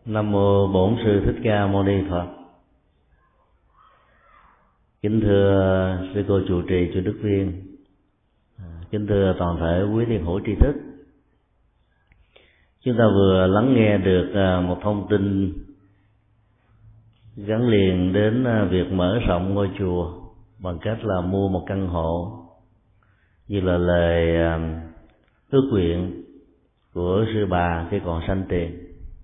Nam mô Bổn Sư Thích Ca Mâu Ni Phật. Kính thưa sư cô trụ trì, chùa Đức Viên, kính thưa toàn thể quý thiền hữu tri thức. Chúng ta vừa lắng nghe được một thông tin gắn liền đến việc mở rộng ngôi chùa bằng cách là mua một căn hộ, như là lời ước nguyện của sư bà khi còn sanh tiền.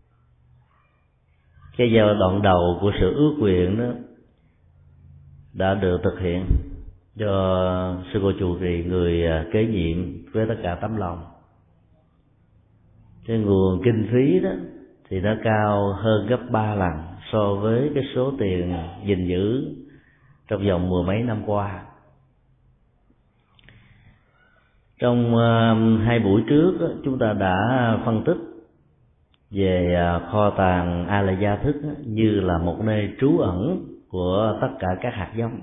Cái giai đoạn đầu của sự ước nguyện đó đã được thực hiện do sư cô trụ trì, người kế nhiệm với tất cả tấm lòng. Cái nguồn kinh phí đó thì nó cao hơn gấp 3 lần so với cái số tiền gìn giữ trong vòng mười mấy năm qua. Trong 2 buổi trước đó, chúng ta đã phân tích về kho tàng A La Gia Thức như là một nơi trú ẩn của tất cả các hạt giống.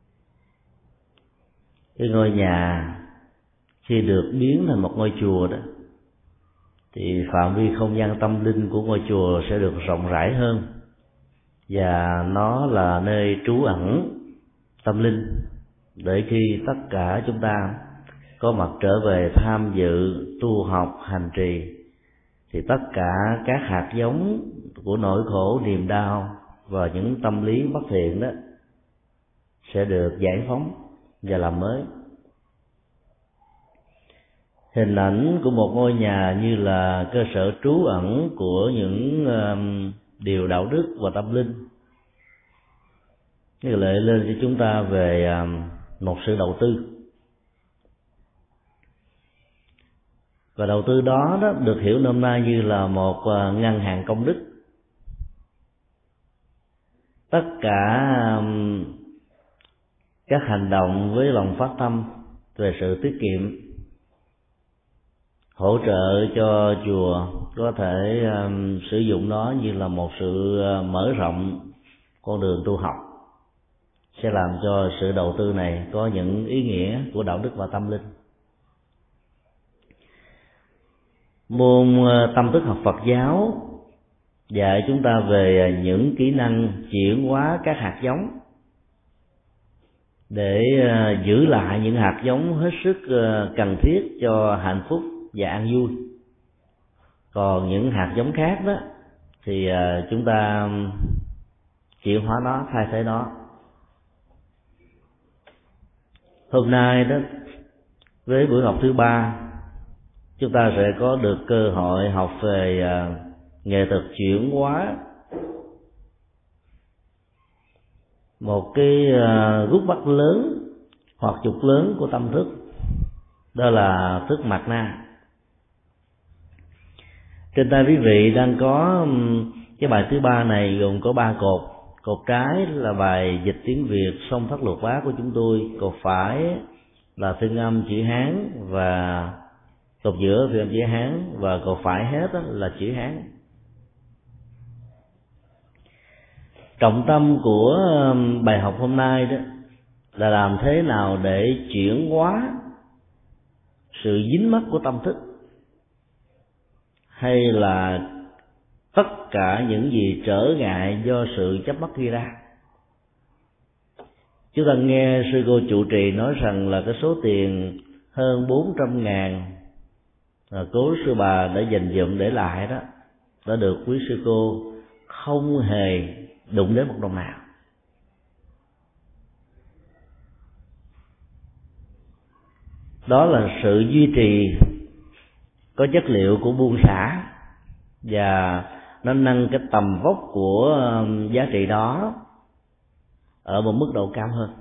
Cái ngôi nhà khi được biến thành một ngôi chùa đó thì phạm vi không gian tâm linh của ngôi chùa sẽ được rộng rãi hơn, và nó là nơi trú ẩn tâm linh để khi tất cả chúng ta có mặt trở về tham dự tu học hành trì thì tất cả các hạt giống của nỗi khổ niềm đau và những tâm lý bất thiện đó sẽ được giải phóng và làm mới. Hình ảnh của một ngôi nhà như là cơ sở trú ẩn của những điều đạo đức và tâm linh, cái gợi lên cho chúng ta về một sự đầu tư. Và đầu tư đó được hiểu nôm na như là một ngân hàng công đức. Tất cả các hành động với lòng phát tâm về sự tiết kiệm, hỗ trợ cho chùa có thể sử dụng nó như là một sự mở rộng con đường tu học, sẽ làm cho sự đầu tư này có những ý nghĩa của đạo đức và tâm linh. Môn tâm thức học Phật giáo dạy chúng ta về những kỹ năng chuyển hóa các hạt giống để giữ lại những hạt giống hết sức cần thiết cho hạnh phúc và an vui. Còn những hạt giống khác đó thì chúng ta chuyển hóa nó, thay thế nó. Hôm nay đó, với buổi học thứ 3, chúng ta sẽ có được cơ hội học về nghệ thuật chuyển hóa một cái gút mắt lớn hoặc trục lớn của tâm thức, đó là thức mạt na. Trên tay quý vị đang có cái bài thứ 3 này gồm có 3 cột. Cột trái là bài dịch tiếng Việt song thất lục bát của chúng tôi, cột phải là phiên âm chữ Hán, và cột giữa phiên âm chữ Hán, và cột phải hết là chữ Hán. Trọng tâm của bài học hôm nay đó là làm thế nào để chuyển hóa sự dính mắc của tâm thức, hay là tất cả những gì trở ngại do sự chấp mắc gây ra. Chúng ta nghe sư cô trụ trì nói rằng là cái số tiền hơn 400.000 cố sư bà đã dành dụm để lại đó đã được quý sư cô không hề đụng đến một đồng nào. Đó là sự duy trì có chất liệu của buông xả, và nó nâng cái tầm vóc của giá trị đó ở một mức độ cao hơn.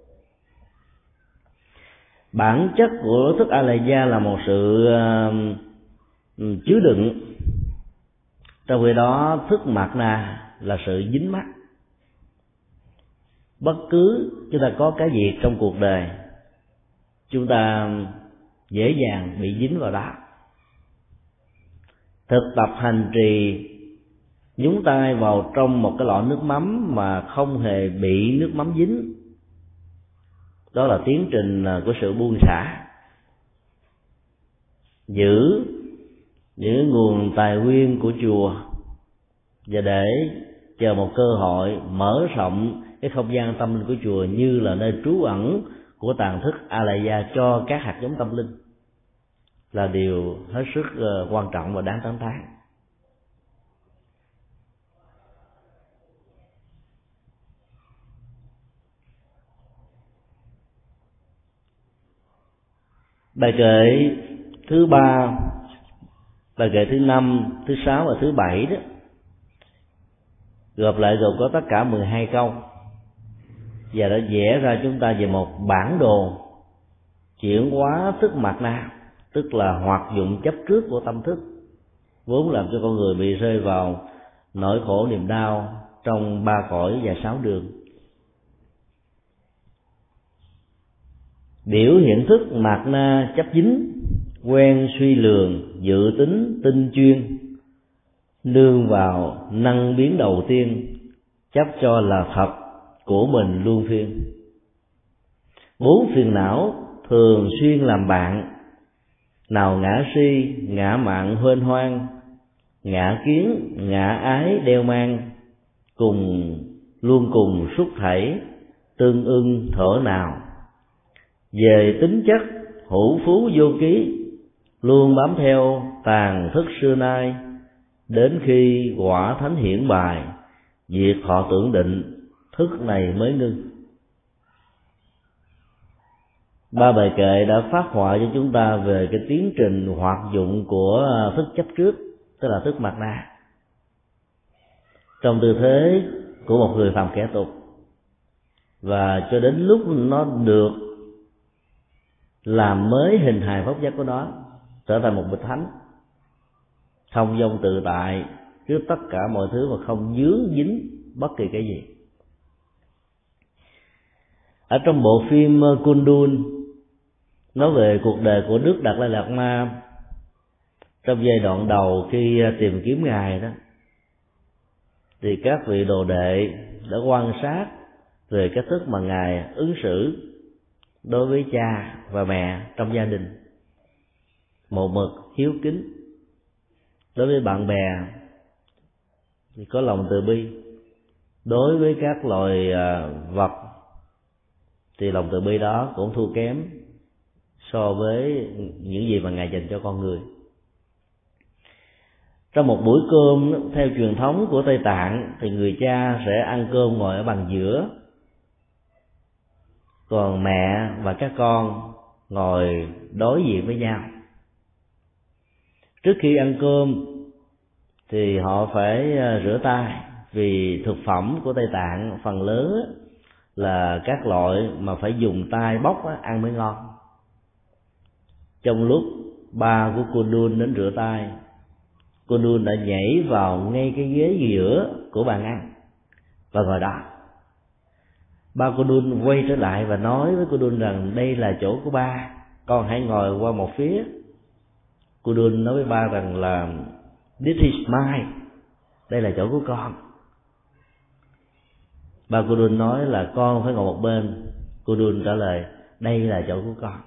Bản chất của thức A La Gia là một sự chứa đựng, trong khi đó thức mạt na là sự dính mắc. Bất cứ chúng ta có cái gì trong cuộc đời, chúng ta dễ dàng bị dính vào đó. Thực tập hành trì nhúng tay vào trong một cái lọ nước mắm mà không hề bị nước mắm dính, đó là tiến trình của sự buông xả. Giữ những nguồn tài nguyên của chùa và để chờ một cơ hội mở rộng cái không gian tâm linh của chùa như là nơi trú ẩn của tàng thức Alaya cho các hạt giống tâm linh là điều hết sức quan trọng và đáng tán thán. Bài kệ thứ 3, bài kệ thứ 5, thứ 6 và thứ 7 đó gộp lại gồm có tất cả 12 câu, và đã vẽ ra chúng ta về một bản đồ chuyển hóa thức mạt na, tức là hoạt dụng chấp trước của tâm thức, vốn làm cho con người bị rơi vào nỗi khổ niềm đau trong 3 cõi và 6 đường. Biểu hiện thức mạt na chấp dính, quen suy lường, dự tính tinh chuyên, nương vào năng biến đầu tiên, chấp cho là thật của mình luôn phiên. 4 phiền não thường xuyên làm bạn, nào ngã si, ngã mạn huênh hoang, ngã kiến, ngã ái đeo mang, luôn cùng xúc thảy, tương ưng thở nào. Về tính chất hữu phú vô ký, luôn bám theo tàn thức xưa nay, đến khi quả thánh hiển bài, việc họ tưởng định, thức này mới ngưng. 3 bài kệ đã phát họa cho chúng ta về cái tiến trình hoạt dụng của thức chấp trước, tức là thức mạt na, trong tư thế của một người phàm kẻ tục, và cho đến lúc nó được làm mới hình hài pháp giác của nó, trở thành một bậc thánh, thông dong tự tại trước tất cả mọi thứ và không dướng dính bất kỳ cái gì. Ở trong bộ phim Kundun nói về cuộc đời của Đức Đạt Lai Lạt Ma trong giai đoạn đầu khi tìm kiếm Ngài đó, thì các vị đồ đệ đã quan sát về cách thức mà Ngài ứng xử đối với cha và mẹ trong gia đình, một mực hiếu kính, đối với bạn bè thì có lòng từ bi, đối với các loài vật thì lòng từ bi đó cũng thua kém so với những gì mà Ngài dành cho con người. Trong một buổi cơm theo truyền thống của Tây Tạng thì người cha sẽ ăn cơm ngồi ở bàn giữa, còn mẹ và các con ngồi đối diện với nhau. Trước khi ăn cơm thì họ phải rửa tay, vì thực phẩm của Tây Tạng phần lớn là các loại mà phải dùng tay bóc ăn mới ngon. Trong lúc ba của Kundun đến rửa tay, Kundun đã nhảy vào ngay cái ghế giữa của bàn ăn và ngồi đó. Ba Kundun quay trở lại và nói với Kundun rằng đây là chỗ của ba, con hãy ngồi qua một phía. Kundun nói với ba rằng là this is mine, đây là chỗ của con. Ba Kundun nói là con phải ngồi một bên. Kundun trả lời đây là chỗ của con.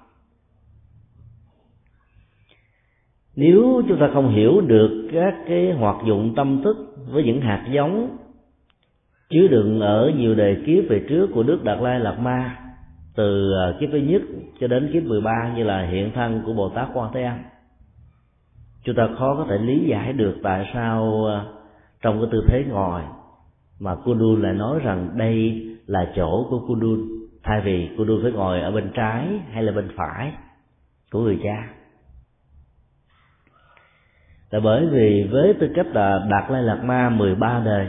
Nếu chúng ta không hiểu được các cái hoạt dụng tâm thức với những hạt giống chứa đựng ở nhiều đời kiếp về trước của Đức Đạt Lai Lạt Ma, từ kiếp thứ nhất cho đến kiếp 13 như là hiện thân của Bồ Tát Quan Thế Âm, chúng ta khó có thể lý giải được tại sao trong cái tư thế ngồi mà Kundun lại nói rằng đây là chỗ của Kundun, thay vì Kundun phải ngồi ở bên trái hay là bên phải của người cha. Là bởi vì với tư cách là Đạt Lai Lạt Ma 13 đời,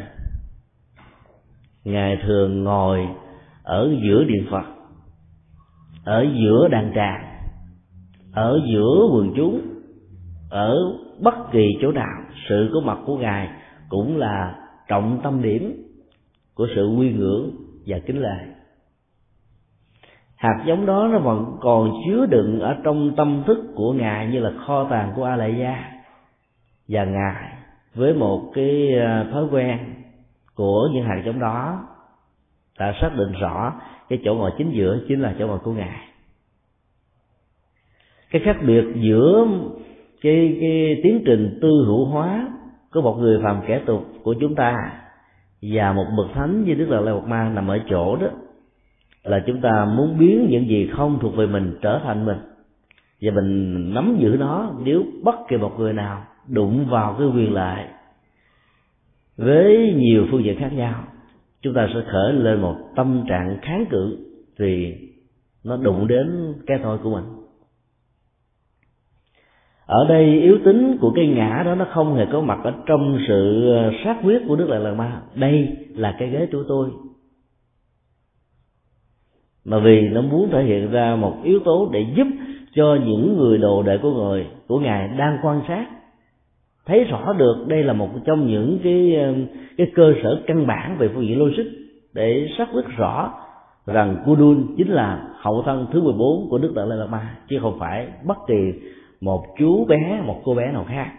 Ngài thường ngồi ở giữa điện Phật, ở giữa đàn tràng, ở giữa quần chúng, ở bất kỳ chỗ nào. Sự có mặt của Ngài cũng là trọng tâm điểm của sự quy ngưỡng và kính lệ. Hạt giống đó nó vẫn còn chứa đựng ở trong tâm thức của Ngài như là kho tàng của A Lại Gia, và Ngài với một cái thói quen của những hạt giống đó đã xác định rõ cái chỗ ngồi chính giữa chính là chỗ ngồi của Ngài. Cái khác biệt giữa cái tiến trình tư hữu hóa của một người phàm kẻ tục của chúng ta và một bậc thánh như Đức Đạt Lai Lạt Ma nằm ở chỗ đó là chúng ta muốn biến những gì không thuộc về mình trở thành mình, và mình nắm giữ nó. Nếu bất kỳ một người nào đụng vào cái quyền lợi với nhiều phương diện khác nhau, chúng ta sẽ khởi lên một tâm trạng kháng cự vì nó đụng đến cái tôi của mình. Ở đây yếu tính của cái ngã đó nó không hề có mặt ở trong sự sát quyết của Đức Đạt Lai Lạt Ma. Đây là cái ghế của tôi, mà vì nó muốn thể hiện ra một yếu tố để giúp cho những người đồ đệ của Ngài đang quan sát thấy rõ được đây là một trong những cái cơ sở căn bản về phương diện logic để xác quyết rõ rằng Kudun chính là hậu thân thứ 14 của Đức Đạt Lai Lạt Ma, chứ không phải bất kỳ một chú bé, một cô bé nào khác.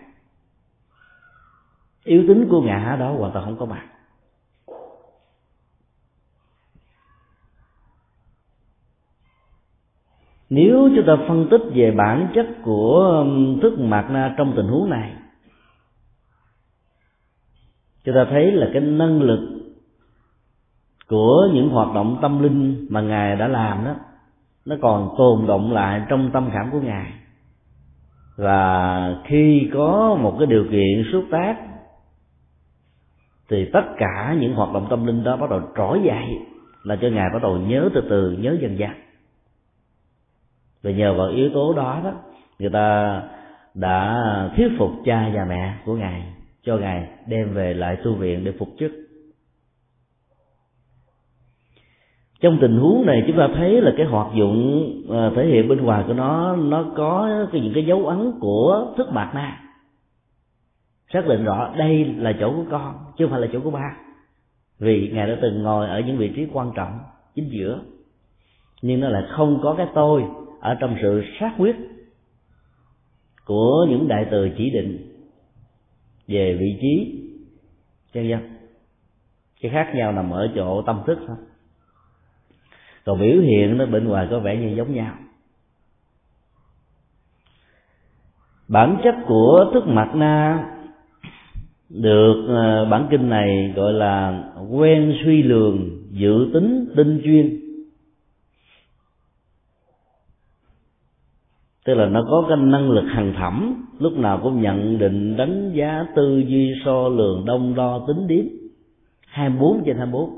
Yếu tính của ngã đó hoàn toàn không có mặt. Nếu chúng ta phân tích về bản chất của thức mạt na trong tình huống này, chúng ta thấy là cái năng lực của những hoạt động tâm linh mà Ngài đã làm đó, nó còn tồn động lại trong tâm khảm của Ngài. Và khi có một cái điều kiện xuất tác thì tất cả những hoạt động tâm linh đó bắt đầu trỗi dậy, là cho Ngài bắt đầu nhớ từ từ, nhớ dần dần. Và nhờ vào yếu tố đó đó, người ta đã thuyết phục cha và mẹ của Ngài, cho Ngài đem về lại tu viện để phục chức. Trong tình huống này chúng ta thấy là cái hoạt dụng thể hiện bên ngoài của nó có những cái dấu ấn của thức mạt na, xác định rõ đây là chỗ của con chứ không phải là chỗ của ba, vì Ngài đã từng ngồi ở những vị trí quan trọng chính giữa, nhưng nó lại không có cái tôi ở trong sự xác quyết của những đại từ chỉ định về vị trí chân dân. Cái khác nhau nằm ở chỗ tâm thức thôi, còn biểu hiện nó bên ngoài có vẻ như giống nhau. Bản chất của thức mạt na được bản kinh này gọi là quen suy lường, dự tính, tinh chuyên. Tức là nó có cái năng lực hằng thẩm, lúc nào cũng nhận định, đánh giá, tư duy, so lường, đông đo, tính điếm 24/24.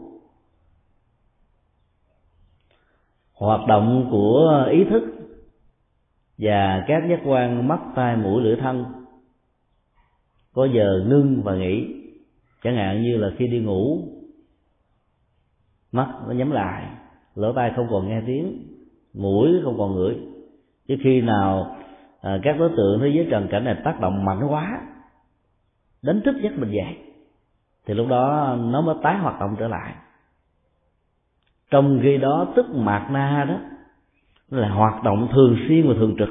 Hoạt động của ý thức và các giác quan mắt, tai, mũi, lưỡi, thân có giờ ngưng và nghỉ. Chẳng hạn như là khi đi ngủ, mắt nó nhắm lại, lỗ tai không còn nghe tiếng, mũi không còn ngửi. Chứ khi nào các đối tượng thế giới trần cảnh này tác động mạnh quá, đánh thức giấc mình dậy, thì lúc đó nó mới tái hoạt động trở lại. Trong khi đó tức mạt na đó là hoạt động thường xuyên và thường trực.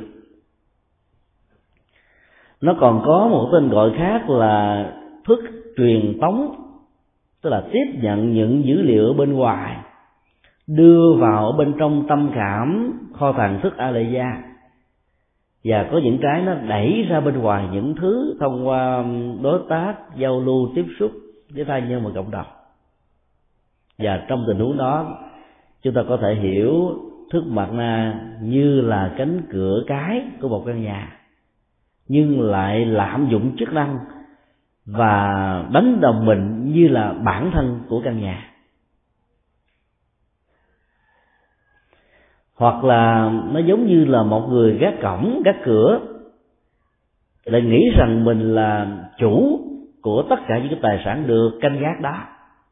Nó còn có một tên gọi khác là thức truyền tống, tức là tiếp nhận những dữ liệu ở bên ngoài, đưa vào ở bên trong tâm cảm kho tàng thức a lệ gia, và có những cái nó đẩy ra bên ngoài những thứ thông qua đối tác, giao lưu, tiếp xúc với thai nhân và cộng đồng. Và trong tình huống đó, chúng ta có thể hiểu thức mạt na như là cánh cửa cái của một căn nhà, nhưng lại lạm dụng chức năng và đánh đồng mình như là bản thân của căn nhà. Hoặc là nó giống như là một người gác cổng, gác cửa, lại nghĩ rằng mình là chủ của tất cả những cái tài sản được canh gác đó.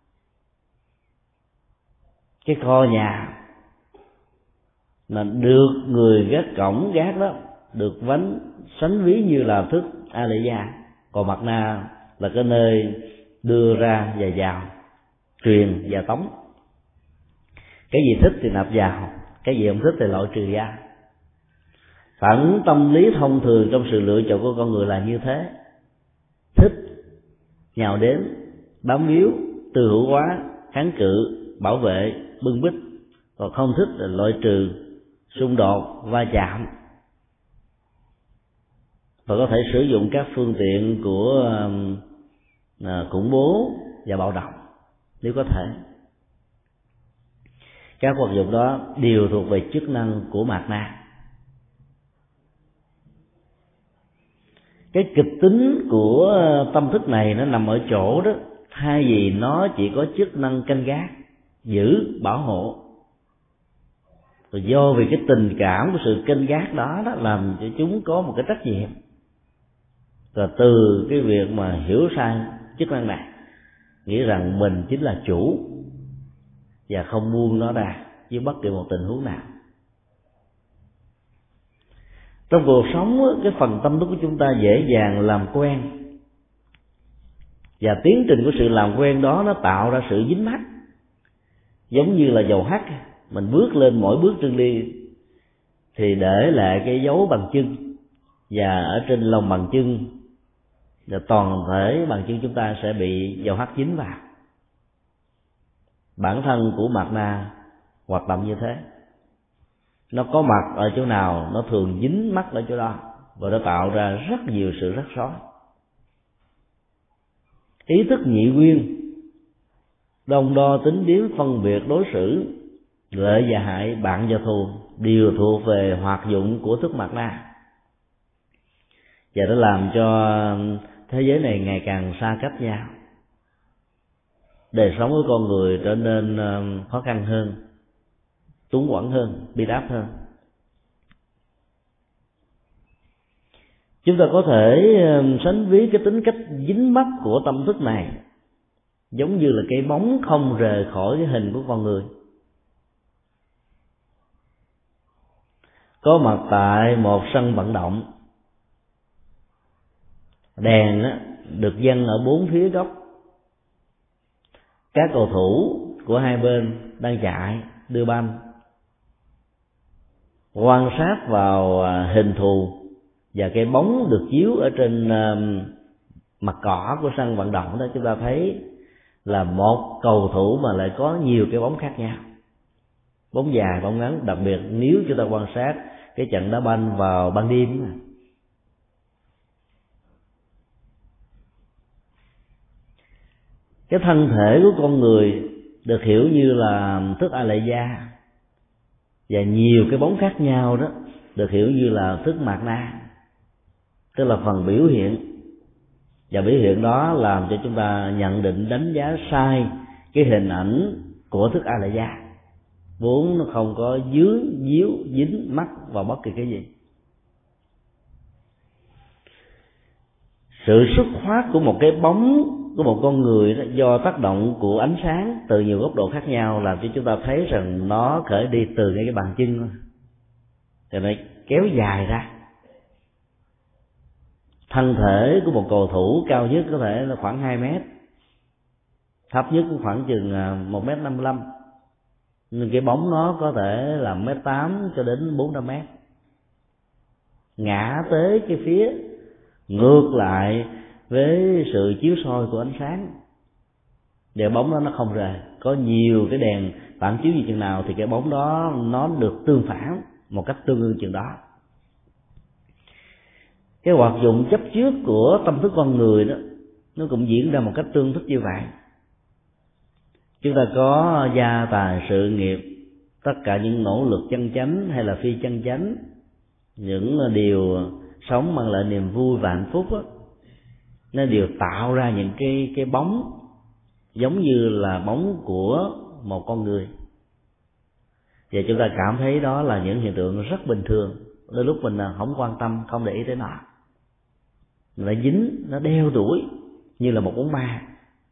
Cái kho nhà mà được người gác cổng gác đó được sánh ví như là thức a lệ gia, còn mạt na là cái nơi đưa ra và vào, truyền và tống. Cái gì thích thì nạp vào, cái gì không thích thì loại trừ ra. Phản ứng tâm lý thông thường trong sự lựa chọn của con người là như thế: thích nhào đến, bám víu, tư hữu hóa, kháng cự, bảo vệ, bưng bít, còn không thích là loại trừ, xung đột, va chạm. Và có thể sử dụng các phương tiện của khủng bố và bạo động nếu có thể. Các hoạt dụng đó đều thuộc về chức năng của mạt na. Cái kịch tính của tâm thức này nó nằm ở chỗ đó, thay vì nó chỉ có chức năng canh gác, giữ, bảo hộ, rồi do vì cái tình cảm của sự canh gác đó làm cho chúng có một cái trách nhiệm, rồi từ cái việc mà hiểu sai chức năng này, nghĩ rằng mình chính là chủ và không buông nó ra với bất kỳ một tình huống nào. Trong cuộc sống, cái phần tâm thức của chúng ta dễ dàng làm quen, và tiến trình của sự làm quen đó nó tạo ra sự dính mắc, giống như là dầu hắt, mình bước lên mỗi bước chân đi thì để lại cái dấu bằng chân, và ở trên lòng bàn chân là toàn thể bàn chân chúng ta sẽ bị dầu hắt dính vào. Bản thân của mạt na hoạt động như thế, nó có mặt ở chỗ nào nó thường dính mắc ở chỗ đó, và nó tạo ra rất nhiều sự rắc rối. Ý thức nhị nguyên đong đo tính điếm, phân biệt đối xử, lợi và hại, bạn và thù đều thuộc về hoạt dụng của thức mạt na, và nó làm cho thế giới này ngày càng xa cách nhau, đời sống của con người trở nên khó khăn hơn, túng quẫn hơn, bi đát hơn. Chúng ta có thể sánh ví cái tính cách dính mắc của tâm thức này giống như là cái bóng không rời khỏi cái hình của con người, có mặt tại một sân vận động. Đèn được dăng ở bốn phía góc, các cầu thủ của hai bên đang chạy đưa banh, quan sát vào hình thù và cái bóng được chiếu ở trên mặt cỏ của sân vận động đó, chúng ta thấy là một cầu thủ mà lại có nhiều cái bóng khác nhau, bóng dài, bóng ngắn. Đặc biệt nếu chúng ta quan sát cái trận đá banh vào ban đêm, cái thân thể của con người được hiểu như là thức a lệ gia, và nhiều cái bóng khác nhau đó được hiểu như là thức mạt na, tức là phần biểu hiện. Và biểu hiện đó làm cho chúng ta nhận định, đánh giá sai cái hình ảnh của thức a lệ gia, vốn nó không có dính mắc vào bất kỳ cái gì. Sự xuất phát của một cái bóng của một con người đó, do tác động của ánh sáng từ nhiều góc độ khác nhau, làm cho chúng ta thấy rằng nó khởi đi từ ngay cái bàn chân, rồi nó kéo dài ra. Thân thể của một cầu thủ cao nhất có thể là khoảng 2 mét, thấp nhất khoảng chừng 1,55 m, nhưng cái bóng nó có thể là 1,8 m cho đến 400 m, ngã tới cái phía ngược lại với sự chiếu soi của ánh sáng, để bóng đó nó không rời. Có nhiều cái đèn phản chiếu gì chừng nào thì cái bóng đó nó được tương phản một cách tương ưng chừng đó. Cái hoạt dụng chấp trước của tâm thức con người đó nó cũng diễn ra một cách tương thích như vậy. Chúng ta có gia tài, sự nghiệp, tất cả những nỗ lực chân chánh hay là phi chân chánh, những điều sống mang lại niềm vui và hạnh phúc đó, nó đều tạo ra những cái bóng giống như là bóng của một con người, và chúng ta cảm thấy đó là những hiện tượng rất bình thường. Đôi lúc mình không quan tâm, không để ý tới nó, nó dính, nó đeo đuổi như là một bóng ma.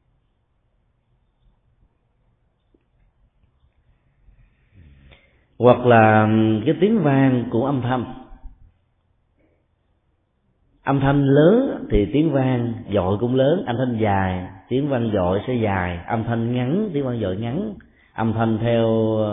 Hoặc là cái tiếng vang của âm thanh lớn thì tiếng vang dội cũng lớn, âm thanh dài tiếng vang dội sẽ dài, âm thanh ngắn tiếng vang dội ngắn. Âm thanh theo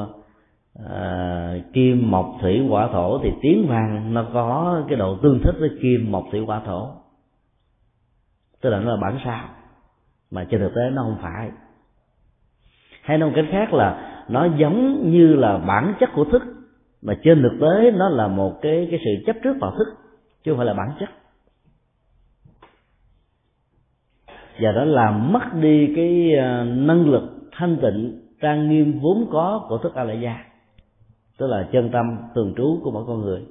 kim mộc thủy hỏa thổ thì tiếng vang nó có cái độ tương thích với kim mộc thủy hỏa thổ, tức là nó là bản sao, mà trên thực tế nó không phải. Hay nói một cách khác là nó giống như là bản chất của thức, mà trên thực tế nó là một cái sự chấp trước vào thức, chứ không phải là bản chất. và nó làm mất đi cái năng lực thanh tịnh trang nghiêm vốn có của thức A La Gia, tức là chân tâm thường trú của mỗi con người.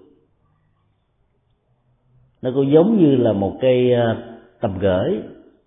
Nó cũng giống như là một cây tầm gửi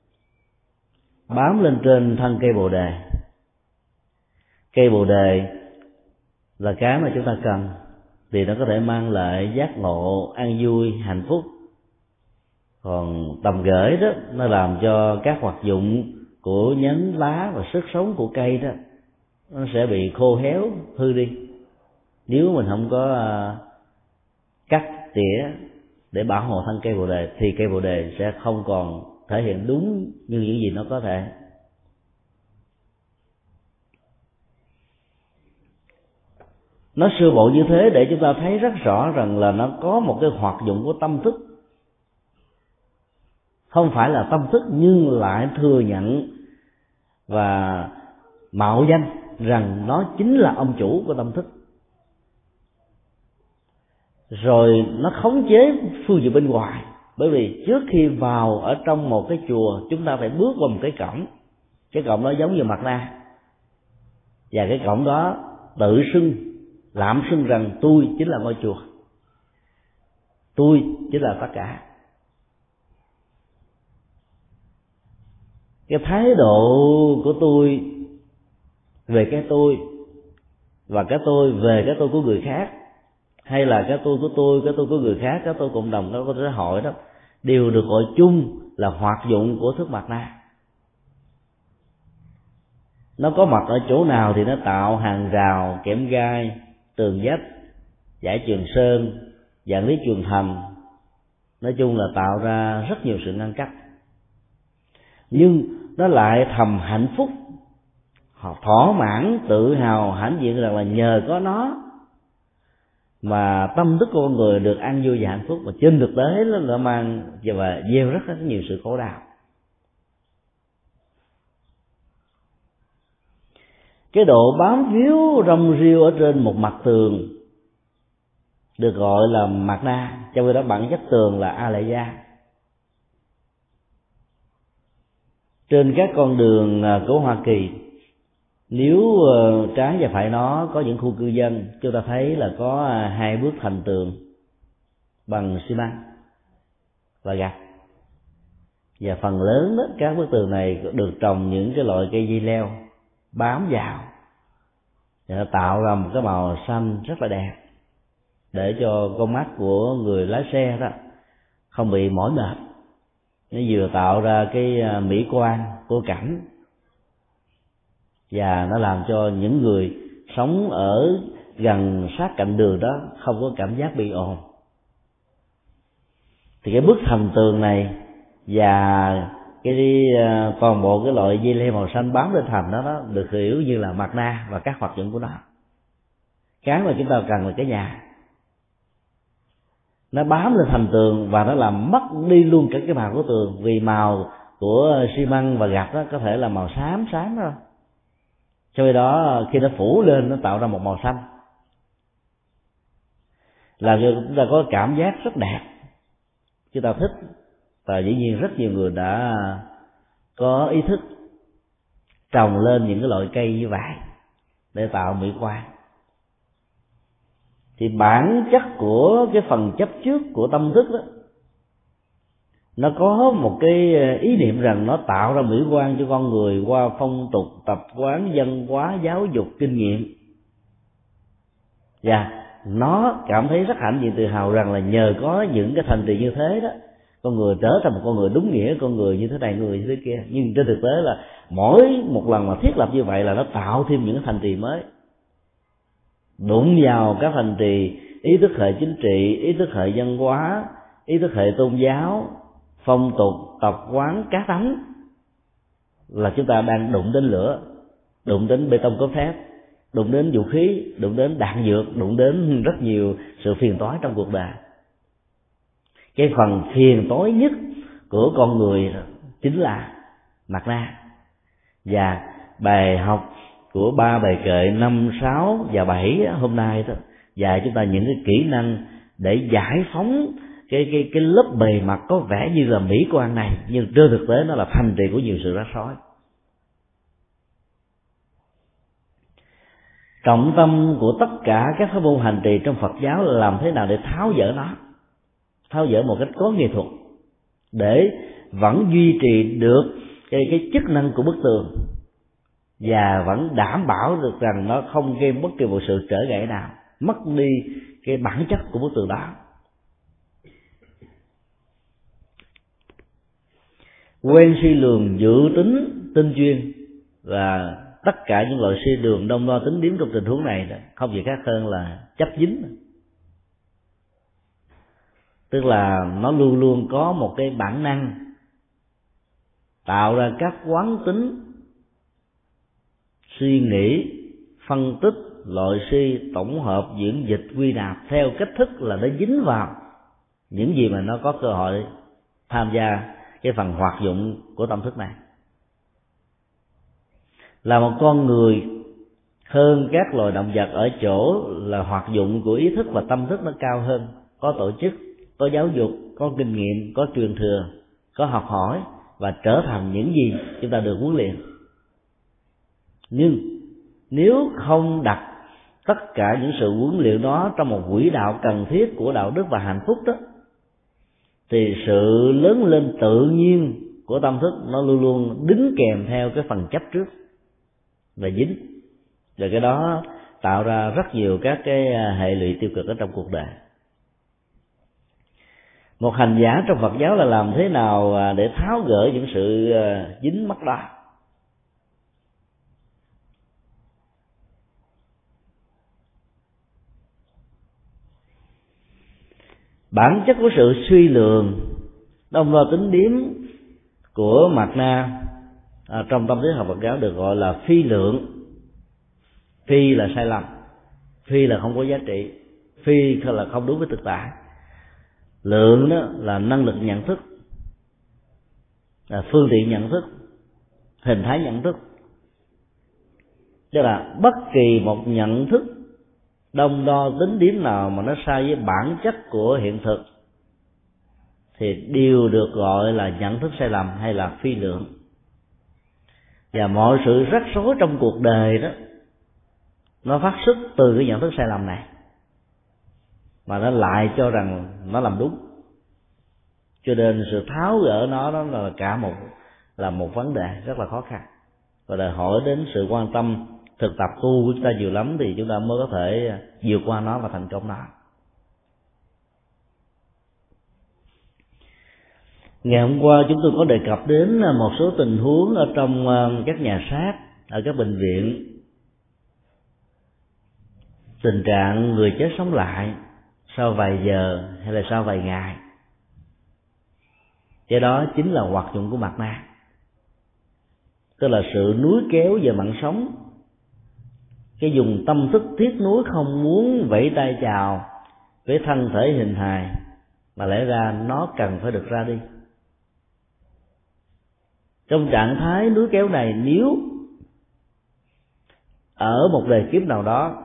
bám lên trên thân cây bồ đề. Cây bồ đề là cái mà chúng ta cần, thì nó có thể mang lại giác ngộ, an vui, hạnh phúc. Còn tầm gửi đó, nó làm cho các hoạt dụng của nhánh lá và sức sống của cây đó nó sẽ bị khô héo, hư đi, nếu mình không có cắt tỉa để bảo hộ thân cây bồ đề, thì cây bồ đề sẽ không còn thể hiện đúng như những gì nó có thể. Nó sơ bộ như thế để chúng ta thấy rất rõ rằng là nó có một cái hoạt dụng của tâm thức, không phải là tâm thức nhưng lại thừa nhận và mạo danh rằng nó chính là ông chủ của tâm thức. Rồi nó khống chế phương diện bên ngoài, bởi vì trước khi vào ở trong một cái chùa, chúng ta phải bước qua một cái cổng. Cái cổng đó giống như mặt nạ, và cái cổng đó tự xưng, lạm xưng rằng tôi chính là ngôi chùa, tôi chính là tất cả. Cái thái độ của tôi về cái tôi, và cái tôi về cái tôi của người khác, hay là cái tôi của tôi, cái tôi của người khác, cái tôi cộng đồng, cái tôi xã hội đó, đều được gọi chung là hoạt dụng của thức mặt na. Nó có mặt ở chỗ nào thì nó tạo hàng rào, kẽm gai, tường vách, dải Trường Sơn, vạn lý Trường Thành, nói chung là tạo ra rất nhiều sự ngăn cách. Nhưng nó lại thầm hạnh phúc, họ thỏa mãn, tự hào, hãnh diện rằng là nhờ có nó mà tâm thức của con người được an vui và hạnh phúc. Mà trên thực tế nó mang và gieo rất nhiều sự khổ đau. Cái độ bám víu rong riêu ở trên một mặt tường được gọi là mặt na, trong khi đó bản chất tường là A La Gia. Trên các con đường của Hoa Kỳ, nếu trái và phải nó có những khu cư dân, chúng ta thấy là có 2 bức thành tường bằng xi măng và gạch, và phần lớn đó, các bức tường này được trồng những cái loại cây dây leo bám vào, và nó tạo ra một cái màu xanh rất là đẹp, để cho con mắt của người lái xe đó không bị mỏi mệt. Nó vừa tạo ra cái mỹ quan của cảnh, và nó làm cho những người sống ở gần sát cạnh đường đó không có cảm giác bị ồn. Thì cái bức thành tường này và cái toàn bộ cái loại dây leo màu xanh bám lên thành đó được hiểu như là mặt na và các hoạt dụng của nó. Cái mà chúng ta cần là cái nhà, nó bám lên thành tường và nó làm mất đi luôn cả cái màu của tường, vì màu của xi măng và gạch đó có thể là màu xám thôi, cho nên đó khi nó phủ lên nó tạo ra một màu xanh, làm cho chúng ta có cảm giác rất đẹp, chúng ta thích. Và dĩ nhiên rất nhiều người đã có ý thức trồng lên những cái loại cây như vậy để tạo mỹ quan. Thì bản chất của cái phần chấp trước của tâm thức đó, nó có một cái ý niệm rằng nó tạo ra mỹ quan cho con người qua phong tục, tập quán, văn hóa, giáo dục, kinh nghiệm, và nó cảm thấy rất hãnh diện tự hào rằng là nhờ có những cái thành tựu như thế đó, con người trở thành một con người đúng nghĩa, con người như thế này, người như thế kia. Nhưng trên thực tế là mỗi một lần mà thiết lập như vậy là nó tạo thêm những thành tựu mới, đụng vào các thành trì ý thức hệ chính trị, ý thức hệ văn hóa, ý thức hệ tôn giáo, phong tục, tập quán, cá tánh, là chúng ta đang đụng đến lửa, đụng đến bê tông cốt thép, đụng đến vũ khí, đụng đến đạn dược, đụng đến rất nhiều sự phiền toái trong cuộc đời. Cái phần phiền toái nhất của con người chính là mặt na. Và bài học của 3 bài kệ 5, 6 và 7 hôm nay đó dạy chúng ta những cái kỹ năng để giải phóng cái lớp bề mặt có vẻ như là mỹ quan này, nhưng trên thực tế nó là thành trì của nhiều sự rắc rối. Trọng tâm của tất cả các pháp môn hành trì trong Phật giáo là làm thế nào để tháo dỡ nó, tháo dỡ một cách có nghệ thuật, để vẫn duy trì được cái chức năng của bức tường, và vẫn đảm bảo được rằng nó không gây bất kỳ một sự trở ngại nào, mất đi cái bản chất của bức tường đó. Quen suy lường, dự tính, tinh chuyên, và tất cả những loại suy lường đông đo tính điếm trong tình huống này không gì khác hơn là chấp dính. Tức là nó luôn luôn có một cái bản năng tạo ra các quán tính, suy nghĩ, phân tích, loại suy, tổng hợp, diễn dịch, quy nạp theo cách thức là nó dính vào những gì mà nó có cơ hội tham gia cái phần hoạt dụng của tâm thức này. Là một con người hơn các loài động vật ở chỗ là hoạt dụng của ý thức và tâm thức nó cao hơn, có tổ chức, có giáo dục, có kinh nghiệm, có truyền thừa, có học hỏi và trở thành những gì chúng ta được huấn luyện. Nhưng nếu không đặt tất cả những sự huấn luyện đó trong một quỹ đạo cần thiết của đạo đức và hạnh phúc đó, thì sự lớn lên tự nhiên của tâm thức nó luôn luôn đính kèm theo cái phần chấp trước và dính, và cái đó tạo ra rất nhiều các cái hệ lụy tiêu cực ở trong cuộc đời. Một hành giả trong Phật giáo là làm thế nào để tháo gỡ những sự dính mắc đó? Bản chất của sự suy lường, đông đo tính điếm của mạt na trong tâm lý học Phật giáo được gọi là phi lượng. Phi là sai lầm, phi là không có giá trị, phi là không đúng với thực tại. Lượng đó là năng lực nhận thức, là phương tiện nhận thức, hình thái nhận thức. Tức là bất kỳ một nhận thức đông đo tính điếm nào mà nó sai với bản chất của hiện thực thì đều được gọi là nhận thức sai lầm hay là phi lượng. Và mọi sự rắc rối trong cuộc đời đó nó phát xuất từ cái nhận thức sai lầm này, mà nó lại cho rằng nó làm đúng. Cho nên sự tháo gỡ nó đó là một vấn đề rất là khó khăn, và đòi hỏi đến sự quan tâm thực tập tu của chúng ta nhiều lắm thì chúng ta mới có thể vượt qua nó và thành công nó. Ngày hôm qua chúng tôi có đề cập đến một số tình huống ở trong các nhà xác, ở các bệnh viện, tình trạng người chết sống lại sau vài giờ hay là sau vài ngày. Cái đó chính là hoạt dụng của mạt na, tức là sự núi kéo về mạng sống, cái dùng tâm thức tiếc nuối không muốn vẫy tay chào với thân thể hình hài, mà lẽ ra nó cần phải được ra đi. Trong trạng thái núi kéo này, nếu ở một đời kiếp nào đó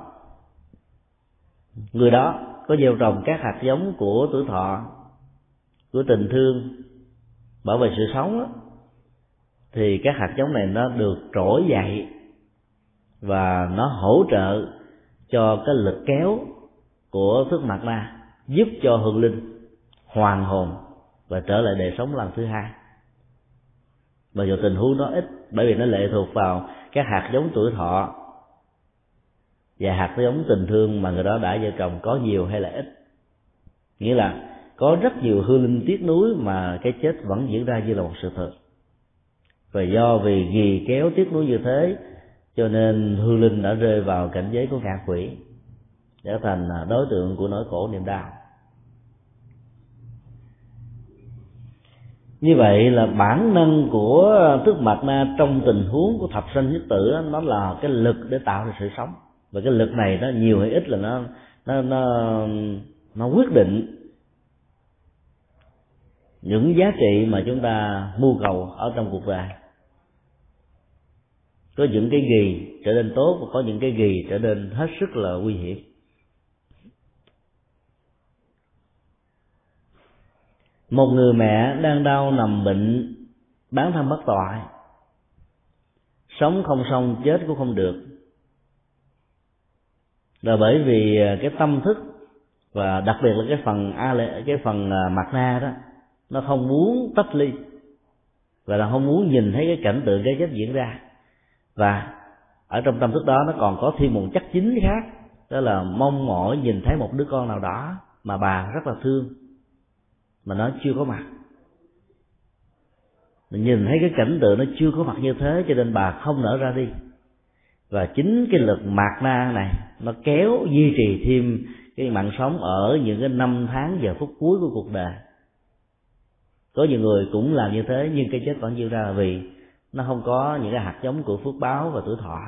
người đó có gieo trồng các hạt giống của tuổi thọ, của tình thương, bảo vệ sự sống đó, thì các hạt giống này nó được trỗi dậy và nó hỗ trợ cho cái lực kéo của thức mạt na, giúp cho hương linh hoàn hồn và trở lại đời sống lần thứ hai. Mà dù tình huống đó ít, bởi vì nó lệ thuộc vào các hạt giống tuổi thọ và hạt giống tình thương mà người đó đã gieo trồng có nhiều hay là ít. Nghĩa là có rất nhiều hương linh tiếc nuối mà cái chết vẫn diễn ra như là một sự thật. Và do vì ghi kéo tiếc nuối như thế, cho nên hương linh đã rơi vào cảnh giới của ngạ quỷ, trở thành đối tượng của nỗi khổ niềm đau. Như vậy là bản năng của thức mạt na trong tình huống của thập sanh nhất tử, nó là cái lực để tạo ra sự sống, và cái lực này nó nhiều hay ít là nó quyết định những giá trị mà chúng ta mưu cầu ở trong cuộc đời. Có những cái gì trở nên tốt và có những cái gì trở nên hết sức là nguy hiểm. Một người mẹ đang đau nằm bệnh, bán thân bất toại, sống không xong chết cũng không được, là bởi vì cái tâm thức và đặc biệt là cái phần mặt na đó, nó không muốn tách ly và nó không muốn nhìn thấy cái cảnh tượng cái chết diễn ra. Và ở trong tâm thức đó nó còn có thêm một chất chính khác, đó là mong mỏi nhìn thấy một đứa con nào đó mà bà rất là thương mà nó chưa có mặt. Mình nhìn thấy cái cảnh tượng nó chưa có mặt như thế cho nên bà không nở ra đi. Và chính cái lực mạt na này nó kéo duy trì thêm cái mạng sống ở những cái năm tháng giờ phút cuối của cuộc đời. Có nhiều người cũng làm như thế nhưng cái chết vẫn diễn ra là vì nó không có những cái hạt giống của phước báo và tuổi thọ.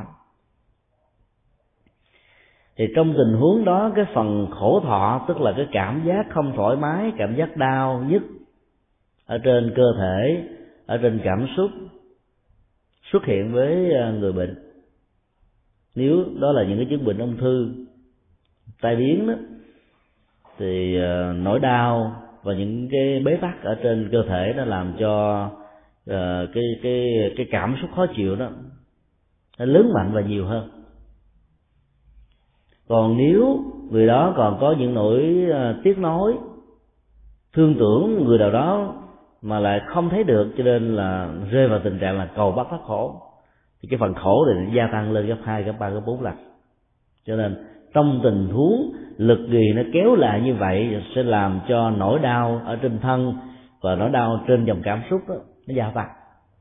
Thì trong tình huống đó, cái phần khổ thọ, tức là cái cảm giác không thoải mái, cảm giác đau nhức ở trên cơ thể, ở trên cảm xúc xuất hiện với người bệnh. Nếu đó là những cái chứng bệnh ung thư, tai biến đó, thì nỗi đau và những cái bế tắc ở trên cơ thể nó làm cho cái cảm xúc khó chịu đó nó lớn mạnh và nhiều hơn. Còn nếu người đó còn có những nỗi tiếc nối, thương tưởng người nào đó mà lại không thấy được, cho nên là rơi vào tình trạng là cầu bắt thoát khổ, thì cái phần khổ này gia tăng lên gấp 2, gấp 3, gấp 4 lần. Cho nên trong tình huống lực ghì nó kéo lại như vậy sẽ làm cho nỗi đau ở trên thân và nỗi đau trên dòng cảm xúc đó, nó gia tăng.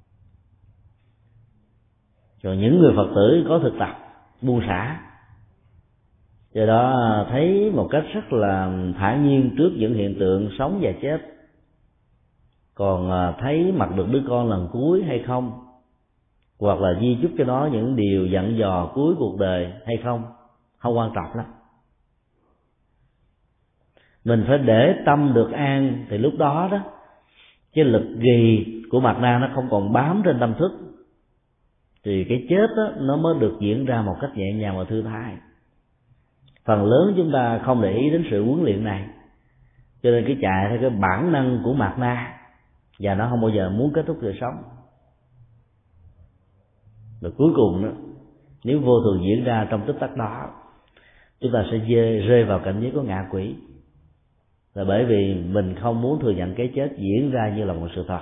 Rồi những người Phật tử có thực tập buông xả, do đó thấy một cách rất là thản nhiên trước những hiện tượng sống và chết. Còn thấy mặt được đứa con lần cuối hay không, hoặc là di chúc cho nó những điều dặn dò cuối cuộc đời hay không quan trọng lắm. Mình phải để tâm được an, thì lúc đó đó cái lực ghì của mặt na nó không còn bám trên tâm thức, thì cái chết đó, nó mới được diễn ra một cách nhẹ nhàng và thư thái. Phần lớn chúng ta không để ý đến sự huấn luyện này, cho nên cái chạy theo cái bản năng của mặt na, và nó không bao giờ muốn kết thúc đời sống. Và cuối cùng đó, nếu vô thường diễn ra trong tích tắc đó, chúng ta sẽ rơi vào cảnh giới của ngạ quỷ, là bởi vì mình không muốn thừa nhận cái chết diễn ra như là một sự thật.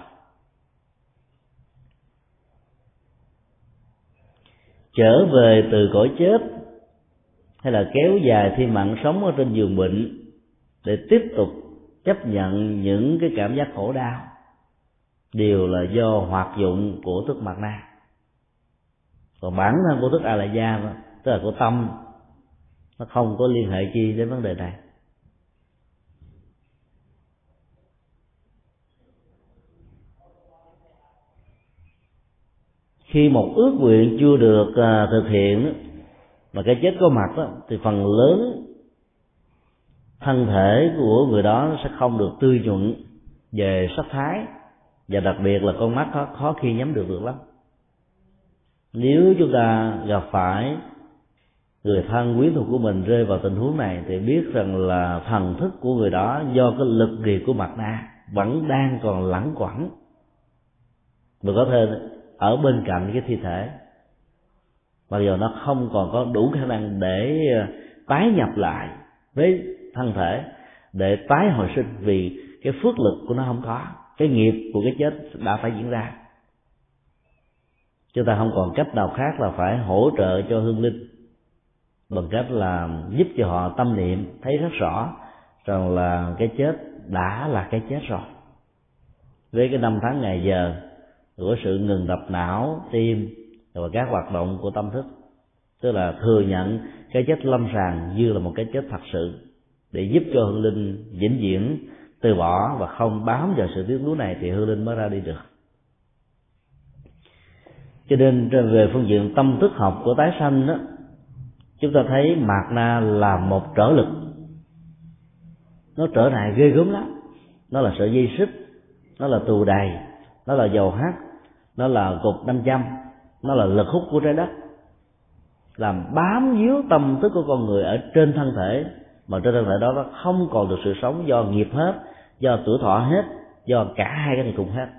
Trở về từ cõi chết hay là kéo dài thêm mạng sống ở trên giường bệnh để tiếp tục chấp nhận những cái cảm giác khổ đau, đều là do hoạt dụng của thức mặt na. Còn bản thân của thức a la gia, tức là của tâm, nó không có liên hệ chi đến vấn đề này. Khi một ước nguyện chưa được thực hiện mà cái chết có mặt đó, thì phần lớn thân thể của người đó sẽ không được tươi nhuận về sắc thái, và đặc biệt là con mắt khó khi nhắm được lắm. Nếu chúng ta gặp phải người thân quyến thuộc của mình rơi vào tình huống này, thì biết rằng là thần thức của người đó do cái lực ghì của mặt na vẫn đang còn lẳng quẩn, và có thể ở bên cạnh cái thi thể, mặc dù nó không còn có đủ khả năng để tái nhập lại với thân thể, để tái hồi sinh, vì cái phước lực của nó không có, cái nghiệp của cái chết đã phải diễn ra. Chúng ta không còn cách nào khác là phải hỗ trợ cho hương linh bằng cách là giúp cho họ tâm niệm thấy rất rõ rằng là cái chết đã là cái chết rồi, với cái năm tháng ngày giờ của sự ngừng đập não, tim và các hoạt động của tâm thức, tức là thừa nhận cái chết lâm sàng như là một cái chết thật sự, để giúp cho hương linh vĩnh viễn từ bỏ và không bám vào sự tiếc nuối này, thì hương linh mới ra đi được. Cho nên về phương diện tâm thức học của tái sanh đó, chúng ta thấy mạt na là một trở lực. Nó trở này ghê gớm lắm. Nó là sợi dây xích, nó là tù đầy, nó là dầu hắt, nó là cục nam châm, nó là lực hút của trái đất, làm bám víu tâm thức của con người ở trên thân thể, mà trên thân thể đó nó không còn được sự sống do nghiệp hết, do tuổi thọ hết, do cả hai cái này cùng hết.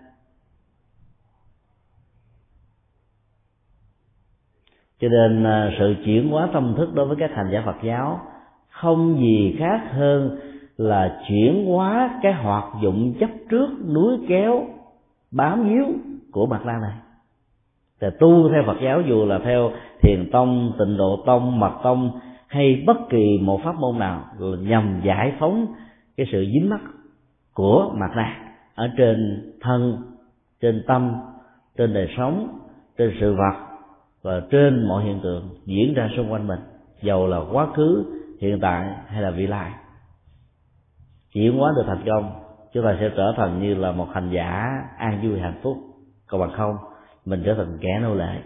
Cho nên sự chuyển hóa tâm thức đối với các hành giả Phật giáo không gì khác hơn là chuyển hóa cái hoạt dụng chấp trước núi kéo bám víu của Mạt Na này. Thì tu theo Phật giáo, dù là theo Thiền tông, Tịnh độ tông, Mật tông hay bất kỳ một pháp môn nào, là nhằm giải phóng cái sự dính mắc của Mạt Na ở trên thân, trên tâm, trên đời sống, trên sự vật và trên mọi hiện tượng diễn ra xung quanh mình, dầu là quá khứ, hiện tại hay là vị lai. Chuyển hóa được thành công, chúng ta sẽ trở thành như là một hành giả an vui hạnh phúc. Còn bằng không, mình trở thành kẻ nô lệ.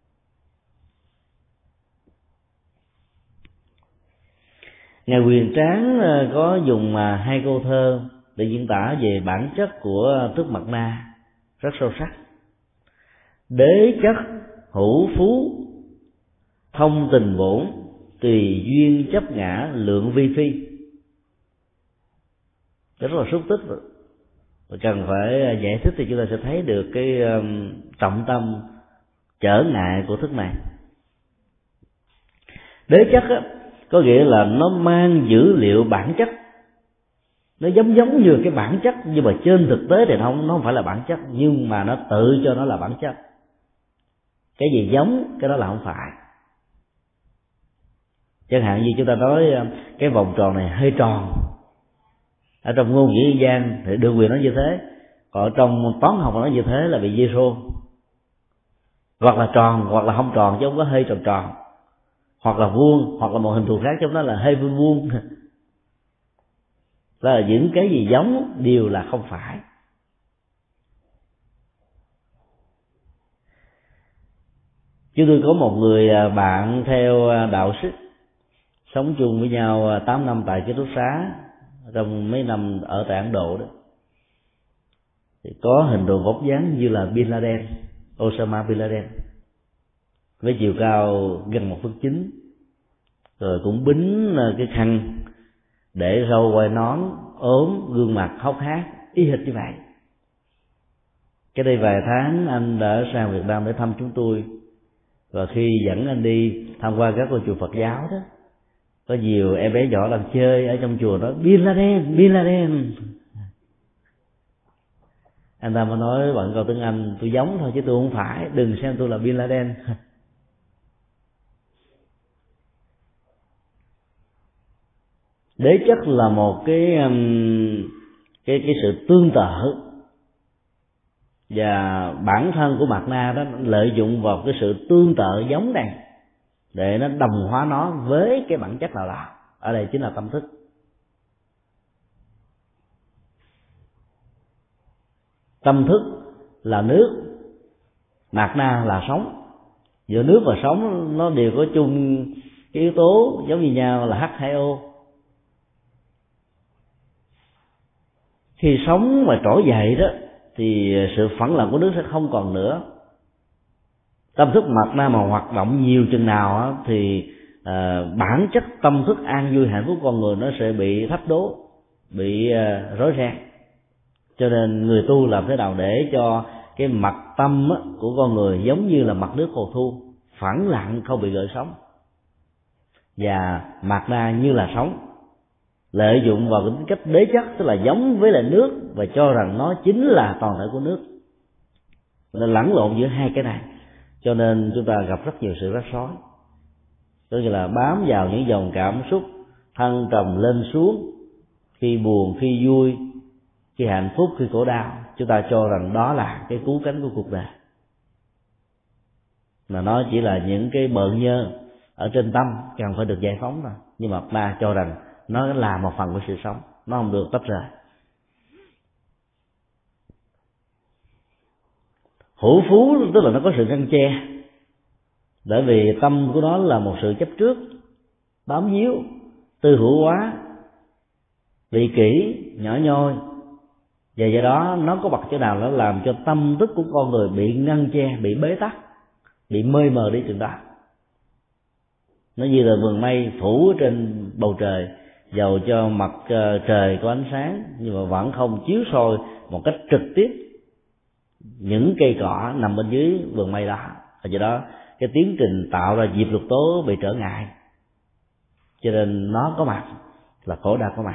Ngài Huyền Tráng có dùng hai câu thơ để diễn tả về bản chất của thức Mạt Na rất sâu sắc. Đế chất hữu phú, thông tình bổn, tùy duyên chấp ngã, lượng vi phi. Rất là xúc tích rồi. Và cần phải giải thích thì chúng ta sẽ thấy được cái trọng tâm trở ngại của thức này. Đế chất á, có nghĩa là nó mang dữ liệu bản chất, nó giống như cái bản chất, nhưng mà trên thực tế thì nó không phải là bản chất, nhưng mà nó tự cho nó là bản chất. Cái gì giống cái đó là không phải. Chẳng hạn như chúng ta nói cái vòng tròn này hơi tròn, ở trong ngôn ngữ dân gian thì được quyền nói như thế, còn ở trong toán học nói như thế là bị zero. Hoặc là tròn hoặc là không tròn, chứ không có hơi tròn tròn, hoặc là vuông hoặc là một hình thù khác, trong đó là hơi vuông vuông. Đó là những cái gì giống đều là không phải. Chúng tôi có một người bạn theo đạo Sikh, sống chung với nhau 8 năm tại ký túc xá, trong mấy năm ở tại Ấn Độ đó, thì có hình đồ vóc dáng như là Bin Laden, Osama Bin Laden, với chiều cao gần 1,9 m, rồi cũng bính cái khăn, để râu quai nón, ốm, gương mặt hốc hác y hệt như vậy. Cái đây vài tháng anh đã sang Việt Nam để thăm chúng tôi, và khi dẫn anh đi tham quan các ngôi chùa Phật giáo đó, có nhiều em bé nhỏ đang chơi ở trong chùa đó, Bin Laden, Bin Laden. Anh ta mới nói bằng câu tiếng Anh, tôi giống thôi chứ tôi không phải, đừng xem tôi là Bin Laden. Đế chất là một cái sự tương tự, và bản thân của Mạt Na đó lợi dụng vào cái sự tương tự giống này để nó đồng hóa nó với cái bản chất nào đó, ở đây chính là tâm thức. Tâm thức là nước, Mạt Na là sống. Giữa nước và sống nó đều có chung cái yếu tố giống như nhau là H2O. Khi sống mà trỗi dậy đó thì sự phẳng lặng của nước sẽ không còn nữa. Tâm thức Mạt Na mà hoạt động nhiều chừng nào đó, thì bản chất tâm thức an vui hạnh phúc con người nó sẽ bị thách đố, bị rối ren. Cho nên người tu làm thế nào để cho cái mặt tâm của con người giống như là mặt nước hồ thu, phẳng lặng không bị gợn sóng, và Mạt Na như là sống, lợi dụng vào cái tính cách đế chất, tức là giống với lại nước, và cho rằng nó chính là toàn thể của nước. Nó lẫn lộn giữa hai cái này, cho nên chúng ta gặp rất nhiều sự rắc rối. Tức là bám vào những dòng cảm xúc thăng trầm lên xuống, khi buồn, khi vui, khi hạnh phúc, khi khổ đau, chúng ta cho rằng đó là cái cứu cánh của cuộc đời, mà nó chỉ là những cái bợn nhơ ở trên tâm cần phải được giải phóng thôi. Nhưng mà ta cho rằng nó là một phần của sự sống, nó không được tách rời. Hữu phú tức là nó có sự ngăn che, bởi vì tâm của nó là một sự chấp trước, bám víu, tư hữu hóa, vị kỷ, nhỏ nhoi, và do đó nó có bậc chỗ nào nó làm cho tâm thức của con người bị ngăn che, bị bế tắc, bị mê mờ đi chừng đó. Nó như là vườn mây phủ trên bầu trời, dầu cho mặt trời có ánh sáng nhưng mà vẫn không chiếu soi một cách trực tiếp những cây cỏ nằm bên dưới vườn mây đó. Và do đó cái tiến trình tạo ra diệp lục tố bị trở ngại, cho nên nó có mặt là khổ đau có mặt.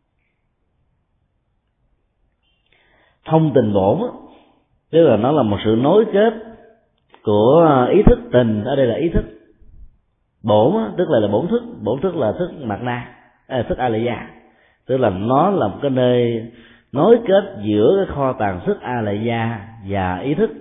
Thông tình bổn tức là nó là một sự nối kết của ý thức. Tình ở đây là ý thức, bổn tức là bổn thức là thức mạt na, thức a la gia, tức là nó là một cái nơi nối kết giữa cái kho tàng thức a la gia và ý thức.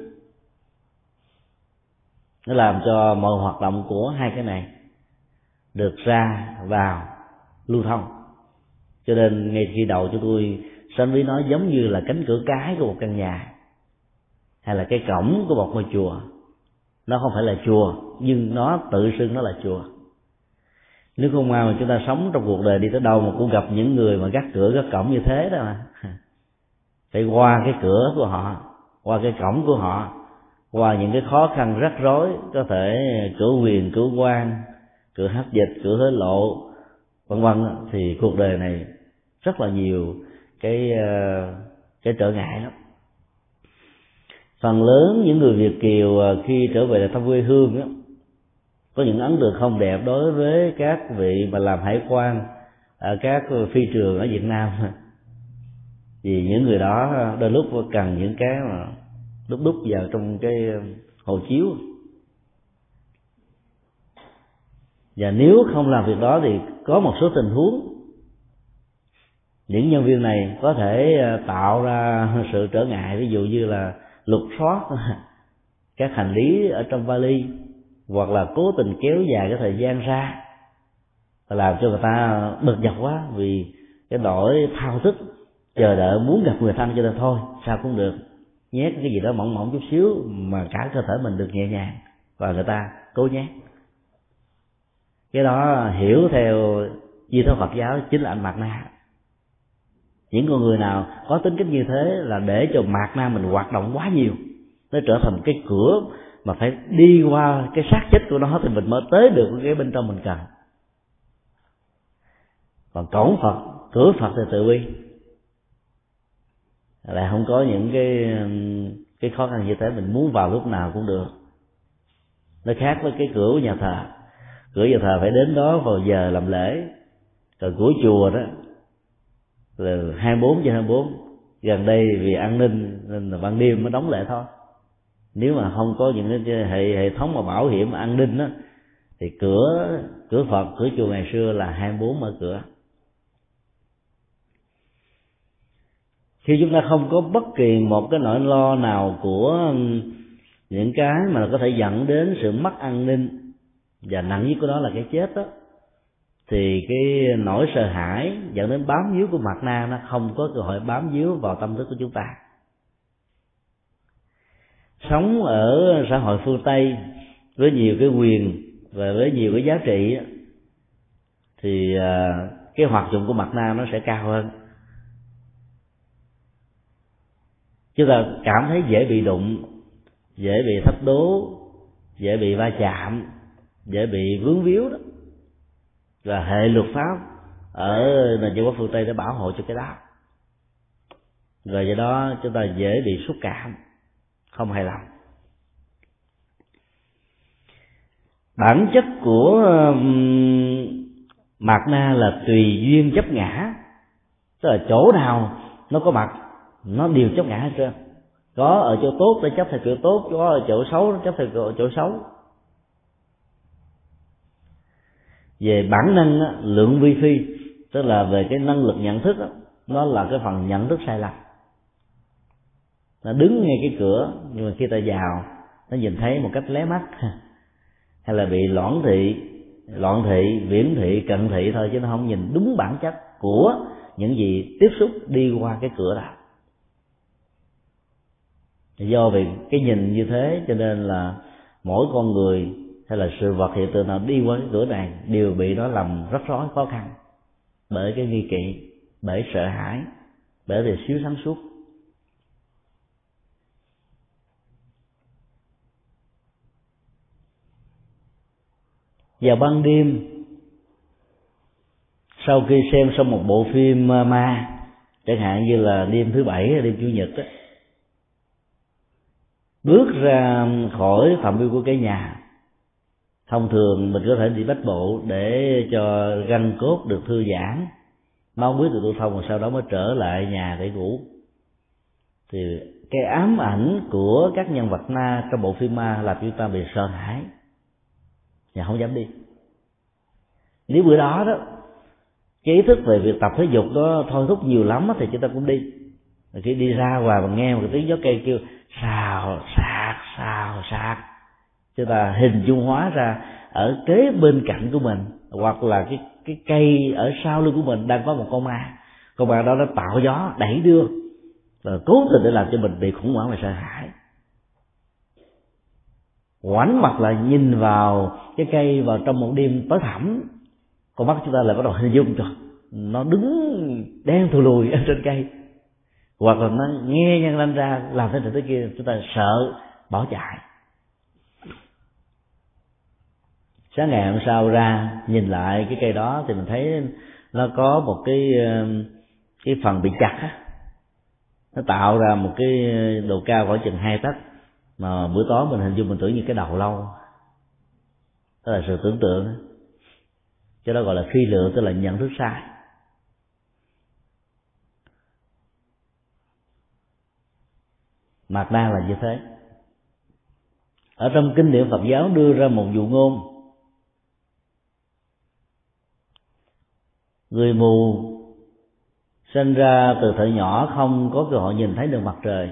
Nó làm cho mọi hoạt động của hai cái này được ra vào lưu thông. Cho nên ngay khi đầu cho tôi sanh ví nó giống như là cánh cửa cái của một căn nhà, hay là cái cổng của một ngôi chùa. Nó không phải là chùa nhưng nó tự xưng nó là chùa. Nếu không mà chúng ta sống trong cuộc đời đi tới đâu mà cũng gặp những người mà gác cửa gác cổng như thế đó mà phải qua cái cửa của họ, qua cái cổng của họ, qua những cái khó khăn rắc rối, có thể cửa quyền, cửa quan, cửa hấp dịch, cửa hối lộ, vân vân, thì cuộc đời này rất là nhiều cái trở ngại lắm. Phần lớn những người Việt kiều khi trở về thăm quê hương đó, có những ấn tượng không đẹp đối với các vị mà làm hải quan ở các phi trường ở Việt Nam, vì những người đó đôi lúc cần những cái mà đúc vào trong cái hộ chiếu, và nếu không làm việc đó thì có một số tình huống những nhân viên này có thể tạo ra sự trở ngại, ví dụ như là lục soát các hành lý ở trong vali, hoặc là cố tình kéo dài cái thời gian ra và làm cho người ta bực dọc quá vì cái nỗi thao thức chờ đợi muốn gặp người thân, cho nên thôi sao cũng được nhét cái gì đó mỏng mỏng chút xíu mà cả cơ thể mình được nhẹ nhàng, và người ta cố nhét. Cái đó hiểu theo di thức Phật giáo chính là anh mạt na. Những con người nào có tính cách như thế là để cho mạt na mình hoạt động quá nhiều, nó trở thành cái cửa mà phải đi qua cái xác chết của nó thì mình mới tới được cái bên trong mình cần. Còn cổng Phật, cửa Phật thì tự bi, lại không có những cái khó khăn như thế, mình muốn vào lúc nào cũng được. Nó khác với cái cửa của nhà thờ. Cửa nhà thờ phải đến đó vào giờ làm lễ, còn cửa chùa đó là 24/24. Gần đây vì an ninh nên là ban đêm mới đóng lại thôi. Nếu mà không có những cái hệ thống mà bảo hiểm an ninh đó, thì cửa Phật, cửa chùa ngày xưa là 24 mở cửa. Khi chúng ta không có bất kỳ một cái nỗi lo nào của những cái mà có thể dẫn đến sự mất an ninh, và nặng nhất của đó là cái chết đó, thì cái nỗi sợ hãi dẫn đến bám víu của mạt na nó không có cơ hội bám víu vào tâm thức của chúng ta. Sống ở xã hội phương Tây với nhiều cái quyền và với nhiều cái giá trị thì cái hoạt dụng của mạt na nó sẽ cao hơn. Chúng ta cảm thấy dễ bị đụng, dễ bị thách đố, dễ bị va chạm, dễ bị vướng víu đó, và hệ luật pháp ở nền văn hóa phương Tây để bảo hộ cho cái đó. Rồi do đó chúng ta dễ bị xúc cảm, không hài lòng. Bản chất của mạt na là tùy duyên chấp ngã, tức là chỗ nào nó có mặt nó đều chấp ngã hết trơn. Có ở chỗ tốt để chấp theo kiểu tốt, có ở chỗ xấu nó chấp theo chỗ xấu. Về bản năng đó, lượng vi phi, tức là về cái năng lực nhận thức đó, nó là cái phần nhận thức sai lầm. Nó đứng ngay cái cửa, nhưng mà khi ta vào nó nhìn thấy một cách lé mắt, hay là bị loạn thị, viễn thị, cận thị thôi, chứ nó không nhìn đúng bản chất của những gì tiếp xúc đi qua cái cửa đó. Do vì cái nhìn như thế cho nên là mỗi con người hay là sự vật hiện tượng nào đi qua cái cửa này đều bị nó làm rắc rối khó khăn, bởi cái nghi kỵ, bởi sợ hãi, bởi vì thiếu sáng suốt. Vào ban đêm sau khi xem xong một bộ phim ma, chẳng hạn như là đêm thứ bảy hay đêm chủ nhật đó, bước ra khỏi phạm vi của cái nhà, thông thường mình có thể đi bách bộ để cho gân cốt được thư giãn, máu huyết được lưu thông, và sau đó mới trở lại nhà để ngủ. Thì cái ám ảnh của các nhân vật ma trong bộ phim ma làm chúng ta bị sợ hãi và không dám đi. Nếu bữa đó cái ý thức về việc tập thể dục đó thôi thúc nhiều lắm thì chúng ta cũng đi. Rồi khi đi ra ngoài và nghe một cái tiếng gió cây kêu xào xạc, chúng ta hình dung hóa ra ở kế bên cạnh của mình, hoặc là cái cây ở sau lưng của mình đang có một con ma. Con ma đó nó tạo gió đẩy đưa, rồi cố tình để làm cho mình bị khủng hoảng và sợ hãi. Ngoảnh mặt lại nhìn vào cái cây vào trong một đêm tối thẳm, con mắt chúng ta lại bắt đầu hình dung rồi nó đứng đen thù lùi ở trên cây, hoặc là nó nghe nhân lên ra làm thế này thế kia, chúng ta sợ bỏ chạy. Sáng ngày hôm sau ra nhìn lại cái cây đó thì mình thấy nó có một cái phần bị chặt á, nó tạo ra một cái độ cao khoảng chừng 2 tấc, mà bữa tối mình hình dung mình tưởng như cái đầu lâu. Đó là sự tưởng tượng, cái đó gọi là phi lượng, tức là nhận thức sai. Mạt na là như thế. Ở trong kinh điển Phật giáo đưa ra một dụ ngôn: người mù sinh ra từ thời nhỏ không có cơ hội nhìn thấy được mặt trời.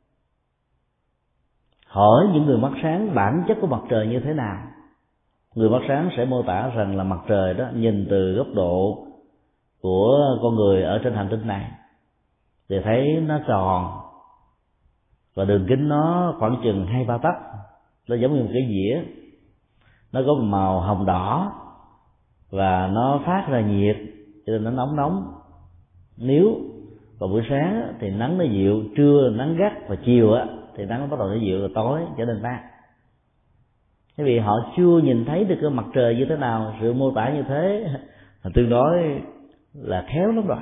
Hỏi những người mắt sáng bản chất của mặt trời như thế nào, người mắt sáng sẽ mô tả rằng là mặt trời đó nhìn từ góc độ của con người ở trên hành tinh này thì thấy nó tròn, và đường kính nó khoảng chừng 2-3 tấc, nó giống như một cái dĩa, nó có màu hồng đỏ và nó phát ra nhiệt cho nên nó nóng. Nếu vào buổi sáng thì nắng nó dịu, trưa nắng gắt, và chiều thì nắng nó bắt đầu nó dịu, rồi tối trở nên mát. Bởi vì họ chưa nhìn thấy được cái mặt trời như thế nào, sự mô tả như thế là tương đối là khéo lắm rồi.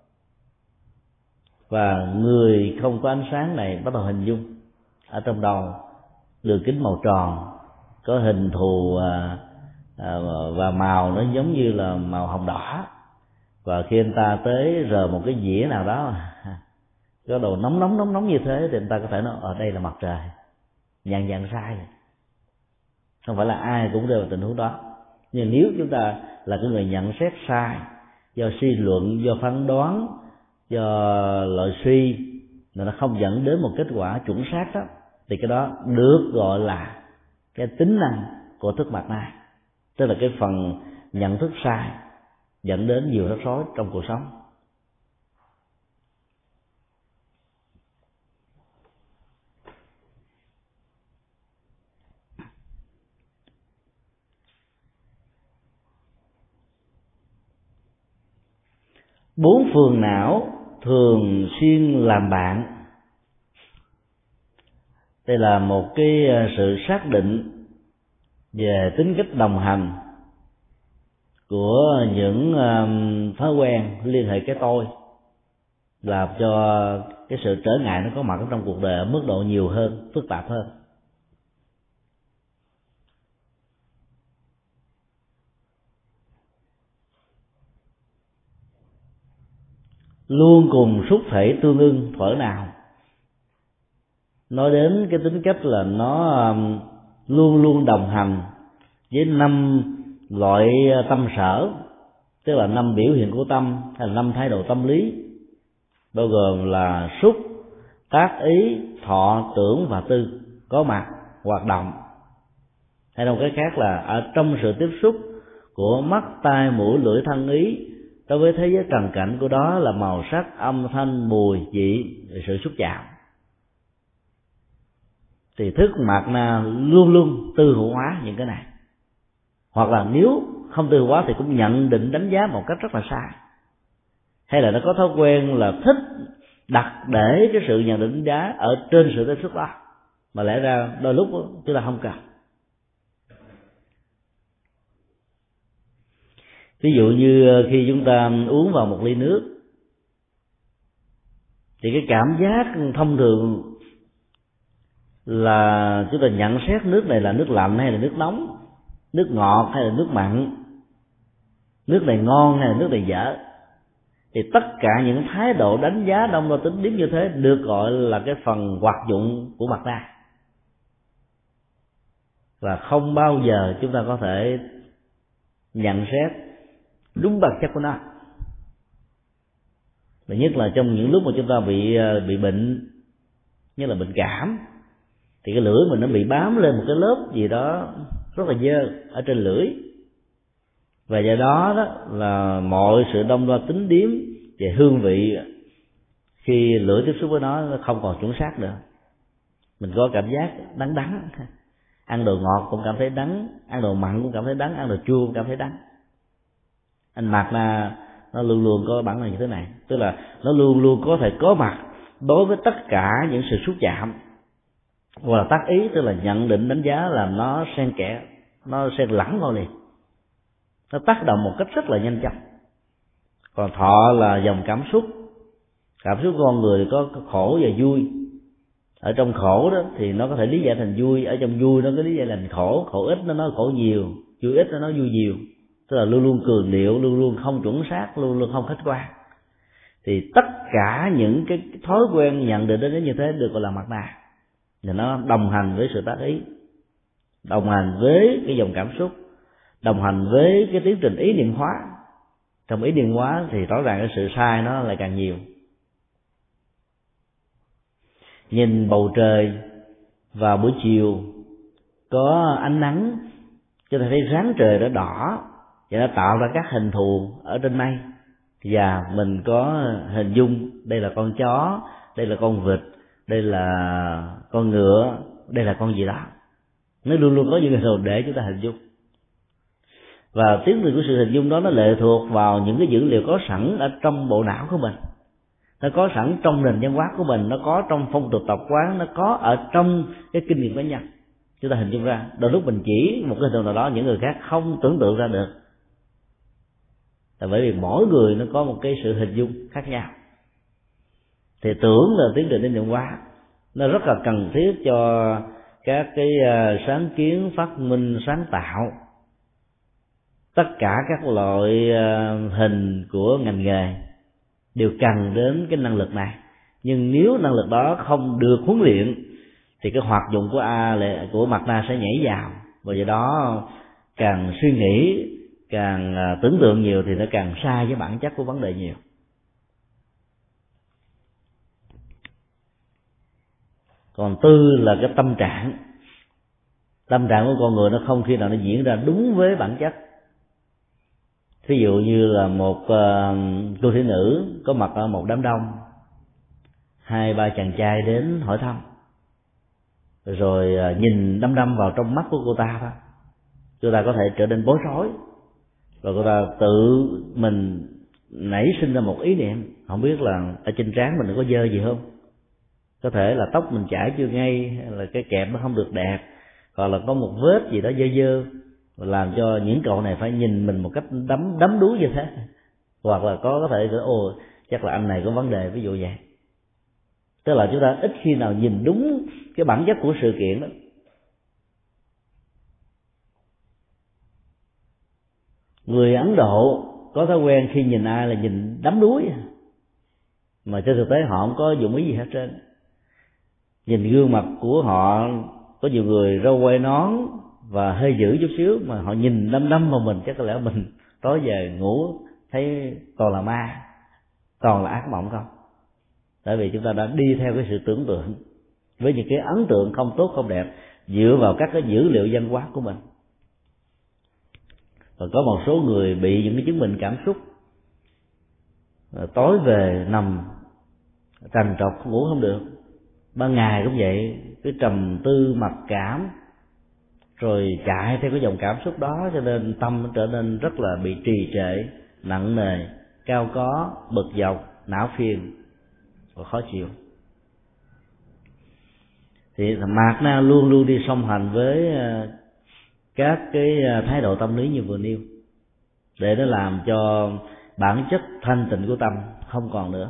Và người không có ánh sáng này bắt đầu hình dung ở trong đầu đường kính màu tròn, có hình thù và màu nó giống như là màu hồng đỏ. Và khi anh ta tới rờ một cái dĩa nào đó có đồ nóng như thế thì anh ta có thể nói ở đây là mặt trời. Dàn sai, không phải là ai cũng đều là tình huống đó. Nhưng nếu chúng ta là cái người nhận xét sai do suy luận, do phán đoán, do loại suy, mà nó không dẫn đến một kết quả chuẩn xác đó, thì cái đó được gọi là cái tính năng của thức mạt na, tức là cái phần nhận thức sai dẫn đến nhiều rắc rối trong cuộc sống. Bốn phường não thường xuyên làm bạn. Đây là một cái sự xác định về tính cách đồng hành của những thói quen liên hệ cái tôi, làm cho cái sự trở ngại nó có mặt trong cuộc đời ở mức độ nhiều hơn, phức tạp hơn. Luôn cùng xúc thể tương ưng thuở nào, nói đến cái tính cách là nó luôn luôn đồng hành với 5 loại tâm sở, tức là 5 biểu hiện của tâm hay là 5 thái độ tâm lý, bao gồm là xúc, tác ý, thọ, tưởng và tư có mặt hoạt động. Hay nói cách khác là ở trong sự tiếp xúc của mắt, tai, mũi, lưỡi, thân, ý đối với thế giới trần cảnh của đó là màu sắc, âm thanh, mùi, vị, sự xúc chạm, thì thức mạt na luôn luôn tư hữu hóa những cái này. Hoặc là nếu không tư hữu hóa thì cũng nhận định đánh giá một cách rất là sai, hay là nó có thói quen là thích đặt để cái sự nhận định đánh giá ở trên sự tiếp xúc đó, mà lẽ ra đôi lúc chúng ta không cần. Ví dụ như khi chúng ta uống vào một ly nước thì cái cảm giác thông thường là chúng ta nhận xét nước này là nước lạnh hay là nước nóng, nước ngọt hay là nước mặn, nước này ngon hay là nước này dở. Thì tất cả những thái độ đánh giá đông đo tính điếm như thế được gọi là cái phần hoạt dụng của mặt na, và không bao giờ chúng ta có thể nhận xét đúng bản chất của nó. Và nhất là trong những lúc mà chúng ta bị bệnh, như là bệnh cảm, thì cái lưỡi mình nó bị bám lên một cái lớp gì đó rất là dơ ở trên lưỡi, và do đó là mọi sự đông đo tính điếm về hương vị khi lưỡi tiếp xúc với nó không còn chuẩn xác nữa. Mình có cảm giác đắng đắng, ăn đồ ngọt cũng cảm thấy đắng, ăn đồ mặn cũng cảm thấy đắng, ăn đồ chua cũng cảm thấy đắng. Anh mặt là nó luôn luôn có bản năng như thế này, tức là nó luôn luôn có thể có mặt đối với tất cả những sự xúc chạm, hoặc là tác ý, tức là nhận định đánh giá làm nó xen kẽ, nó xen lẫn vào liền, nó tác động một cách rất là nhanh chóng. Còn thọ là dòng cảm xúc của con người có khổ và vui. Ở trong khổ đó thì nó có thể lý giải thành vui, ở trong vui nó có lý giải thành khổ, khổ ít nó nói khổ nhiều, vui ít nó nói vui nhiều, tức là luôn luôn cường điệu, luôn luôn không chuẩn xác, luôn luôn không khách quan. Thì tất cả những cái thói quen nhận định đến như thế được gọi là mặt nạ, và nó đồng hành với sự tác ý, đồng hành với cái dòng cảm xúc, đồng hành với cái tiến trình ý niệm hóa. Trong ý niệm hóa thì rõ ràng cái sự sai nó lại càng nhiều. Nhìn bầu trời vào buổi chiều có ánh nắng, cho ta thấy ráng trời đã đỏ và nó tạo ra các hình thù ở trên mây, và mình có hình dung đây là con chó, đây là con vịt, đây là con ngựa, đây là con gì đó. Nó luôn luôn có những hình thù để chúng ta hình dung, và tiến trình của sự hình dung đó nó lệ thuộc vào những cái dữ liệu có sẵn ở trong bộ não của mình, nó có sẵn trong nền văn hóa của mình, nó có trong phong tục tập quán, nó có ở trong cái kinh nghiệm cá nhân. Chúng ta hình dung ra, đôi lúc mình chỉ một cái hình tượng nào đó những người khác không tưởng tượng ra được, là bởi vì mỗi người nó có một cái sự hình dung khác nhau. Thì tưởng là tiến trình đến văn hóa nó rất là cần thiết cho các cái sáng kiến, phát minh, sáng tạo, tất cả các loại hình của ngành nghề đều cần đến cái năng lực này. Nhưng nếu năng lực đó không được huấn luyện thì cái hoạt dụng của mặt na sẽ nhảy vào, và do đó càng suy nghĩ, càng tưởng tượng nhiều thì nó càng sai với bản chất của vấn đề nhiều. Còn tư là cái tâm trạng của con người, nó không khi nào nó diễn ra đúng với bản chất. Ví dụ như là một cô thiếu nữ có mặt ở một đám đông, 2-3 chàng trai đến hỏi thăm, rồi nhìn đăm đăm vào trong mắt của cô ta thôi, cô ta có thể trở nên bối rối, rồi cô ta tự mình nảy sinh ra một ý niệm, không biết là ở trên trán mình có dơ gì không, có thể là tóc mình chải chưa ngay, hay là cái kẹp nó không được đẹp, hoặc là có một vết gì đó dơ dơ, làm cho những cậu này phải nhìn mình một cách đắm đuối như thế. Hoặc là có thể chắc là anh này có vấn đề, ví dụ vậy. Tức là chúng ta ít khi nào nhìn đúng cái bản chất của sự kiện đó. Người Ấn Độ có thói quen khi nhìn ai là nhìn đắm đuối, mà trên thực tế họ không có dụng ý gì hết trơn. Nhìn gương mặt của họ, có nhiều người râu quai nón và hơi dữ chút xíu, mà họ nhìn đăm đăm vào mình, chắc có lẽ mình tối về ngủ thấy toàn là ma, toàn là ác mộng không. Tại vì chúng ta đã đi theo cái sự tưởng tượng với những cái ấn tượng không tốt không đẹp dựa vào các cái dữ liệu văn hóa của mình. Và có một số người bị những cái chứng bệnh cảm xúc, tối về nằm trằn trọc ngủ không được, ban ngày cũng vậy, cứ trầm tư mặc cảm, rồi chạy theo cái dòng cảm xúc đó, cho nên tâm trở nên rất là bị trì trệ, nặng nề, cao có, bực dọc, não phiền và khó chịu. Thì mạt na luôn luôn đi song hành với các cái thái độ tâm lý như vừa nêu. để nó làm cho bản chất thanh tịnh của tâm không còn nữa.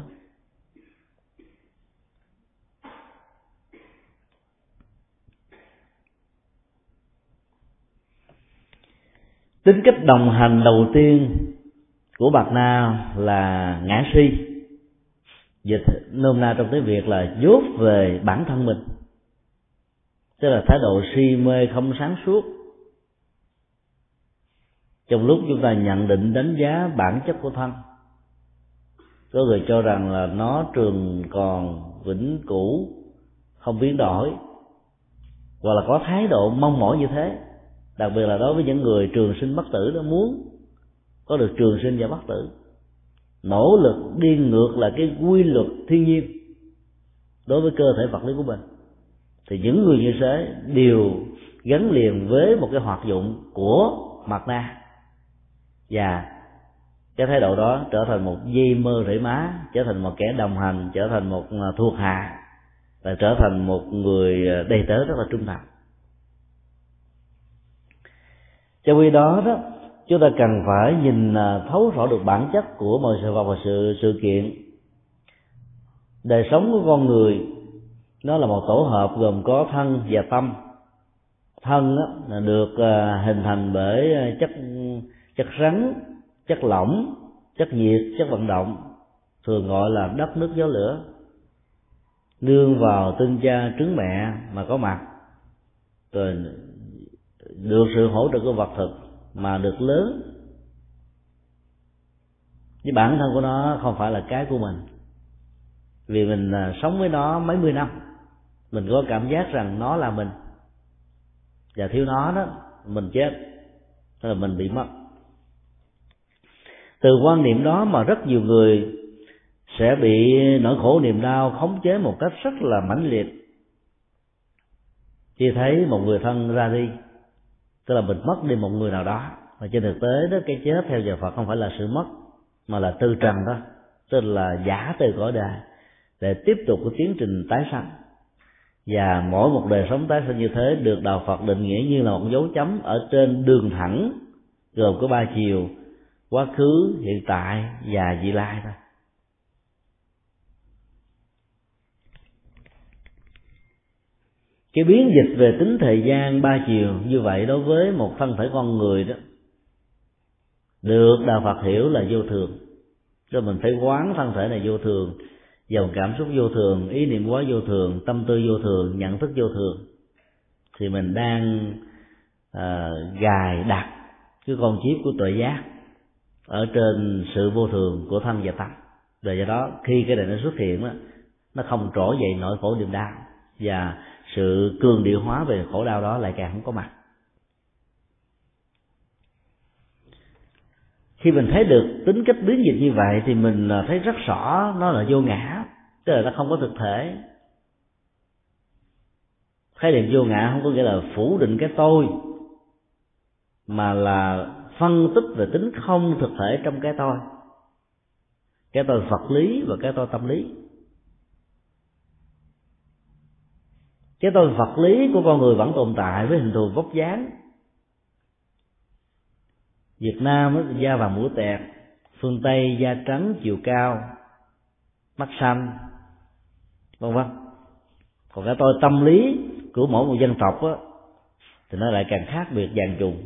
Tính cách đồng hành đầu tiên của Bạt Na là ngã si, dịch nôm na trong tiếng Việt là dốt về bản thân mình, tức là thái độ si mê không sáng suốt trong lúc chúng ta nhận định đánh giá bản chất của thân. Có người cho rằng là nó trường còn vĩnh cửu không biến đổi, hoặc là có thái độ mong mỏi như thế, đặc biệt là đối với những người trường sinh bất tử, nó muốn có được trường sinh và bất tử, nỗ lực đi ngược lại cái quy luật thiên nhiên đối với cơ thể vật lý của mình. Thì những người như thế đều gắn liền với một cái hoạt dụng của Mạt Na, và cái thái độ đó trở thành một dây mơ rễ má, trở thành một kẻ đồng hành, trở thành một thuộc hạ, và trở thành một người đầy tớ rất là trung thành. Trong khi đó chúng ta cần phải nhìn thấu rõ được bản chất của mọi sự vật và sự kiện. Đời sống của con người nó là một tổ hợp gồm có thân và tâm. Thân là được hình thành bởi chất rắn, chất lỏng, chất nhiệt, chất vận động, thường gọi là đất nước gió lửa, nương vào tinh cha trứng mẹ mà có mặt, rồi được sự hỗ trợ của vật thực mà được lớn. Với bản thân của nó không phải là cái của mình, vì mình sống với nó mấy mươi năm, mình có cảm giác rằng nó là mình, và thiếu nó đó mình chết, tức là mình bị mất. Từ quan niệm đó mà rất nhiều người sẽ bị nỗi khổ niềm đau khống chế một cách rất là mãnh liệt khi thấy một người thân ra đi, tức là mình mất đi một người nào đó. Và trên thực tế đó, cái chết theo giờ Phật không phải là sự mất, mà là từ trần đó, tức là giả từ cõi đời để tiếp tục cái tiến trình tái sanh. Và mỗi một đời sống tái sanh như thế được đạo Phật định nghĩa như là một dấu chấm ở trên đường thẳng gồm có ba chiều: quá khứ, hiện tại và vị lai thôi. Cái biến dịch về tính thời gian ba chiều như vậy đối với một thân thể con người đó được đạo Phật hiểu là vô thường. Cho mình phải quán thân thể này vô thường, dòng cảm xúc vô thường, ý niệm quá vô thường, tâm tư vô thường, nhận thức vô thường, thì mình đang gài đặt cái con chip của tuệ giác ở trên sự vô thường của thân và tâm. Rồi do đó khi cái này nó xuất hiện đó, nó không trỗi dậy nỗi khổ niềm đau, và sự cường điệu hóa về khổ đau đó lại càng không có mặt. Khi mình thấy được tính cách biến dịch như vậy thì mình thấy rất rõ nó là vô ngã, tức là nó không có thực thể. Khái niệm vô ngã không có nghĩa là phủ định cái tôi, mà là phân tích về tính không thực thể trong cái tôi vật lý và cái tôi tâm lý. Cái tôi vật lý của con người vẫn tồn tại với hình thù vóc dáng. Việt Nam da vàng mũi tẹt, phương Tây da trắng chiều cao, mắt xanh, vân vân. Còn cái tôi tâm lý của mỗi một dân tộc thì nó lại càng khác biệt vạn trùng.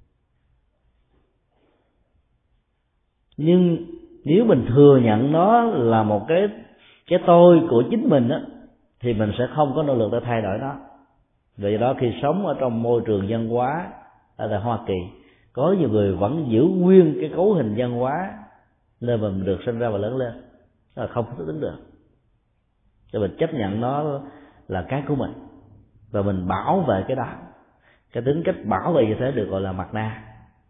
Nhưng nếu mình thừa nhận nó là một cái tôi của chính mình thì mình sẽ không có nỗ lực để thay đổi nó. Vì đó khi sống ở trong môi trường văn hóa ở tại Hoa Kỳ, có nhiều người vẫn giữ nguyên cái cấu hình văn hóa nơi mà mình được sinh ra và lớn lên, đó là không thích ứng được. Cho mình chấp nhận nó là cái của mình và mình bảo vệ cái đó. Cái tính cách bảo vệ như thế được gọi là Mạt Na.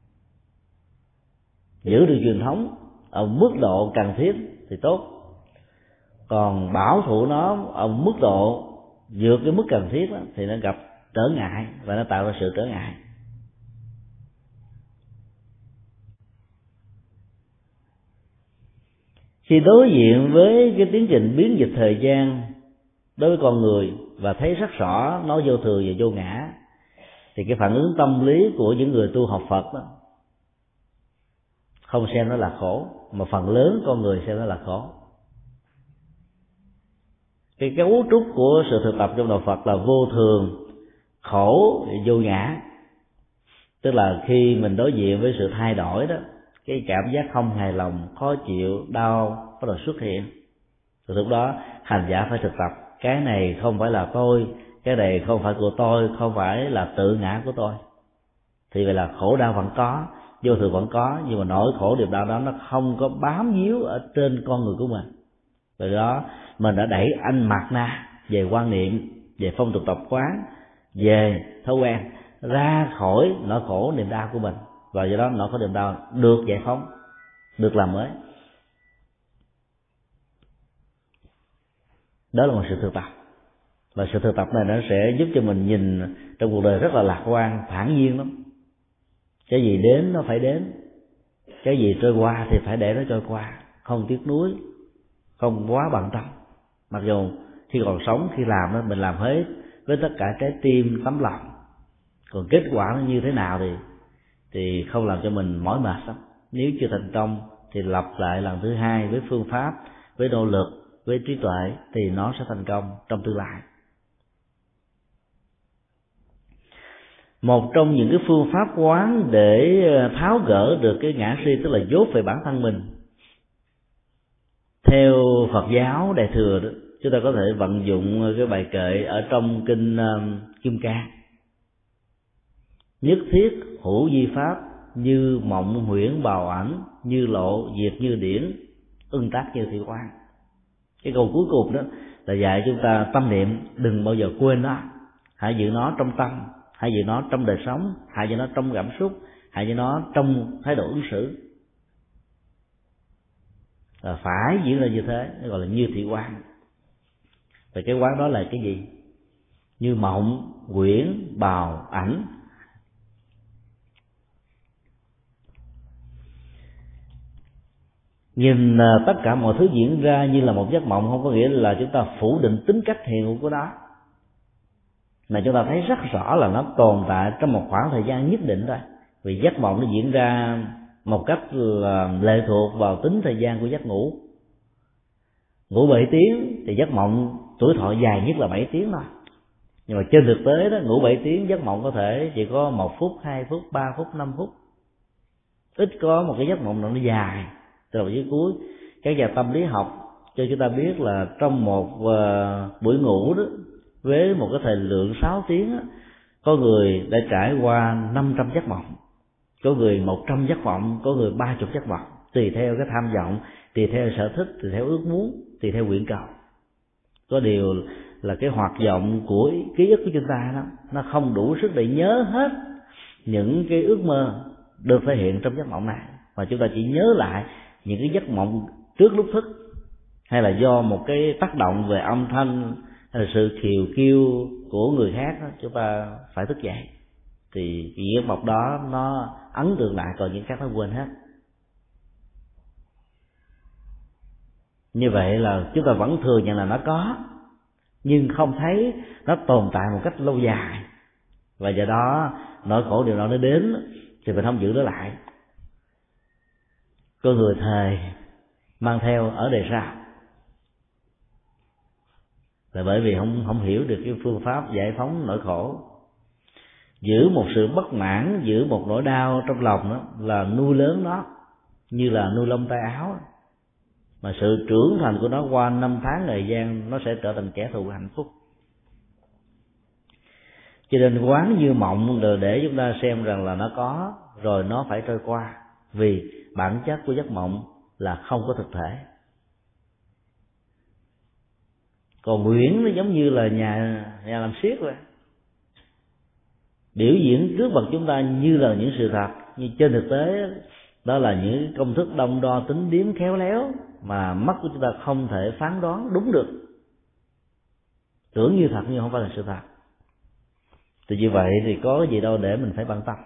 Giữ được truyền thống ở mức độ cần thiết thì tốt, còn bảo thủ nó ở mức độ vượt cái mức cần thiết đó, thì nó gặp trở ngại và nó tạo ra sự trở ngại. Khi đối diện với cái tiến trình biến dịch thời gian đối với con người và thấy rất rõ nó vô thường và vô ngã, thì cái phản ứng tâm lý của những người tu học Phật đó không xem nó là khổ, mà phần lớn con người xem nó là khổ. Cái cấu trúc của sự thực tập trong đạo Phật là vô thường, khổ, vô ngã. Tức là khi mình đối diện với sự thay đổi đó, cái cảm giác không hài lòng, khó chịu, đau bắt đầu xuất hiện. Từ lúc đó hành giả phải thực tập, cái này không phải là tôi, cái này không phải của tôi, không phải là tự ngã của tôi. Thì vậy là khổ đau vẫn có, vô thường vẫn có, nhưng mà nỗi khổ niềm đau đó nó không có bám víu ở trên con người của mình. Từ đó mình đã đẩy anh mặt na về quan niệm, về phong tục tập quán, về thói quen ra khỏi nỗi khổ niềm đau của mình, và do đó nỗi khổ niềm đau được giải phóng, được làm mới. Đó là một sự thực tập, và sự thực tập này nó sẽ giúp cho mình nhìn trong cuộc đời rất là lạc quan, thản nhiên lắm. Cái gì đến nó phải đến, cái gì trôi qua thì phải để nó trôi qua, không tiếc nuối, không quá bận tâm. Mặc dù khi còn sống, khi làm đó mình làm hết với tất cả trái tim, tấm lòng, còn kết quả nó như thế nào thì không làm cho mình mỏi mệt lắm. Nếu chưa thành công thì lặp lại lần thứ hai với phương pháp, với nỗ lực, với trí tuệ thì nó sẽ thành công trong tương lai. Một trong những cái phương pháp quán để tháo gỡ được cái ngã si, tức là dốt về bản thân mình, theo Phật giáo Đại thừa đó, chúng ta có thể vận dụng cái bài kệ ở trong kinh Kim Cang: nhất thiết hữu vi pháp, như mộng huyễn bào ảnh, như lộ diệt như điển, ưng tác như thị quan. Cái câu cuối cùng đó là dạy chúng ta tâm niệm đừng bao giờ quên nó, hãy giữ nó trong tâm, hãy giữ nó trong đời sống, hãy giữ nó trong cảm xúc, hãy giữ nó trong thái độ ứng xử. Là phải diễn ra như thế, nó gọi là như thị quan. Và cái quán đó là cái gì? Như mộng, quyển, bào, ảnh. Nhìn tất cả mọi thứ diễn ra như là một giấc mộng không có nghĩa là chúng ta phủ định tính cách hiện hữu của nó, mà chúng ta thấy rất rõ là nó tồn tại trong một khoảng thời gian nhất định thôi. Vì giấc mộng nó diễn ra một cách là lệ thuộc vào tính thời gian của giấc ngủ. Ngủ 7 tiếng thì giấc mộng tuổi thọ dài nhất là 7 tiếng thôi. Nhưng mà trên thực tế đó, ngủ 7 tiếng giấc mộng có thể chỉ có 1 phút, 2 phút, 3 phút, 5 phút. Ít có một cái giấc mộng nào nó dài. Từ đầu dưới cuối, các nhà tâm lý học cho chúng ta biết là trong một buổi ngủ đó, với một cái thời lượng 6 tiếng đó, có người đã trải qua 500 giấc mộng, có người 100 giấc mộng, có người 30 giấc mộng, tùy theo cái tham vọng, tùy theo sở thích, tùy theo ước muốn, tùy theo nguyện cầu. Có điều là cái hoạt động của ký ức của chúng ta đó, nó không đủ sức để nhớ hết những cái ước mơ được thể hiện trong giấc mộng này, mà chúng ta chỉ nhớ lại những cái giấc mộng trước lúc thức, hay là do một cái tác động về âm thanh hay là sự khều kêu của người khác đó, chúng ta phải thức dậy, thì cái giấc mộng đó nó ấn tượng lại, còn những khác nó quên hết. Như vậy là chúng ta vẫn thừa nhận là nó có, nhưng không thấy nó tồn tại một cách lâu dài, và do đó nỗi khổ điều đó nó đến thì mình không giữ nó lại. Con người thề mang theo ở đời sau là bởi vì không hiểu được cái phương pháp giải phóng nỗi khổ. Giữ một sự bất mãn, giữ một nỗi đau trong lòng đó là nuôi lớn nó như là nuôi lông tay áo, mà sự trưởng thành của nó qua 5 tháng thời gian nó sẽ trở thành kẻ thù hạnh phúc. Cho nên quán như mộng là để chúng ta xem rằng là nó có rồi nó phải trôi qua, vì bản chất của giấc mộng là không có thực thể. Còn huyễn nó giống như là nhà làm xiếc vậy, biểu diễn trước mặt chúng ta như là những sự thật, nhưng trên thực tế đó là những công thức đong đo tính điếm khéo léo mà mắt của chúng ta không thể phán đoán đúng được, tưởng như thật nhưng không phải là sự thật. Thì như vậy thì có gì đâu để mình phải bận tâm.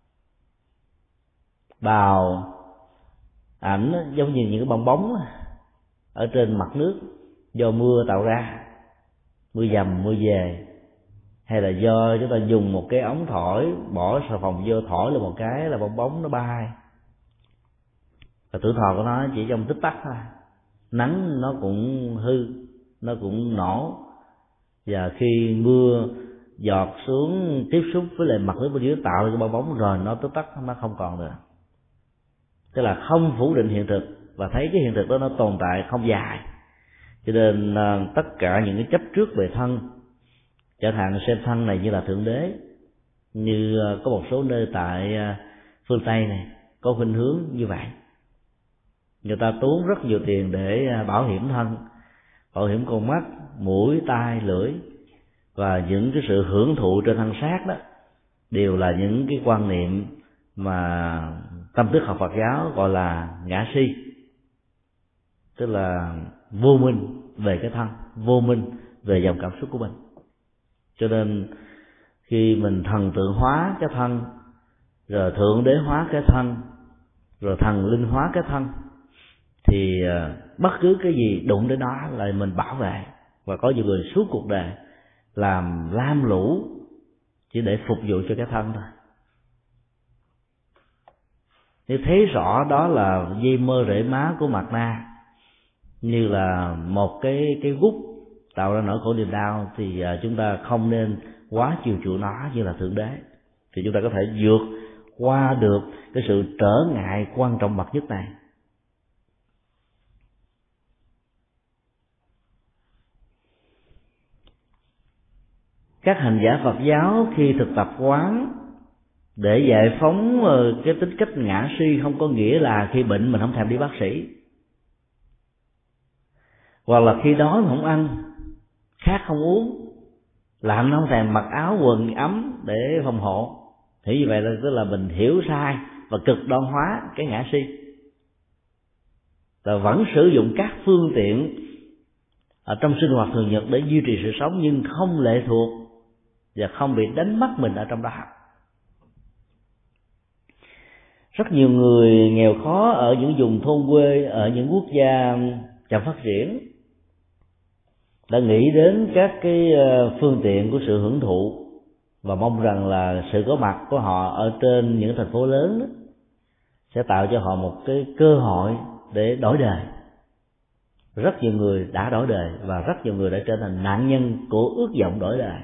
Bào ảnh giống như những cái bong bóng ở trên mặt nước do mưa tạo ra, mưa dầm mưa về, hay là do chúng ta dùng một cái ống thổi, bỏ xà phòng vô thổi là một cái là bong bóng nó bay. và tuổi thọ của nó chỉ trong tích tắc thôi. Nắng nó cũng hư, nó cũng nổ, và khi mưa giọt xuống tiếp xúc với lại mặt nước bên dưới tạo ra cái bong bóng rồi nó tích tắc nó không còn nữa. Tức là không phủ định hiện thực và thấy cái hiện thực đó nó tồn tại không dài. Cho nên tất cả những cái chấp trước về thân, chẳng hạn xem thân này như là thượng đế, như có một số nơi tại phương Tây này có khuynh hướng như vậy. Người ta tốn rất nhiều tiền để bảo hiểm thân, bảo hiểm con mắt, mũi, tai, lưỡi, và những cái sự hưởng thụ trên thân xác đó đều là những cái quan niệm mà tâm thức học Phật giáo gọi là ngã si, tức là vô minh về cái thân, vô minh về dòng cảm xúc của mình. Cho nên khi mình thần tượng hóa cái thân, rồi thượng đế hóa cái thân, rồi thần linh hóa cái thân, thì bất cứ cái gì đụng đến đó là mình bảo vệ. Và có nhiều người suốt cuộc đời làm lam lũ chỉ để phục vụ cho cái thân thôi. Nếu thấy rõ đó là dây mơ rễ má của Mạt Na, như là một cái gút tạo ra nỗi khổ niềm đau, thì chúng ta không nên quá chiều chuộng nó như là thượng đế, thì chúng ta có thể vượt qua được cái sự trở ngại quan trọng bậc nhất này. Các hành giả Phật giáo khi thực tập quán để giải phóng cái tính cách ngã si, không có nghĩa là khi bệnh mình không thèm đi bác sĩ, hoặc là khi đói mà không ăn, khát không uống, lạnh không thèm mặc áo quần ấm để phòng hộ. Thì như vậy là tức là mình hiểu sai và cực đoan hóa cái ngã si, và vẫn sử dụng các phương tiện ở trong sinh hoạt thường nhật để duy trì sự sống, nhưng không lệ thuộc và không bị đánh mất mình ở trong đó. Rất nhiều người nghèo khó ở những vùng thôn quê, ở những quốc gia chậm phát triển, đã nghĩ đến các cái phương tiện của sự hưởng thụ và mong rằng là sự có mặt của họ ở trên những thành phố lớn đó sẽ tạo cho họ một cái cơ hội để đổi đời. Rất nhiều người đã đổi đời và rất nhiều người đã trở thành nạn nhân của ước vọng đổi đời.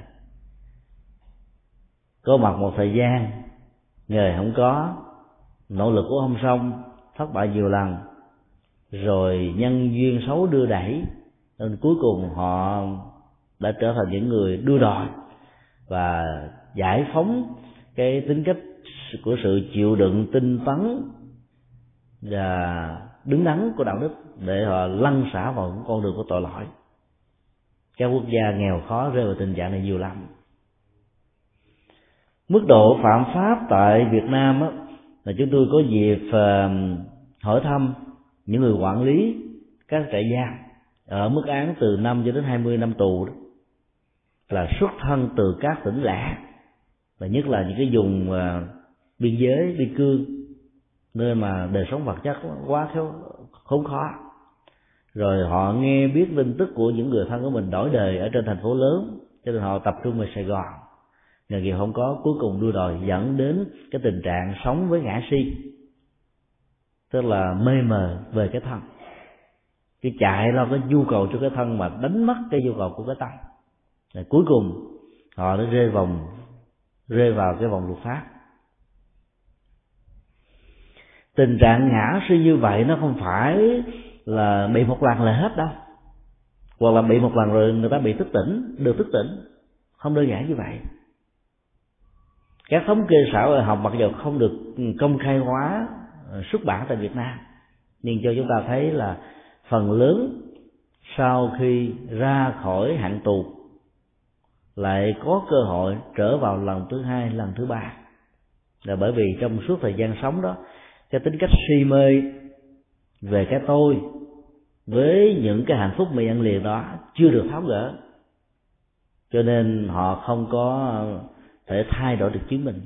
Có mặt một thời gian, nghề không có, nỗ lực của không xong, thất bại nhiều lần, rồi nhân duyên xấu đưa đẩy, nên cuối cùng họ đã trở thành những người đua đòi và giải phóng cái tính cách của sự chịu đựng tinh tấn và đứng đắn của đạo đức để họ lăn xả vào những con đường của tội lỗi. Các quốc gia nghèo khó rơi vào tình trạng này nhiều lắm. Mức độ phạm pháp tại Việt Nam á, là chúng tôi có dịp hỏi thăm những người quản lý các trại giam ở mức án từ 5 cho đến 20 năm tù đó, là xuất thân từ các tỉnh lẻ, và nhất là những cái vùng biên giới, biên cương, nơi mà đời sống vật chất quá khốn khó. Rồi họ nghe biết tin tức của những người thân của mình đổi đời ở trên thành phố lớn, cho nên họ tập trung về Sài Gòn. Nghề nghiệp không có, cuối cùng đua đòi dẫn đến cái tình trạng sống với ngã si, tức là mê mờ về cái thân, cái chạy lo cái nhu cầu cho cái thân mà đánh mất cái nhu cầu của cái tâm. Rồi cuối cùng họ đã rơi vào cái vòng luật pháp. Tình trạng ngã suy như vậy nó không phải là bị một lần là hết đâu, hoặc là bị một lần rồi người ta bị thức tỉnh, được thức tỉnh, không đơn giản như vậy. Các thống kê xã hội học mặc dù không được công khai hóa xuất bản tại Việt Nam, nhưng cho chúng ta thấy là phần lớn sau khi ra khỏi hạn tù lại có cơ hội trở vào lần thứ hai, lần thứ ba, là bởi vì trong suốt thời gian sống đó, cái tính cách si mê về cái tôi với những cái hạnh phúc mì ăn liền đó chưa được tháo gỡ, cho nên họ không có thể thay đổi được chính mình.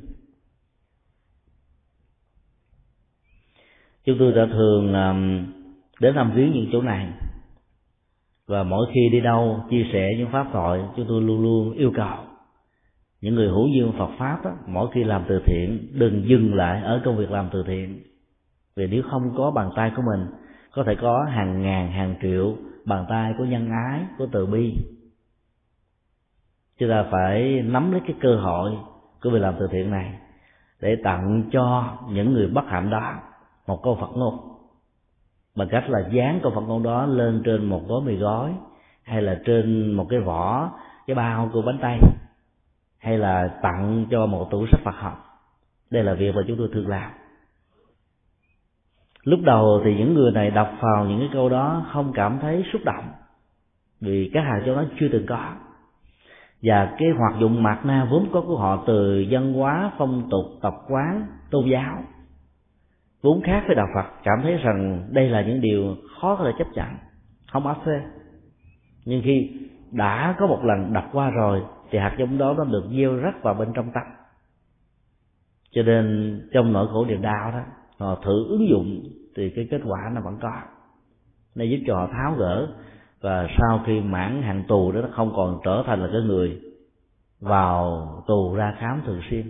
Chúng tôi đã thường đến thăm viếng những chỗ này, và mỗi khi đi đâu chia sẻ những pháp thoại, chúng tôi luôn luôn yêu cầu những người hữu duyên Phật pháp đó, mỗi khi làm từ thiện đừng dừng lại ở công việc làm từ thiện, Vì nếu không có bàn tay của mình, có thể có hàng ngàn hàng triệu bàn tay của nhân ái, của từ bi. Chúng ta phải nắm lấy cái cơ hội của việc làm từ thiện này để tặng cho những người bất hạnh đó một câu Phật ngôn, bằng cách là dán câu Phật ngôn đó lên trên một gói mì gói, hay là trên một cái vỏ, cái bao của bánh tây, hay là tặng cho một tủ sách Phật học. Đây là việc mà chúng tôi thường làm. Lúc đầu thì những người này đọc vào những cái câu đó không cảm thấy xúc động, vì các hạt châu đó chưa từng có, và cái hoạt dụng mạt na vốn có của họ từ văn hóa, phong tục, tập quán, tôn giáo vốn khác với đạo Phật, cảm thấy rằng đây là những điều khó có thể chấp nhận, không áp phê. Nhưng khi đã có một lần đọc qua rồi thì hạt giống đó nó được gieo rắc vào bên trong tâm. Cho nên trong nỗi khổ niềm đau đó, họ thử ứng dụng thì cái kết quả nó vẫn có, nó giúp cho họ tháo gỡ, và sau khi mãn hạn tù đó, nó không còn trở thành là cái người vào tù ra khám thường xuyên.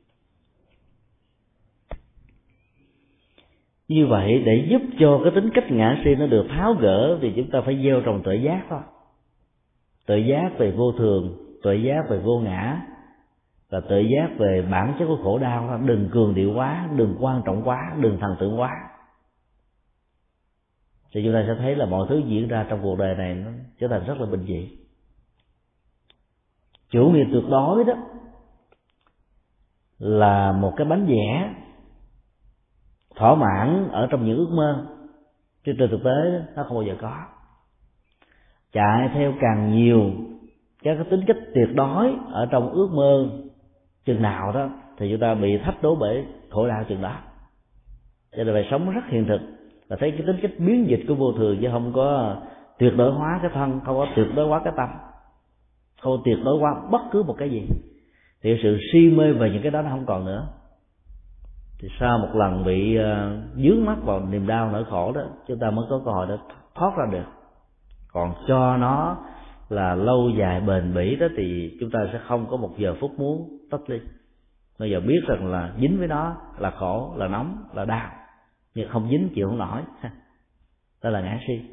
Như vậy để giúp cho cái tính cách ngã si nó được tháo gỡ thì chúng ta phải gieo trồng tuệ giác thôi. Tuệ giác về vô thường, tuệ giác về vô ngã, và tự giác về bản chất của khổ đau đó. Đừng cường điệu quá, đừng quan trọng quá, đừng thần tượng quá, thì chúng ta sẽ thấy là mọi thứ diễn ra trong cuộc đời này nó trở thành rất là bình dị. Chủ nghĩa tuyệt đối đó là một cái bánh vẽ thỏa mãn ở trong những ước mơ, chứ trên thực tế nó không bao giờ có. Chạy theo càng nhiều các cái tính cách tuyệt đối ở trong ước mơ chừng nào đó thì chúng ta bị thách đố bởi khổ đau chừng đó. Cho nên phải sống rất hiện thực và thấy cái tính cách biến dịch của vô thường, chứ không có tuyệt đối hóa cái thân, không có tuyệt đối hóa cái tâm, không có tuyệt đối hóa bất cứ một cái gì. Thì sự si mê về những cái đó nó không còn nữa. Thì sau một lần bị dướng mắt vào niềm đau nỗi khổ đó, chúng ta mới có cơ hội để thoát ra được. Còn cho nó là lâu dài bền bỉ đó thì chúng ta sẽ không có một giờ phút muốn tách ly. Bây giờ biết rằng là dính với nó là khổ, là nóng, là đau, nhưng không dính chịu không nổi, đó là ngã si.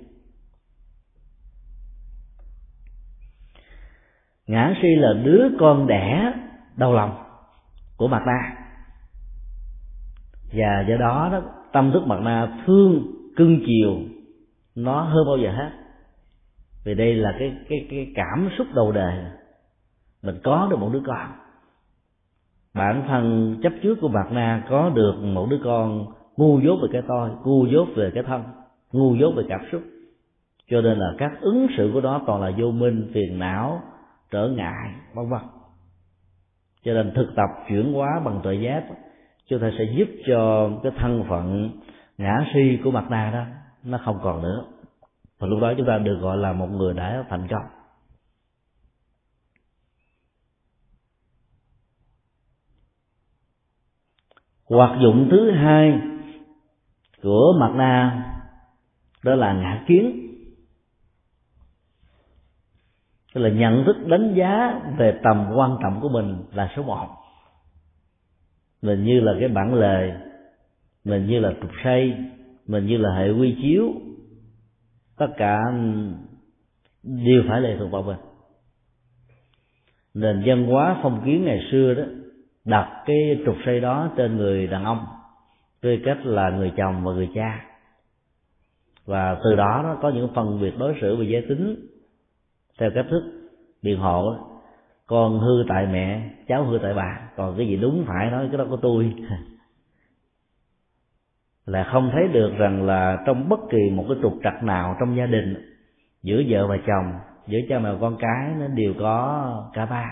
Ngã si là đứa con đẻ đau lòng của mạt na, và do đó đó tâm thức mạt na thương cưng chiều nó hơn bao giờ hết. Vì đây là cái cảm xúc đầu đời, mình có được một đứa con. Bản thân chấp trước của mạt na có được một đứa con ngu dốt về cái tôi, ngu dốt về cái thân, ngu dốt về cảm xúc, cho nên là các ứng xử của nó toàn là vô minh, phiền não, trở ngại, vân vân. Cho nên thực tập chuyển hóa bằng tuệ giác, chúng ta sẽ giúp cho cái thân phận ngã si của mạt na đó nó không còn nữa, và lúc đó chúng ta được gọi là một người đã thành công. Hoạt dụng thứ hai của mạt na đó là ngã kiến, tức là nhận thức đánh giá về tầm quan trọng của mình là số một. Mình như là cái bản lề, mình như là trục xây, mình như là hệ quy chiếu, tất cả đều phải lệ thuộc vào mình. Nền văn hóa phong kiến ngày xưa đó đặt cái trục xây đó trên người đàn ông với cách là người chồng và người cha, và từ đó nó có những phân biệt đối xử về giới tính theo cách thức biện hộ: con hư tại mẹ, cháu hư tại bà, còn cái gì đúng phải nói cái đó của tôi. Là không thấy được rằng là trong bất kỳ một cái trục trặc nào trong gia đình, giữa vợ và chồng, giữa cha mẹ và con cái, nó đều có cả ba,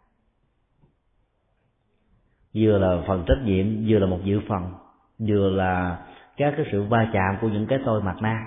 vừa là phần trách nhiệm, vừa là một dự phần, vừa là các cái sự va chạm của những cái tôi mạt na.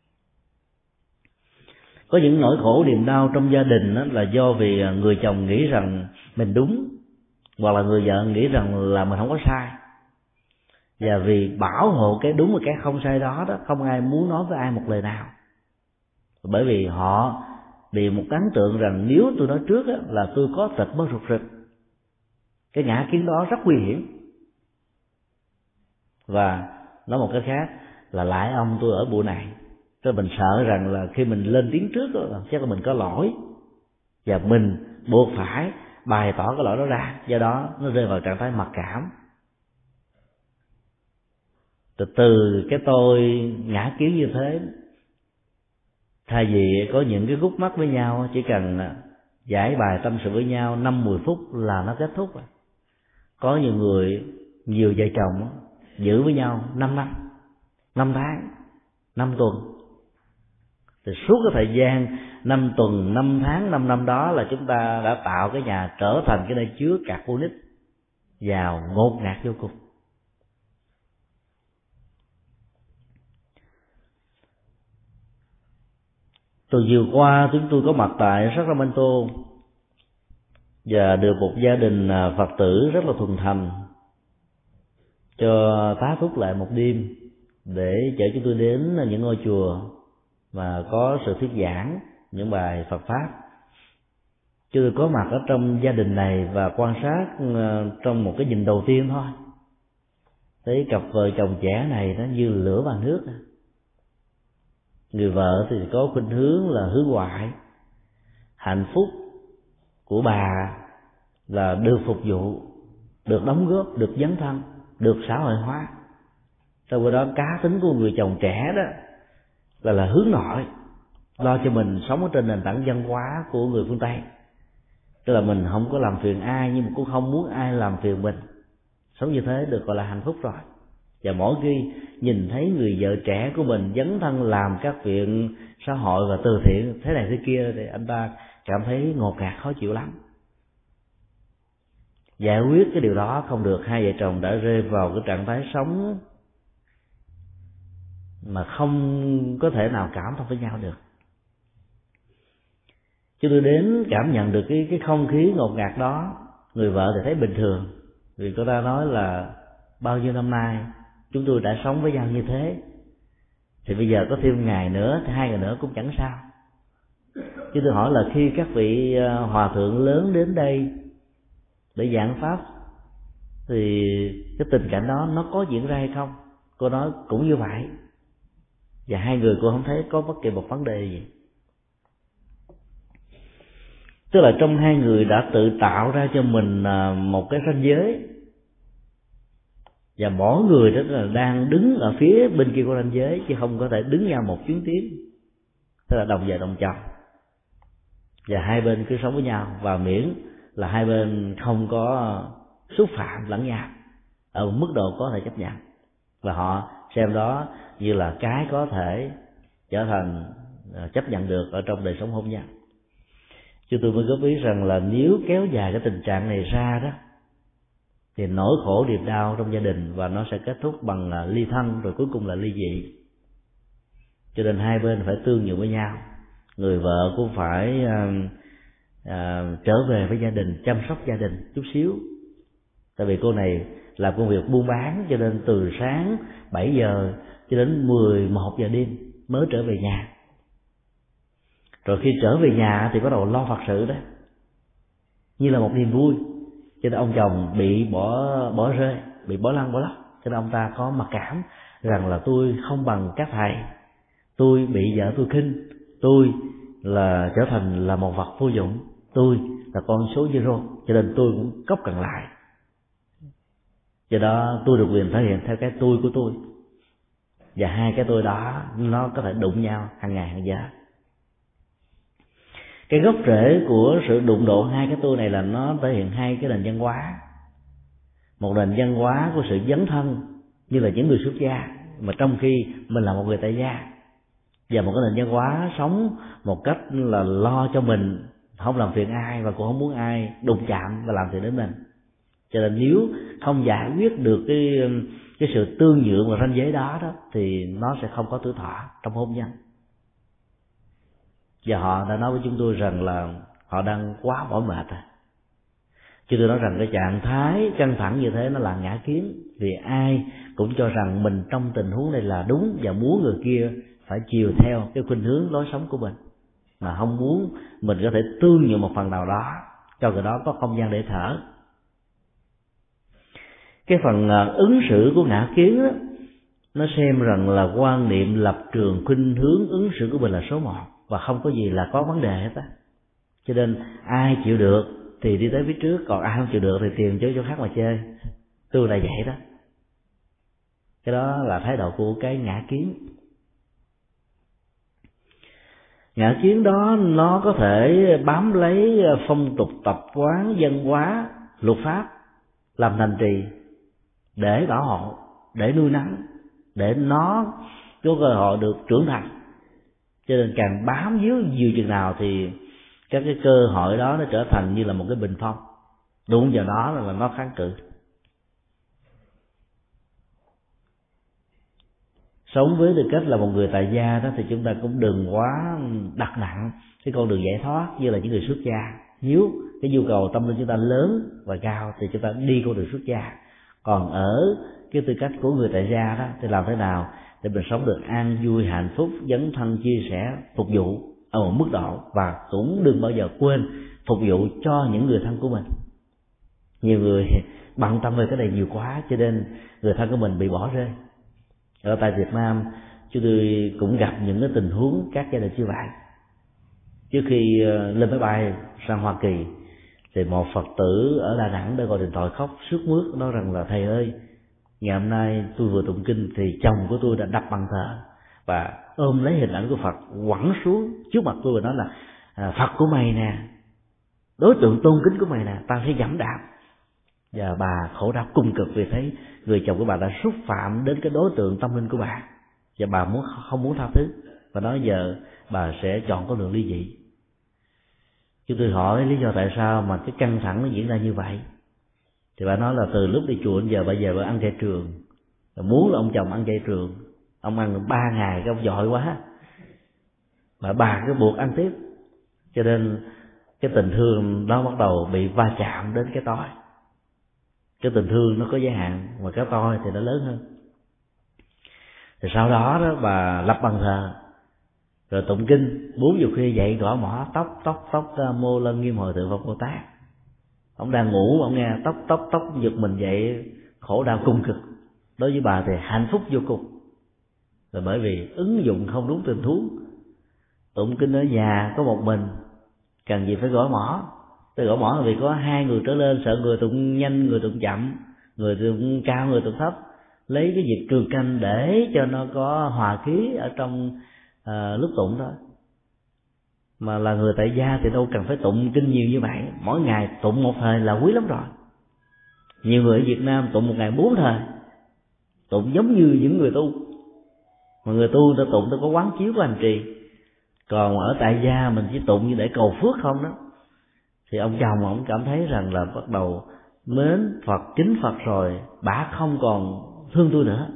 Có những nỗi khổ niềm đau trong gia đình đó là do vì người chồng nghĩ rằng mình đúng, hoặc là người vợ nghĩ rằng là mình không có sai, và vì bảo hộ cái đúng và cái không sai đó đó, không ai muốn nói với ai một lời nào, bởi vì họ bị một ấn tượng rằng nếu tôi nói trước á, là tôi có tật mất rụt rịch. Cái ngã kiến đó rất nguy hiểm, và nói một cách khác là lại ông tôi ở bộ này. Tức mình sợ rằng là khi mình lên tiếng trước đó, chắc là mình có lỗi và mình buộc phải bày tỏ cái lỗi đó ra, do đó nó rơi vào trạng thái mặc cảm. Từ cái tôi ngã kiến như thế, thay vì có những cái khúc mắc với nhau, chỉ cần giải bài tâm sự với nhau 5-10 phút là nó kết thúc rồi. Có nhiều người, nhiều vợ chồng giữ với nhau 5 năm, 5 tháng, 5 tuần. Thì suốt cái thời gian 5 tuần, 5 tháng, 5 năm đó là chúng ta đã tạo cái nhà trở thành cái nơi chứa carbonic vào ngột ngạt vô cùng. Từ chiều qua chúng tôi có mặt tại Sacramento và được một gia đình Phật tử rất là thuần thành cho tá túc lại một đêm để chở chúng tôi đến những ngôi chùa mà có sự thuyết giảng những bài Phật pháp. Chúng tôi có mặt ở trong gia đình này và quan sát trong một cái nhìn đầu tiên thôi, thấy cặp vợ chồng trẻ này nó như lửa và nước. Người vợ thì có khuynh hướng là hướng ngoại, hạnh phúc của bà là được phục vụ, được đóng góp, được dấn thân, được xã hội hóa. Trong khi đó cá tính của người chồng trẻ đó là hướng nội, lo cho mình sống ở trên nền tảng văn hóa của người phương Tây. Tức là mình không có làm phiền ai, nhưng mà cũng không muốn ai làm phiền mình. Sống như thế được gọi là hạnh phúc rồi. Và mỗi khi nhìn thấy người vợ trẻ của mình dấn thân làm các việc xã hội và từ thiện thế này thế kia, thì anh ta cảm thấy ngột ngạt khó chịu lắm. Giải quyết cái điều đó không được, hai vợ chồng đã rơi vào cái trạng thái sống mà không có thể nào cảm thông với nhau được. Chúng tôi đến cảm nhận được cái không khí ngột ngạt đó. Người vợ thì thấy bình thường, vì cô ta nói là bao nhiêu năm nay chúng tôi đã sống với nhau như thế, thì bây giờ có thêm ngày nữa thì 2 ngày nữa cũng chẳng sao. Chứ tôi hỏi là khi các vị hòa thượng lớn đến đây để giảng pháp thì cái tình cảnh đó nó có diễn ra hay không? Cô nói cũng như vậy, và hai người cô không thấy có bất kỳ một vấn đề gì. Tức là trong hai người đã tự tạo ra cho mình một cái ranh giới, và mỗi người đó là đang đứng ở phía bên kia của ranh giới, chứ không có thể đứng nhau một chuyến tiến. Tức là đồng vợ đồng chồng, và hai bên cứ sống với nhau, và miễn là hai bên không có xúc phạm lẫn nhau ở một mức độ có thể chấp nhận, và họ xem đó như là cái có thể trở thành chấp nhận được ở trong đời sống hôn nhân. Chứ tôi mới góp ý rằng là nếu kéo dài cái tình trạng này ra đó thì nỗi khổ niềm đau trong gia đình, và nó sẽ kết thúc bằng ly thân, rồi cuối cùng là ly dị. Cho nên hai bên phải tương nhượng với nhau. Người vợ cũng phải trở về với gia đình, chăm sóc gia đình chút xíu. Tại vì cô này làm công việc buôn bán, cho nên từ sáng 7 giờ cho đến 11 giờ đêm mới trở về nhà. Rồi khi trở về nhà thì bắt đầu lo Phật sự đó, như là một niềm vui. Cho nên ông chồng bị bỏ rơi, bị bỏ lăn bỏ lóc. Cho nên ông ta có mặc cảm rằng là tôi không bằng các thầy, tôi bị vợ tôi khinh, tôi là trở thành là một vật vô dụng, tôi là con số zero, cho nên tôi cũng cốc cằn lại. Do đó tôi được quyền thể hiện theo cái tôi của tôi, và hai cái tôi đó nó có thể đụng nhau hàng ngày hàng giờ. Cái gốc rễ của sự đụng độ hai cái tôi này là nó thể hiện hai cái nền văn hóa. Một nền văn hóa của sự dấn thân như là những người xuất gia, mà trong khi mình là một người tại gia, và một cái nền văn hóa sống một cách là lo cho mình, không làm phiền ai và cũng không muốn ai đụng chạm và làm phiền đến mình. Cho nên nếu không giải quyết được cái sự tương nhượng và ranh giới đó thì nó sẽ không có tuổi thọ trong hôn nhân. Và họ đã nói với chúng tôi rằng là họ đang quá mỏi mệt rồi. Chứ tôi nói rằng cái trạng thái căng thẳng như thế nó là ngã kiến, vì ai cũng cho rằng mình trong tình huống này là đúng, và muốn người kia phải chiều theo cái khuynh hướng lối sống của mình, mà không muốn mình có thể tương nhượng một phần nào đó cho người đó có không gian để thở. Cái phần ứng xử của ngã kiến đó, nó xem rằng là quan niệm, lập trường, khuynh hướng, ứng xử của mình là số 1 và không có gì là có vấn đề hết á. Cho nên ai chịu được thì đi tới phía trước, còn ai không chịu được thì tìm chỗ khác mà chơi. Tôi là vậy đó. Cái đó là thái độ của cái ngã kiến. Ngã kiến đó nó có thể bám lấy phong tục tập quán, văn hóa, luật pháp làm thành trì để bảo hộ, để nuôi nấng, để nó có cơ hội được trưởng thành. Cho nên càng bám víu nhiều chừng nào thì các cái cơ hội đó nó trở thành như là một cái bình phong, đụng vào đó là nó kháng cự. Sống với tư cách là một người tại gia đó thì chúng ta cũng đừng quá đặt nặng cái con đường giải thoát như là những người xuất gia. Nếu cái nhu cầu tâm linh chúng ta lớn và cao thì chúng ta đi con đường xuất gia. Còn ở cái tư cách của người tại gia đó thì làm thế nào để mình sống được an vui, hạnh phúc, dấn thân, chia sẻ, phục vụ ở một mức độ, và cũng đừng bao giờ quên phục vụ cho những người thân của mình. Nhiều người bận tâm về cái này nhiều quá cho nên người thân của mình bị bỏ rơi. Ở tại Việt Nam chúng tôi cũng gặp những cái tình huống các gia đình như vậy. Trước khi lên máy bay sang Hoa Kỳ thì một Phật tử ở Đà Nẵng đã gọi điện thoại khóc sướt mướt, nói rằng là thầy ơi, ngày hôm nay tôi vừa tụng kinh thì chồng của tôi đã đập bàn thờ và ôm lấy hình ảnh của Phật quẳng xuống trước mặt tôi và nói là Phật của mày nè, đối tượng tôn kính của mày nè, tao sẽ giẫm đạp. Và bà khổ đau cùng cực vì thấy người chồng của bà đã xúc phạm đến cái đối tượng tâm linh của bà, và bà không muốn tha thứ, và nói giờ bà sẽ chọn con đường ly dị. Chúng tôi hỏi lý do tại sao mà cái căng thẳng nó diễn ra như vậy, thì bà nói là từ lúc đi chùa đến giờ bây giờ bà ăn chay trường, muốn là ông chồng ăn chay trường, ông ăn 3 ngày cái ông giỏi quá mà bà cứ buộc ăn tiếp, cho nên cái tình thương nó bắt đầu bị va chạm đến cái tôi. Cái tình thương nó có giới hạn mà cái tôi thì nó lớn hơn. Thì sau đó bà lập bàn thờ rồi tụng kinh, 4 giờ khuya dậy gõ mõ tóc Mô Lân Nghiêm Hồi Thượng Phật Bồ Tát. Ông đang ngủ ông nghe tóc giật mình dậy, khổ đau cùng cực. Đối với bà thì hạnh phúc vô cùng, là bởi vì ứng dụng không đúng tình huống. Tụng kinh ở nhà có một mình, cần gì phải gõ mõ. Tôi gõ mõ là vì có 2 người trở lên, sợ người tụng nhanh, người tụng chậm, người tụng cao, người tụng thấp, lấy cái việc trường canh để cho nó có hòa khí ở trong lúc tụng đó. Mà là người tại gia thì đâu cần phải tụng kinh nhiều như vậy, mỗi ngày tụng một thời là quý lắm rồi. Nhiều người ở Việt Nam tụng một ngày 4 thời, tụng giống như những người tu, mà người tu ta tụng ta có quán chiếu của hành trì. Còn ở tại gia mình chỉ tụng như để cầu phước không đó, thì ông chồng ông cảm thấy rằng là bắt đầu mến Phật, kính Phật rồi, bà không còn thương tôi nữa.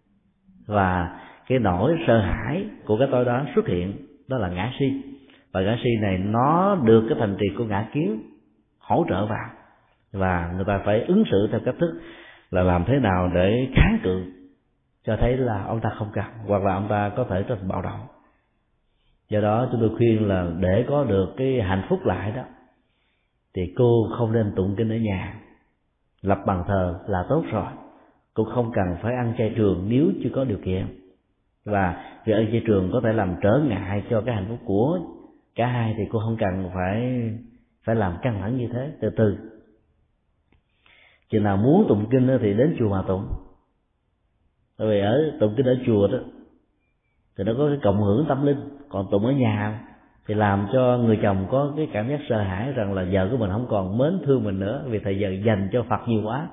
Và cái nỗi sợ hãi của cái tôi đó xuất hiện, đó là ngã si. Và ngã si này nó được cái thành trì của ngã kiến hỗ trợ vào, và người ta phải ứng xử theo cách thức là làm thế nào để kháng cự, cho thấy là ông ta không cần, hoặc là ông ta có thể trở thành bạo động. Do đó chúng tôi khuyên là để có được cái hạnh phúc lại đó thì cô không nên tụng kinh ở nhà, lập bàn thờ là tốt rồi. Cô không cần phải ăn chay trường nếu chưa có điều kiện, và việc ăn chay trường có thể làm trở ngại cho cái hạnh phúc của cả hai, thì cô không cần phải làm căng thẳng như thế. Từ từ, chừng nào muốn tụng kinh thì đến chùa mà tụng. Bởi vì ở tụng kinh ở chùa đó thì nó có cái cộng hưởng tâm linh, còn tụng ở nhà thì làm cho người chồng có cái cảm giác sợ hãi rằng là vợ của mình không còn mến thương mình nữa, vì thời giờ dành cho Phật nhiều quá.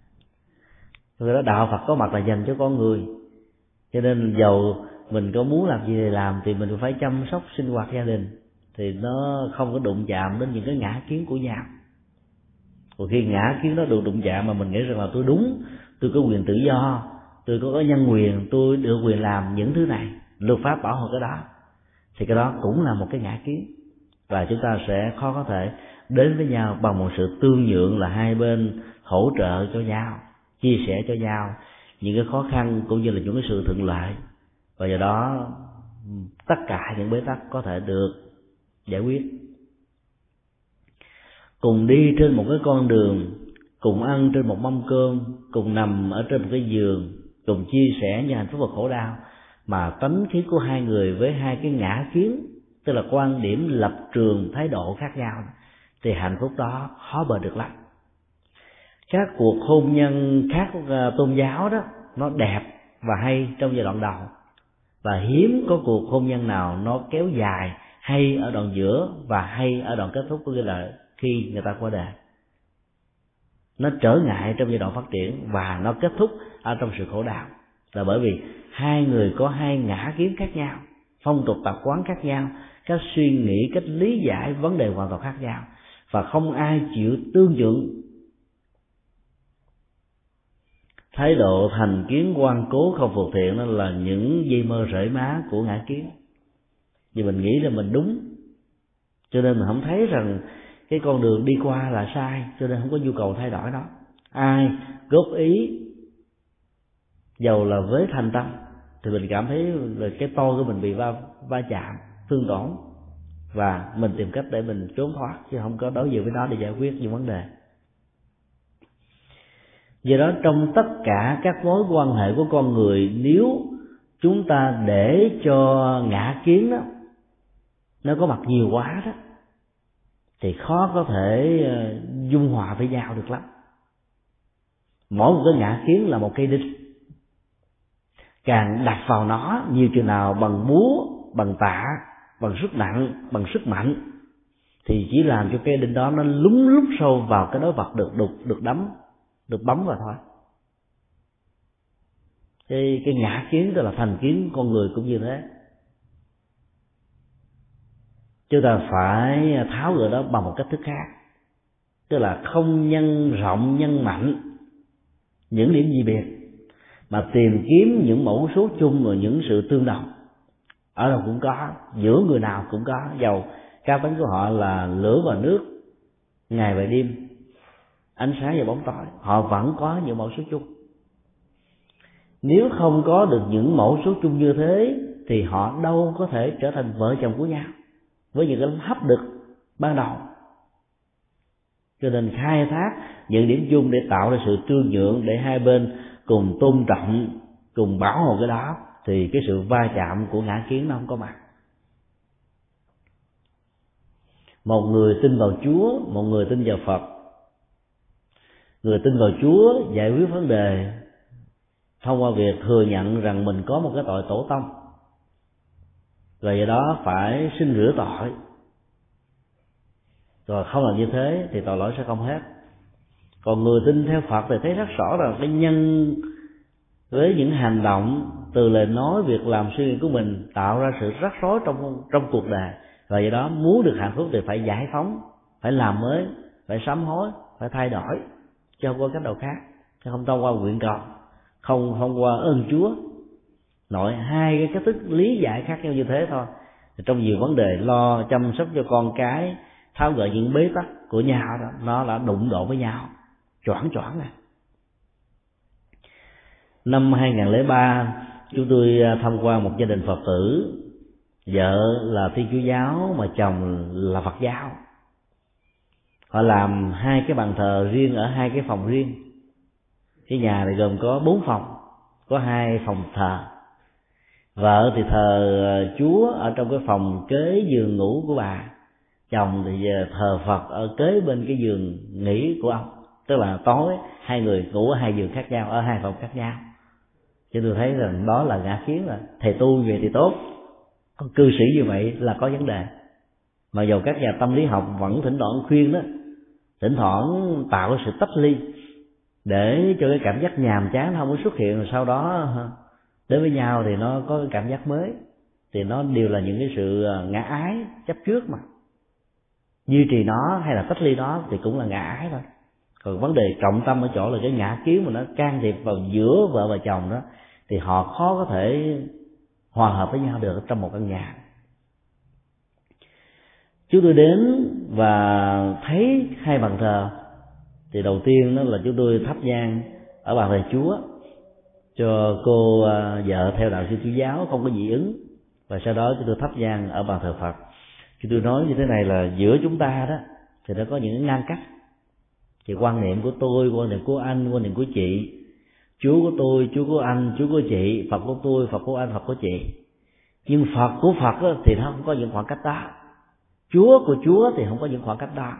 Rồi đó, đạo Phật có mặt là dành cho con người, cho nên dầu mình có muốn làm gì thì làm thì mình phải chăm sóc sinh hoạt gia đình, thì nó không có đụng chạm đến những cái ngã kiến của nhau. Còn khi ngã kiến nó được đụng chạm mà mình nghĩ rằng là tôi đúng, tôi có quyền tự do, tôi có nhân quyền, tôi được quyền làm những thứ này, luật pháp bảo hộ cái đó, thì cái đó cũng là một cái ngã kiến. Và chúng ta sẽ khó có thể đến với nhau bằng một sự tương nhượng, là hai bên hỗ trợ cho nhau, chia sẻ cho nhau những cái khó khăn cũng như là những cái sự thuận lợi, và do đó tất cả những bế tắc có thể được giải quyết. Cùng đi trên một cái con đường, cùng ăn trên một mâm cơm, cùng nằm ở trên một cái giường, cùng chia sẻ những hạnh phúc và khổ đau, mà tánh khí của hai người với hai cái ngã kiến, tức là quan điểm, lập trường, thái độ khác nhau, thì hạnh phúc đó khó bền được lắm. Các cuộc hôn nhân khác tôn giáo đó nó đẹp và hay trong giai đoạn đầu, và hiếm có cuộc hôn nhân nào nó kéo dài, hay ở đoạn giữa và hay ở đoạn kết thúc, có nghĩa là khi người ta qua đời. Nó trở ngại trong giai đoạn phát triển và nó kết thúc ở trong sự khổ đau, là bởi vì hai người có hai ngã kiến khác nhau, phong tục tập quán khác nhau, các suy nghĩ, cách lý giải vấn đề hoàn toàn khác nhau, và không ai chịu tương nhượng. Thái độ thành kiến, ngoan cố, không phục thiện đó là những dây mơ rễ má của ngã kiến. Vì mình nghĩ là mình đúng, cho nên mình không thấy rằng cái con đường đi qua là sai, cho nên không có nhu cầu thay đổi đó. Ai góp ý dầu là với thành tâm thì mình cảm thấy là cái tôi của mình bị va chạm, thương tổn, và mình tìm cách để mình trốn thoát, chứ không có đối diện với nó để giải quyết những vấn đề. Do đó trong tất cả các mối quan hệ của con người, nếu chúng ta để cho ngã kiến đó nó có mặt nhiều quá đó, thì khó có thể dung hòa với nhau được lắm. Mỗi một cái ngã kiến là một cây đinh, càng đặt vào nó nhiều chừng nào bằng búa, bằng tạ, bằng sức nặng, bằng sức mạnh, thì chỉ làm cho cây đinh đó nó lún lút sâu vào cái đối vật được bấm vào thôi. Cái ngã kiến tức là thành kiến con người cũng như thế. Chúng ta phải tháo gỡ đó bằng một cách thức khác, tức là không nhân rộng nhân mạnh những điểm dị biệt, mà tìm kiếm những mẫu số chung và những sự tương đồng. Ở đâu cũng có, giữa người nào cũng có, dầu cá tính của họ là lửa và nước, ngày và đêm, ánh sáng và bóng tối, họ vẫn có những mẫu số chung. Nếu không có được những mẫu số chung như thế thì họ đâu có thể trở thành vợ chồng của nhau với những cái hấp lực ban đầu. Cho nên khai thác những điểm chung để tạo ra sự tương nhượng, để hai bên cùng tôn trọng, cùng bảo hộ cái đó, thì cái sự va chạm của ngã kiến nó không có mặt. Một người tin vào Chúa, một người tin vào Phật. Người tin vào Chúa giải quyết vấn đề thông qua việc thừa nhận rằng mình có một cái tội tổ tông, và do đó phải xin rửa tội. Rồi không làm như thế thì tội lỗi sẽ không hết. Còn người tin theo Phật thì thấy rất rõ rằng cái nhân với những hành động, từ lời nói, việc làm, suy nghĩ của mình tạo ra sự rắc rối trong cuộc đời, và do đó muốn được hạnh phúc thì phải giải phóng, phải làm mới, phải sám hối, phải thay đổi, chứ không có cách nào khác, chứ không thông qua nguyện cầu, không thông qua ơn Chúa. Nội hai cái cách thức lý giải khác nhau như thế thôi, trong nhiều vấn đề lo chăm sóc cho con cái, tháo gỡ những bế tắc của nhau đó, nó đã đụng độ với nhau choảng này. Năm 2003, chúng tôi tham quan một gia đình Phật tử, vợ là Thiên Chúa giáo mà chồng là Phật giáo. Họ làm hai cái bàn thờ riêng ở hai cái phòng riêng. Cái nhà này gồm có 4 phòng, có 2 phòng thờ. Vợ thì thờ Chúa ở trong cái phòng kế giường ngủ của bà, chồng thì thờ Phật ở kế bên cái giường nghỉ của ông. Tức là tối hai người ngủ ở 2 giường khác nhau, ở 2 phòng khác nhau. Chứ tôi thấy rằng đó là ngã kiến, là thầy tu về thì tốt, còn cư sĩ như vậy là có vấn đề. Mà dầu các nhà tâm lý học vẫn thỉnh thoảng khuyên đó, thỉnh thoảng tạo sự tách ly để cho cái cảm giác nhàm chán không có xuất hiện, rồi sau đó đến với nhau thì nó có cái cảm giác mới. Thì nó đều là những cái sự ngã ái chấp trước, mà duy trì nó hay là tách ly nó thì cũng là ngã ái thôi. Còn vấn đề trọng tâm ở chỗ là cái ngã kiến mà nó can thiệp vào giữa vợ và chồng đó, thì họ khó có thể hòa hợp với nhau được trong một căn nhà. Chúng tôi đến và thấy 2 bàn thờ, thì đầu tiên đó là chúng tôi thắp nhang ở bàn thờ Chúa cho cô vợ theo đạo Thiên Chúa giáo không có dị ứng, và sau đó chúng tôi thắp nhang ở bàn thờ Phật. Chúng tôi nói như thế này là giữa chúng ta đó thì nó có những ngăn cách, thì quan niệm của tôi, quan niệm của anh, quan niệm của chị, Chúa của tôi, Chúa của anh, Chúa của chị, Phật của tôi, Phật của anh, Phật của chị. Nhưng Phật của Phật thì nó không có những khoảng cách đó, Chúa của Chúa thì không có những khoảng cách đó.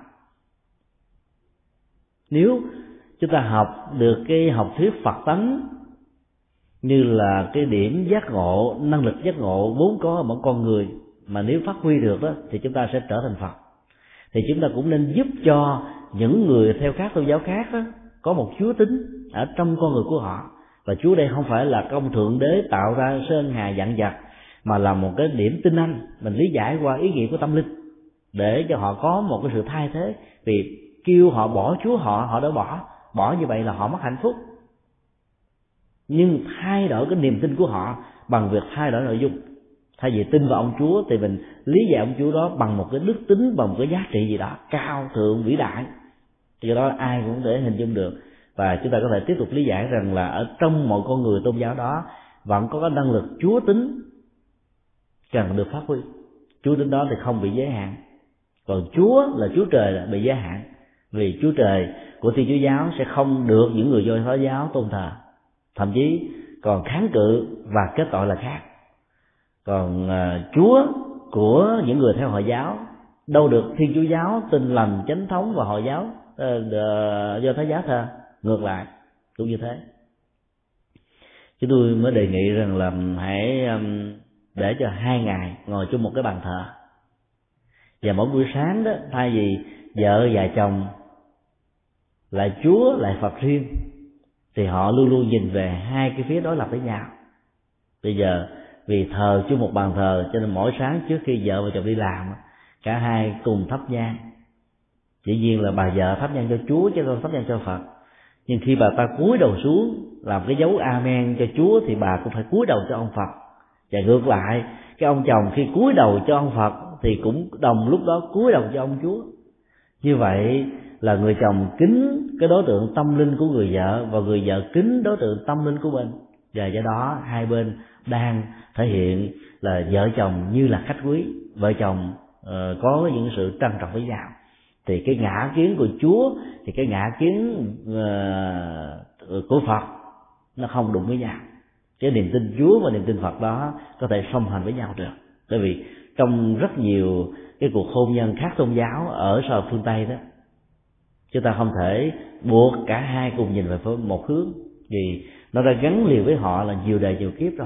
Nếu chúng ta học được cái học thuyết Phật tánh như là cái điểm giác ngộ, năng lực giác ngộ vốn có ở mỗi con người, mà nếu phát huy được đó thì chúng ta sẽ trở thành Phật. Thì chúng ta cũng nên giúp cho những người theo các tôn giáo khác đó, có một Chúa tính ở trong con người của họ. Và Chúa đây không phải là công thượng đế tạo ra sơn hà vạn vật, mà là một cái điểm tinh anh mình lý giải qua ý nghĩa của tâm linh, để cho họ có một cái sự thay thế. Vì kêu họ bỏ Chúa họ đã bỏ như vậy là họ mất hạnh phúc. Nhưng thay đổi cái niềm tin của họ bằng việc thay đổi nội dung. Thay vì tin vào ông Chúa thì mình lý giải ông Chúa đó bằng một cái đức tính, bằng một cái giá trị gì đó cao thượng vĩ đại. Do đó ai cũng để hình dung được. Và chúng ta có thể tiếp tục lý giải rằng là ở trong mọi con người tôn giáo đó vẫn có cái năng lực Chúa tính cần được phát huy. Chúa tính đó thì không bị giới hạn. Còn Chúa là Chúa Trời là bị giới hạn. Vì Chúa Trời của Thiên Chúa giáo sẽ không được những người Do Thái giáo tôn thờ, thậm chí còn kháng cự và kết tội là khác. Còn Chúa của những người theo Hồi giáo đâu được Thiên Chúa giáo Tin Lành Chánh Thống và Hồi giáo Do Thái giáo thờ. Ngược lại cũng như thế. Chúng tôi mới đề nghị rằng là hãy để cho 2 ngày ngồi chung một cái bàn thờ, và mỗi buổi sáng đó, thay vì vợ và chồng lại Chúa lại Phật riêng, thì họ luôn luôn nhìn về hai cái phía đối lập với nhau. Bây giờ vì thờ chung một bàn thờ cho nên mỗi sáng trước khi vợ và chồng đi làm, cả hai cùng thắp nhang. Dĩ nhiên là bà vợ thắp nhang cho Chúa chứ không thắp nhang cho Phật. Nhưng khi bà ta cúi đầu xuống làm cái dấu amen cho Chúa thì bà cũng phải cúi đầu cho ông Phật. Và ngược lại, cái ông chồng khi cúi đầu cho ông Phật thì cũng đồng lúc đó cúi đầu cho ông Chúa. Như vậy là người chồng kính cái đối tượng tâm linh của người vợ, và người vợ kính đối tượng tâm linh của mình. Và do đó hai bên đang thể hiện là vợ chồng như là khách quý, vợ chồng có những sự trân trọng với nhau. Thì cái ngã kiến của Chúa thì cái ngã kiến của Phật nó không đụng với nhau. Cái niềm tin Chúa và niềm tin Phật đó có thể song hành với nhau được. Bởi vì trong rất nhiều cái cuộc hôn nhân khác tôn giáo ở xã hội phương Tây đó, chúng ta không thể buộc cả hai cùng nhìn về một hướng, vì nó đã gắn liền với họ là nhiều đời nhiều kiếp rồi.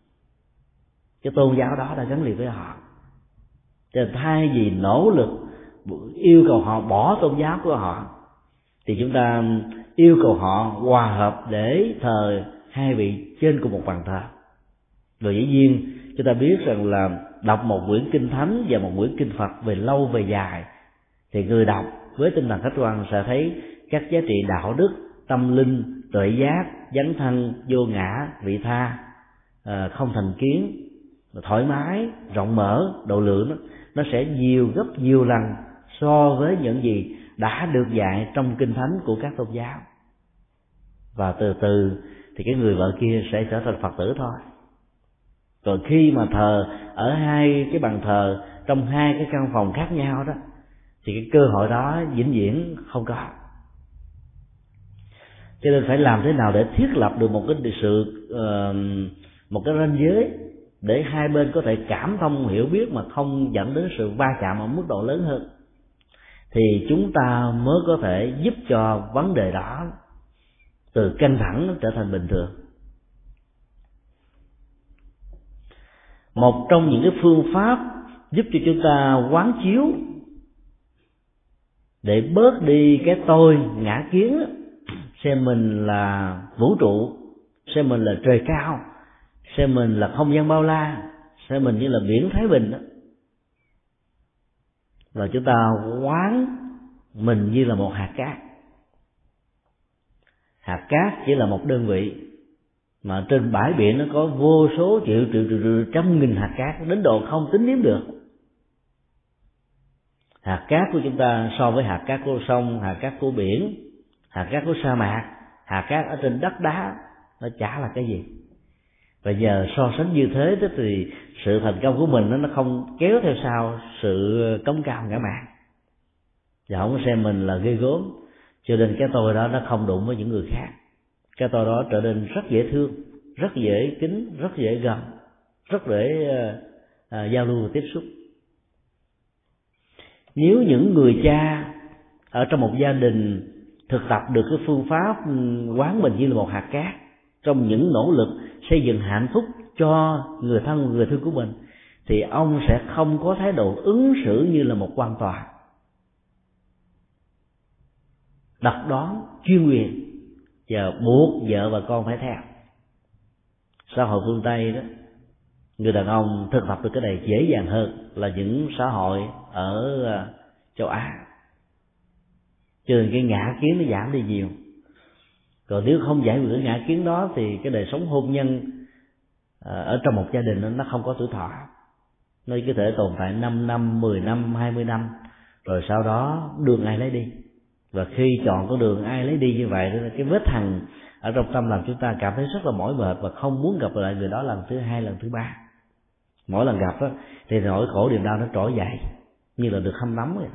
Cái tôn giáo đó đã gắn liền với họ. Cho nên thay vì nỗ lực yêu cầu họ bỏ tôn giáo của họ, thì chúng ta yêu cầu họ hòa hợp để thờ hai vị trên cùng một bàn thờ. Rồi dĩ nhiên chúng ta biết rằng là đọc một quyển kinh thánh và một quyển kinh Phật về lâu về dài, thì người đọc với tinh thần khách quan sẽ thấy các giá trị đạo đức, tâm linh, tuệ giác, dấn thân, vô ngã, vị tha, không thành kiến, thoải mái, rộng mở, độ lượng, nó sẽ nhiều gấp nhiều lần so với những gì đã được dạy trong kinh thánh của các tôn giáo. Và từ từ thì cái người vợ kia sẽ trở thành Phật tử thôi. Còn khi mà thờ ở hai cái bàn thờ trong hai cái căn phòng khác nhau đó, thì cái cơ hội đó vĩnh viễn không có. Cho nên phải làm thế nào để thiết lập được một cái ranh giới để hai bên có thể cảm thông hiểu biết mà không dẫn đến sự va chạm ở mức độ lớn hơn, thì chúng ta mới có thể giúp cho vấn đề đó từ căng thẳng trở thành bình thường. Một trong những cái phương pháp giúp cho chúng ta quán chiếu để bớt đi cái tôi ngã kiến, xem mình là vũ trụ, xem mình là trời cao, xem mình là không gian bao la, xem mình như là biển Thái Bình đó, là chúng ta quán mình như là một hạt cát. Hạt cát chỉ là một đơn vị, mà trên bãi biển nó có vô số triệu trăm nghìn hạt cát đến độ không tính đếm được. Hạt cát của chúng ta so với hạt cát của sông, hạt cát của biển, hạt cát của sa mạc, hạt cát ở trên đất đá, nó chả là cái gì. Và nhờ so sánh như thế đó thì sự thành công của mình nó không kéo theo sau sự cống cao ngã mạn, và không xem mình là ghê gớm, cho nên cái tôi đó nó không đụng với những người khác. cái tôi đó trở nên rất dễ thương, rất dễ kính, rất dễ gần, rất dễ giao lưu và tiếp xúc. Nếu những người cha ở trong một gia đình thực tập được cái phương pháp quán mình như là một hạt cát trong những nỗ lực xây dựng hạnh phúc cho người thân người thương của mình, thì ông sẽ không có thái độ ứng xử như là một quan tòa độc đoán chuyên quyền và buộc vợ và con phải theo. Xã hội phương Tây đó, người đàn ông thực tập được cái này dễ dàng hơn là những xã hội ở châu Á, cho nên cái ngã kiến nó giảm đi nhiều. Còn nếu không giải quyết cái ngã kiến đó thì cái đời sống hôn nhân ở trong một gia đình nó không có tuổi thọ. Nó có thể tồn tại 5 năm, 10 năm, 20 năm, rồi sau đó đường ai lấy đi. Và khi chọn con đường ai lấy đi như vậy, cái vết hằn ở trong tâm làm chúng ta cảm thấy rất là mỏi mệt và không muốn gặp lại người đó lần thứ hai, lần thứ ba. Mỗi lần gặp đó, thì nỗi khổ niềm đau nó trỗi dậy như là được hâm nóng vậy.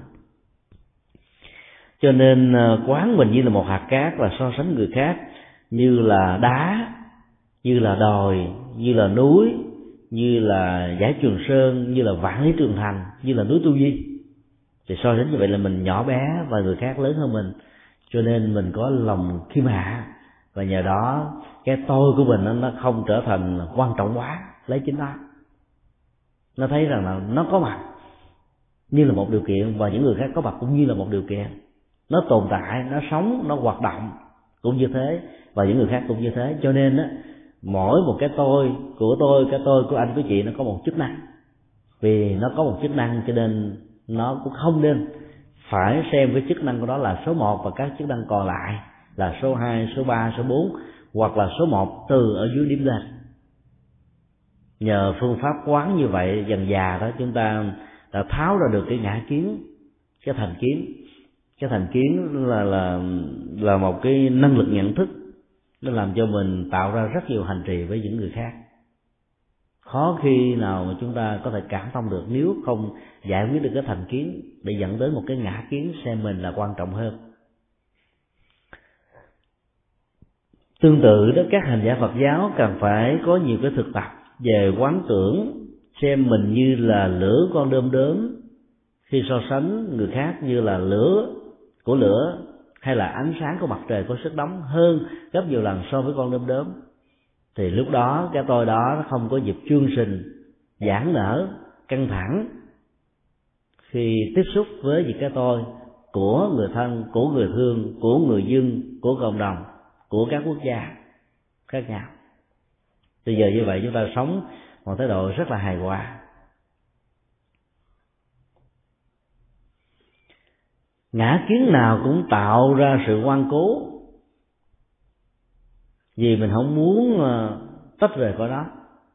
Cho nên quán mình như là một hạt cát và so sánh người khác như là đá, như là đồi, như là núi, như là Dãy Trường Sơn, như là Vạn Lý Trường Thành, như là núi Tu Di. Thì so sánh như vậy là mình nhỏ bé và người khác lớn hơn mình, cho nên mình có lòng khiêm hạ, và nhờ đó cái tôi của mình nó không trở thành quan trọng quá lấy chính nó thấy rằng là nó có mặt như là một điều kiện, và những người khác có mặt cũng như là một điều kiện. Nó tồn tại, nó sống, nó hoạt động cũng như thế, và những người khác cũng như thế. Cho nên á, mỗi một cái tôi của tôi, cái tôi của anh, của chị, nó có một chức năng. Vì nó có một chức năng cho nên nó cũng không nên phải xem cái chức năng của đó là số 1 và các chức năng còn lại là số 2, số 3, số 4 hoặc là số 1 từ ở dưới điểm lên. Nhờ phương pháp quán như vậy dần dà đó, chúng ta đã tháo ra được cái ngã kiến, cái thành kiến. Cái thành kiến là một cái năng lực nhận thức, nó làm cho mình tạo ra rất nhiều hành trì với những người khác. Khó khi nào mà chúng ta có thể cảm thông được nếu không giải quyết được cái thành kiến, để dẫn đến một cái ngã kiến xem mình là quan trọng hơn. Tương tự đó, các hành giả Phật giáo cần phải có nhiều cái thực tập về quán tưởng xem mình như là lửa con đom đóm, khi so sánh người khác như là lửa của lửa, hay là ánh sáng của mặt trời có sức nóng hơn gấp nhiều lần so với con đom đóm. Thì lúc đó cái tôi đó nó không có dịp chương trình, giãn nở, căng thẳng khi tiếp xúc với những cái tôi của người thân, của người thương, của người dân, của cộng đồng, của các quốc gia khác nhau. Bây giờ như vậy chúng ta sống một thái độ rất là hài hòa. Ngã kiến nào cũng tạo ra sự ngoan cố, vì mình không muốn tách rời khỏi đó.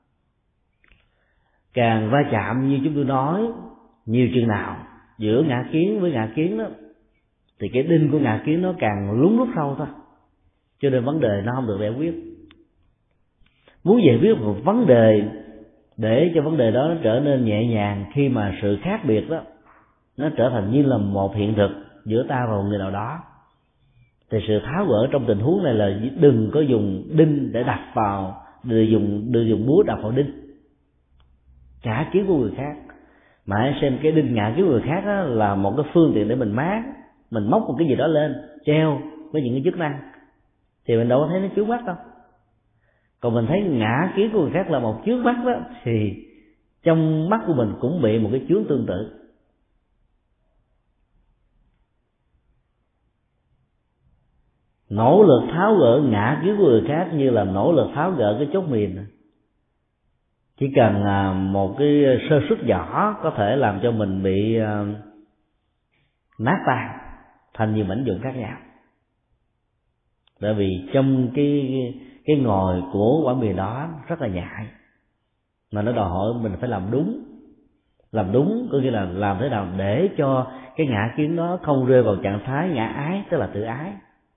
Càng va chạm như chúng tôi nói nhiều chừng nào giữa ngã kiến với ngã kiến đó, thì cái đinh của ngã kiến nó càng lún lút sâu thôi, cho nên vấn đề nó không được giải quyết. Muốn giải quyết một vấn đề để cho vấn đề đó nó trở nên nhẹ nhàng, khi mà sự khác biệt đó nó trở thành như là một hiện thực giữa ta và một người nào đó, thì sự tháo gỡ trong tình huống này là đừng có dùng đinh để đập vào, đừng dùng búa đập vào đinh ngã kiến của người khác, mà hãy xem cái đinh ngã kiến của người khác là một cái phương tiện để mình mát, mình móc một cái gì đó lên treo với những cái chức năng, thì mình đâu có thấy nó chướng mắt đâu. Còn mình thấy ngã kiến của người khác là một chướng mắt đó, thì trong mắt của mình cũng bị một cái chướng tương tự. Nỗ lực tháo gỡ ngã kiến của người khác như là nỗ lực tháo gỡ cái chốt mìn. Chỉ cần một cái sơ suất nhỏ có thể làm cho mình bị nát tan thành nhiều mảnh vụn khác nhau. Bởi vì trong cái ngòi của quả mìn đó rất là nhạy, mà nó đòi hỏi mình phải làm đúng. Làm đúng có nghĩa là làm thế nào để cho cái ngã kiến đó không rơi vào trạng thái ngã ái, tức là tự ái.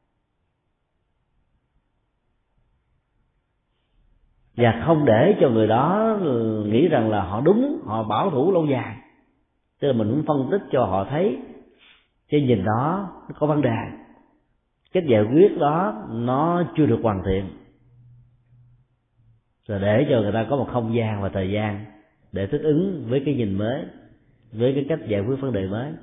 Và không để cho người đó nghĩ rằng là họ đúng, họ bảo thủ lâu dài. Tức là mình cũng phân tích cho họ thấy cái nhìn đó nó có vấn đề. cách giải quyết đó nó chưa được hoàn thiện, rồi để cho người ta có một không gian và thời gian để thích ứng với cái nhìn mới, với cái cách giải quyết vấn đề mới.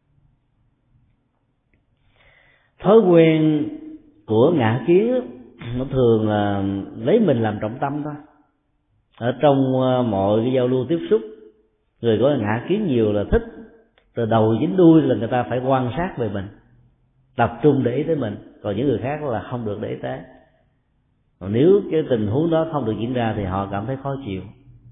Thói quen của ngã kiến nó thường là lấy mình làm trọng tâm thôi. Ở trong mọi cái giao lưu tiếp xúc, người có ngã kiến nhiều là thích từ đầu đến đuôi là người ta phải quan sát về mình, tập trung để ý tới mình, còn những người khác là không được để ý tới. Còn nếu cái tình huống đó không được diễn ra thì họ cảm thấy khó chịu.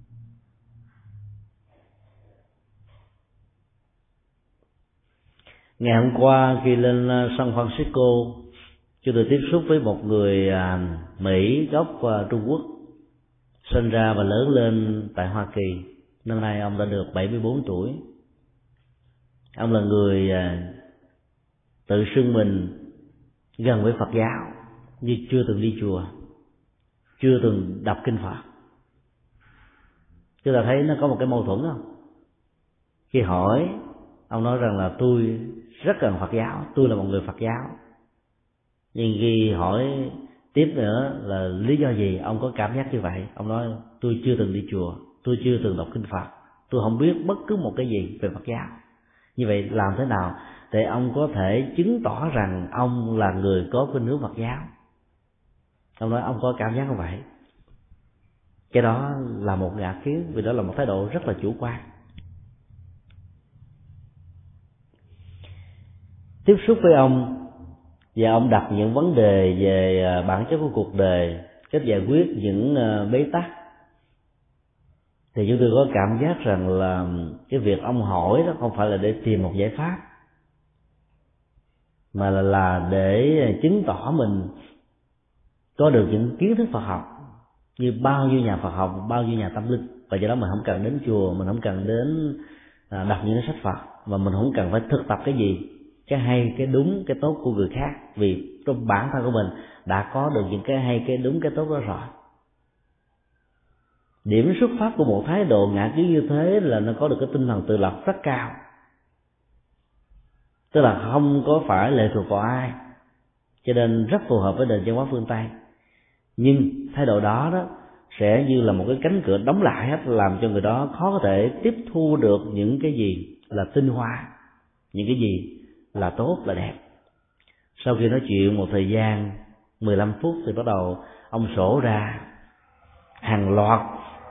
Ngày hôm qua khi lên San Francisco, chúng tôi tiếp xúc với một người Mỹ gốc Trung Quốc, sinh ra và lớn lên tại Hoa Kỳ. Năm nay ông đã được 74 tuổi. Ông là người tự xưng mình gần với Phật giáo, nhưng chưa từng đi chùa, chưa từng đọc kinh Phật. Chúng ta thấy nó có một cái mâu thuẫn không? Khi hỏi, ông nói rằng là tôi rất cần Phật giáo, tôi là một người Phật giáo. Nhưng khi hỏi tiếp nữa là lý do gì ông có cảm giác như vậy, ông nói tôi chưa từng đi chùa, tôi chưa từng đọc kinh Phật, tôi không biết bất cứ một cái gì về Phật giáo. Như vậy làm thế nào để ông có thể chứng tỏ rằng ông là người có khuynh hướng Phật giáo? Ông nói ông có cảm giác như vậy. Cái đó là một ngã kiến, vì đó là một thái độ rất là chủ quan. Tiếp xúc với ông và ông đặt những vấn đề về bản chất của cuộc đời, cách giải quyết những bế tắc, thì chúng tôi có cảm giác rằng là cái việc ông hỏi đó không phải là để tìm một giải pháp, mà là để chứng tỏ mình có được những kiến thức Phật học như bao nhiêu nhà Phật học, bao nhiêu nhà tâm linh. Và do đó mình không cần đến chùa, mình không cần đến đọc những sách Phật, và mình không cần phải thực tập cái gì, cái hay, cái đúng, cái tốt của người khác, vì trong bản thân của mình đã có được những cái hay, cái đúng, cái tốt đó rồi. Điểm xuất phát của một thái độ ngã kiến như thế là nó có được cái tinh thần tự lập rất cao, tức là không có phải lệ thuộc vào ai, cho nên rất phù hợp với nền văn hóa phương Tây. Nhưng thái độ đó sẽ như là một cái cánh cửa đóng lại hết, làm cho người đó khó có thể tiếp thu được những cái gì là tinh hoa, những cái gì là tốt, là đẹp. Sau khi nói chuyện một thời gian 15 phút thì bắt đầu ông sổ ra hàng loạt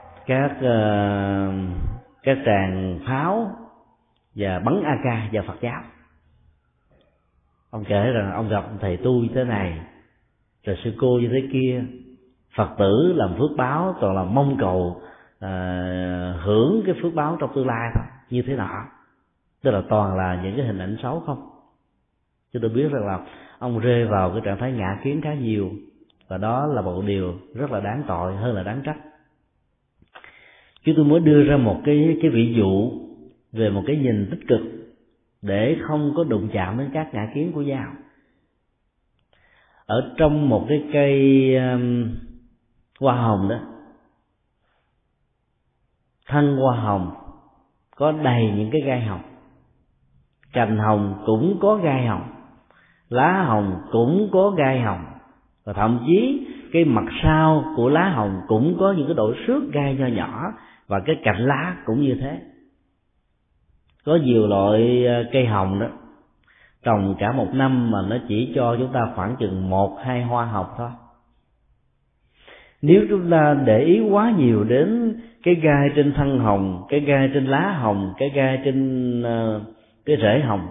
các tràng pháo và bắn AK vào Phật giáo. Ông kể rằng ông gặp thầy tu như thế này, rồi sư cô như thế kia, Phật tử làm phước báo toàn là mong cầu hưởng cái phước báo trong tương lai thôi, như thế nọ. Tức là toàn là những cái hình ảnh xấu không. Chúng tôi biết rằng là ông rơi vào cái trạng thái ngã kiến khá nhiều, và đó là một điều rất là đáng tội hơn là đáng trách. Chúng tôi mới đưa ra một cái ví dụ về một cái nhìn tích cực để không có đụng chạm đến các ngã kiến của dao. Ở trong một cái cây hoa hồng đó, thân hoa hồng có đầy những cái gai hồng, cành hồng cũng có gai hồng, lá hồng cũng có gai hồng, và thậm chí cái mặt sau của lá hồng cũng có những cái độ xước gai nho nhỏ, và cái cạnh lá cũng như thế. Có nhiều loại cây hồng đó trồng cả một năm mà nó chỉ cho chúng ta khoảng chừng 1-2 hoa hồng thôi. Nếu chúng ta để ý quá nhiều đến cái gai trên thân hồng, cái gai trên lá hồng, cái gai trên cái rễ hồng,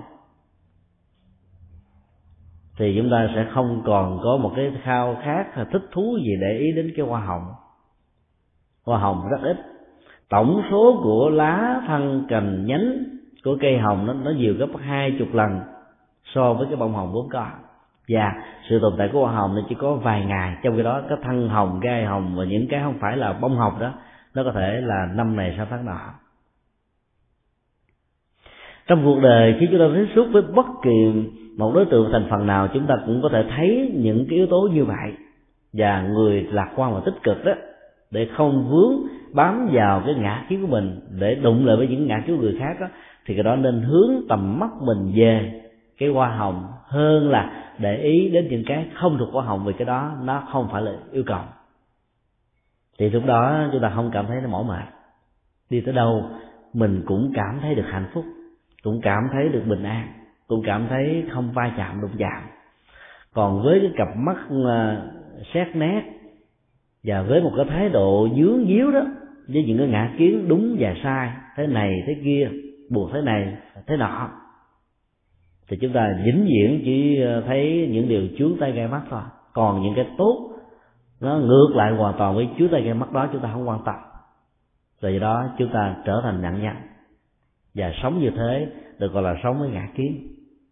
thì chúng ta sẽ không còn có một cái khao khát hay thích thú gì để ý đến cái hoa hồng. Hoa hồng rất ít, tổng số của lá, thân, cành, nhánh của cây hồng nó nhiều gấp 20 lần so với cái bông hồng vốn có. Và sự tồn tại của hoa hồng nó chỉ có vài ngày, trong khi đó cái thân hồng, gai hồng và những cái không phải là bông hồng đó nó có thể là năm này sang tháng nọ. Trong cuộc đời, khi chúng ta tiếp xúc với bất kỳ một đối tượng thành phần nào, chúng ta cũng có thể thấy những cái yếu tố như vậy. Và người lạc quan và tích cực đó, để không vướng bám vào cái ngã kiến của mình, để đụng lại với những ngã kiến của người khác đó, thì cái đó nên hướng tầm mắt mình về cái hoa hồng hơn là để ý đến những cái không thuộc hoa hồng, vì cái đó nó không phải là yêu cầu. Thì lúc đó chúng ta không cảm thấy nó mỏi mệt, đi tới đâu mình cũng cảm thấy được hạnh phúc, cũng cảm thấy được bình an, cũng cảm thấy không va chạm đụng chạm. Còn với cái cặp mắt xét nét và với một cái thái độ dướng díu đó, với những cái ngã kiến đúng và sai, thế này thế kia, buộc thế này thế nọ, thì chúng ta vĩnh viễn chỉ thấy những điều chướng tay gai mắt thôi. Còn những cái tốt nó ngược lại hoàn toàn với chướng tay gai mắt đó, chúng ta không quan tâm. Rồi do đó chúng ta trở thành nạn nhân, và sống như thế được gọi là sống với ngã kiến.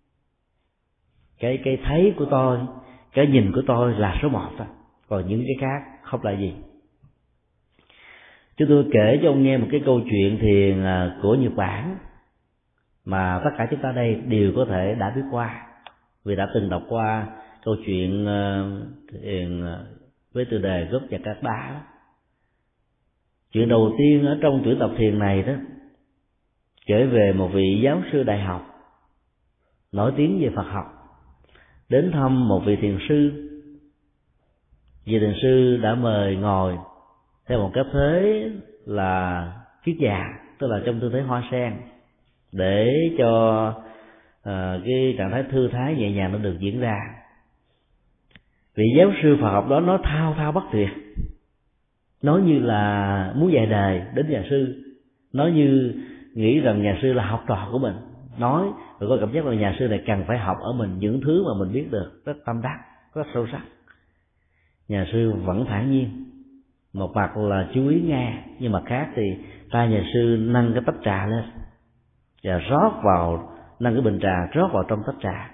Cái thấy của tôi, cái nhìn của tôi là số một thôi, còn những cái khác không là gì. Chúng tôi kể cho ông nghe một cái câu chuyện thiền của Nhật Bản mà tất cả chúng ta đây đều có thể đã biết qua, vì đã từng đọc qua câu chuyện thiền với tựa đề gốc Jakarta đó. Chuyện đầu tiên ở trong chuỗi tập thiền này đó kể về một vị giáo sư đại học nổi tiếng về Phật học đến thăm một vị thiền sư. Vị thiền sư đã mời ngồi theo một cái thế là kiết già, tức là trong tư thế hoa sen, để cho cái trạng thái thư thái nhẹ nhàng nó được diễn ra. Vị giáo sư Phật học đó nói thao thao bất tuyệt, nói như là muốn dạy đời đến nhà sư, nói như nghĩ rằng nhà sư là học trò của mình, nói rồi có cảm giác là nhà sư này cần phải học ở mình những thứ mà mình biết được rất tâm đắc, rất sâu sắc. Nhà sư vẫn thản nhiên, một mặt là chú ý nghe, nhưng mà khác thì tay nhà sư nâng cái tách trà lên và rót vào, nâng cái bình trà rót vào trong tách trà.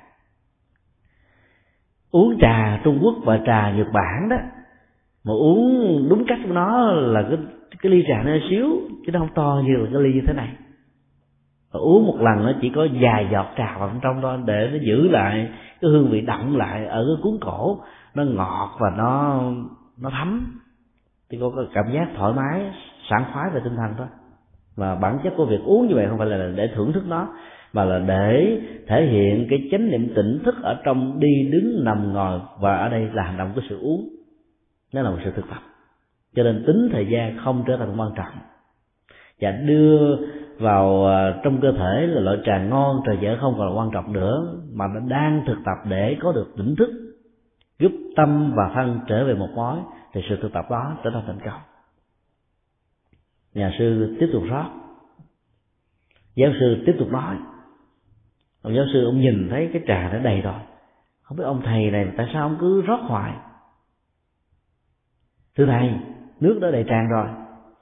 Uống trà Trung Quốc và trà Nhật Bản đó, mà uống đúng cách của nó là cái ly trà nó xíu, chứ nó không to như là cái ly như thế này. Và uống một lần nó chỉ có vài giọt trà vào bên trong đó, để nó giữ lại cái hương vị đậm lại ở cái cuốn cổ, nó ngọt và nó thấm, thì có cái cảm giác thoải mái, sảng khoái về tinh thần thôi. Và bản chất của việc uống như vậy không phải là để thưởng thức nó, mà là để thể hiện cái chánh niệm tỉnh thức ở trong đi đứng nằm ngồi, và ở đây là hành động của sự uống, nó là một sự thực tập. Cho nên tính thời gian không trở thành quan trọng, và đưa vào trong cơ thể là loại trà ngon trà dở không còn là quan trọng nữa, mà nó đang thực tập để có được tỉnh thức, giúp tâm và thân trở về một mối, thì sự thực tập đó trở thành thành công. Nhà sư tiếp tục rót, giáo sư tiếp tục nói. Ông giáo sư ông nhìn thấy cái trà đã đầy rồi, không biết ông thầy này tại sao ông cứ rót hoài. Thưa thầy, nước đã đầy tràn rồi.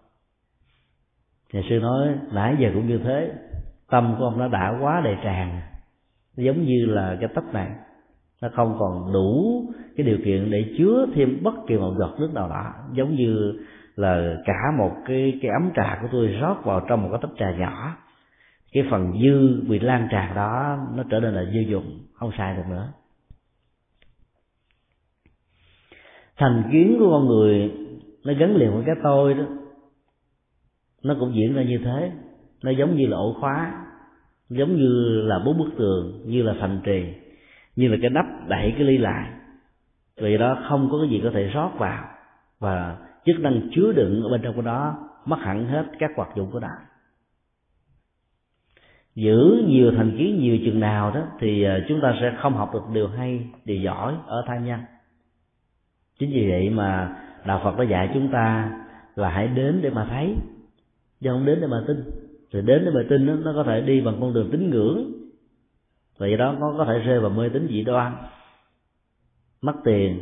Nhà sư nói nãy giờ cũng như thế, tâm của ông nó đã quá đầy tràn, giống như là cái tách này nó không còn đủ cái điều kiện để chứa thêm bất kỳ một giọt nước nào đó, giống như là cả một cái ấm trà của tôi rót vào trong một cái tách trà nhỏ, cái phần dư bị lan tràn đó nó trở nên là dư dụng, không xài được nữa. Thành kiến của con người nó gắn liền với cái tôi đó, nó cũng diễn ra như thế. Nó giống như là ổ khóa, giống như là 4 bức tường, như là thành trì, như là cái nắp đẩy cái ly lại. Vì đó không có cái gì có thể rót vào, và chức năng chứa đựng ở bên trong của đó mất hẳn hết các hoạt dụng của nó. Giữ nhiều thành kiến nhiều chừng nào đó thì chúng ta sẽ không học được điều hay, điều giỏi ở tha nhân. Chính vì vậy mà đạo Phật đã dạy chúng ta là hãy đến để mà thấy, chứ không đến để mà tin. Rồi đến để mà tin nó có thể đi bằng con đường tín ngưỡng, và do đó nó có thể rơi vào mê tín dị đoan, mất tiền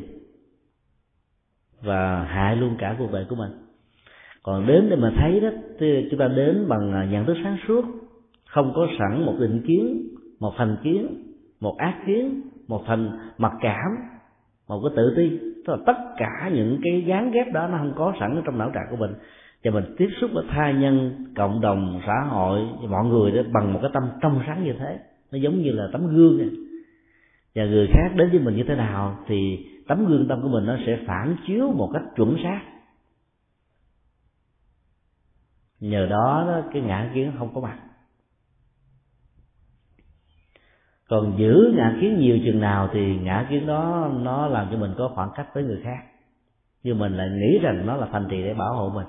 và hại luôn cả cuộc đời của mình. Còn đến để mà thấy đó thì chúng ta đến bằng nhận thức sáng suốt, không có sẵn một định kiến, một thành kiến, một ác kiến, một thành mặc cảm, một cái tự ti. Tức là tất cả những cái gán ghép đó nó không có sẵn ở trong não trạng của mình, và mình tiếp xúc với tha nhân, cộng đồng, xã hội, mọi người đó bằng một cái tâm trong sáng như thế. Nó giống như là tấm gương này. Và người khác đến với mình như thế nào thì tấm gương tâm của mình nó sẽ phản chiếu một cách chuẩn xác. Nhờ đó cái ngã kiến không có mặt. Còn giữ ngã kiến nhiều chừng nào thì ngã kiến đó nó làm cho mình có khoảng cách với người khác, nhưng mình lại nghĩ rằng nó là thành trì để bảo hộ mình.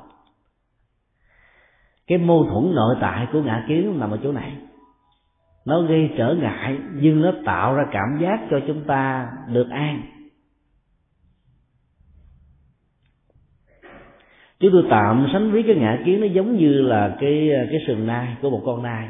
Cái mâu thuẫn nội tại của ngã kiến nằm ở chỗ này. Nó gây trở ngại nhưng nó tạo ra cảm giác cho chúng ta được an. Chúng tôi tạm sánh ví cái ngã kiến nó giống như là cái sừng nai của một con nai.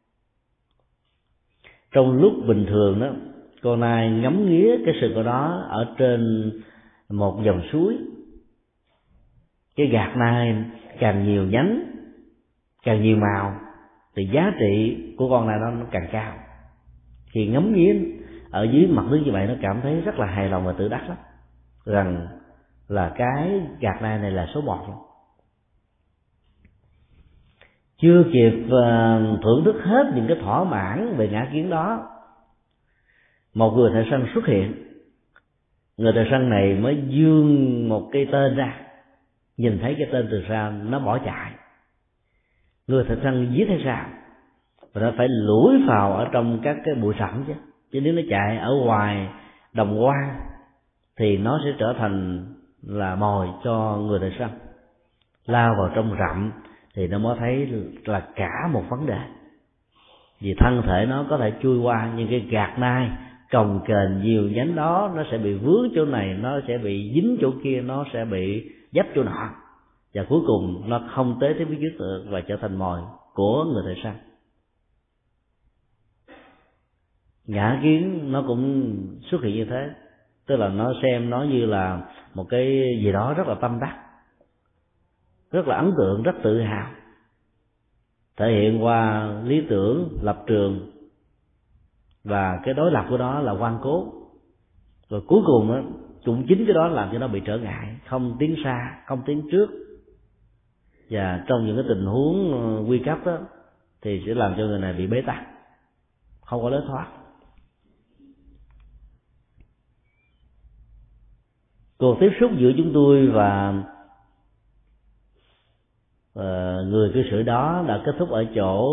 Trong lúc bình thường đó, con nai ngắm nghía cái sừng của nó ở trên một dòng suối. Cái gạt nai càng nhiều nhánh, càng nhiều màu thì giá trị của con nai nó càng cao. Khi ngắm nghía ở dưới mặt nước như vậy, nó cảm thấy rất là hài lòng và tự đắc lắm, rằng là cái gạt nai này là số 1 rồi. Chưa kịp thưởng thức hết những cái thỏa mãn về ngã kiến đó, một người thợ săn xuất hiện. Người thợ săn này mới vươn một cây tên ra, nhìn thấy cái tên từ xa nó bỏ chạy. Người thợ săn giết hay sao, và nó phải lủi vào ở trong các cái bụi rậm chứ nếu nó chạy ở ngoài đồng hoang thì nó sẽ trở thành là mồi cho người thợ săn. Lao vào trong rậm thì nó mới thấy là cả một vấn đề, vì thân thể nó có thể chui qua, nhưng cái gạt nai cồng kềnh nhiều nhánh đó nó sẽ bị vướng chỗ này, nó sẽ bị dính chỗ kia, nó sẽ bị dấp chỗ nọ, và cuối cùng nó không tới với trước tượng và trở thành mồi của người thợ săn. Ngã kiến nó cũng xuất hiện như thế, tức là nó xem nó như là một cái gì đó rất là tâm đắc, rất là ấn tượng, rất tự hào, thể hiện qua lý tưởng, lập trường, và cái đối lập của đó là quan cố. Rồi cuối cùng đó, cũng chính cái đó làm cho nó bị trở ngại, không tiến xa, không tiến trước, và trong những cái tình huống nguy cấp đó thì sẽ làm cho người này bị bế tắc, không có lối thoát. Cuộc tiếp xúc giữa chúng tôi và người cư xử đó đã kết thúc ở chỗ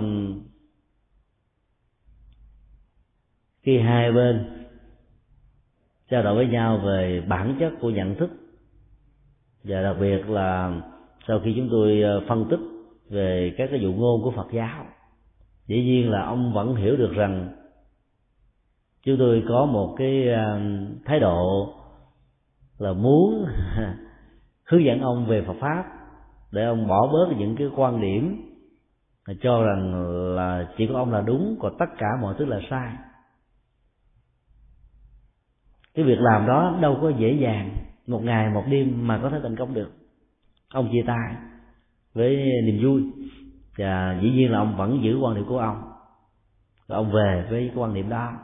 khi hai bên trao đổi với nhau về bản chất của nhận thức, và đặc biệt là sau khi chúng tôi phân tích về các cái dụ ngôn của Phật giáo, dĩ nhiên là ông vẫn hiểu được rằng chúng tôi có một cái thái độ là muốn hướng dẫn ông về Phật pháp, để ông bỏ bớt những cái quan điểm cho rằng là chỉ có ông là đúng, còn tất cả mọi thứ là sai. Cái việc làm đó đâu có dễ dàng một ngày một đêm mà có thể thành công được. Ông chia tay với niềm vui, và dĩ nhiên là ông vẫn giữ quan điểm của ông, và ông về với cái quan điểm đó.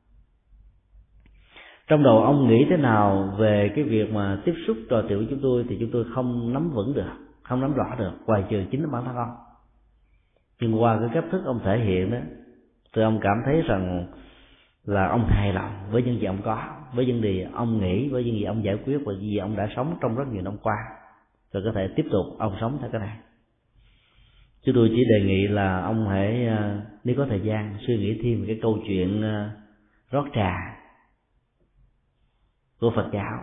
Trong đầu ông nghĩ thế nào về cái việc mà tiếp xúc trò chuyện với chúng tôi thì chúng tôi không nắm vững được, không nắm rõ được, ngoài trừ chính bản thân ông. Nhưng qua cái cách thức ông thể hiện đó, thì ông cảm thấy rằng là ông hài lòng với những gì ông có, với những gì ông nghĩ, với những gì ông giải quyết, và những gì ông đã sống trong rất nhiều năm qua, rồi có thể tiếp tục ông sống theo cái này. Chúng tôi chỉ đề nghị là ông hãy, nếu có thời gian, suy nghĩ thêm về cái câu chuyện rót trà của Phật giáo,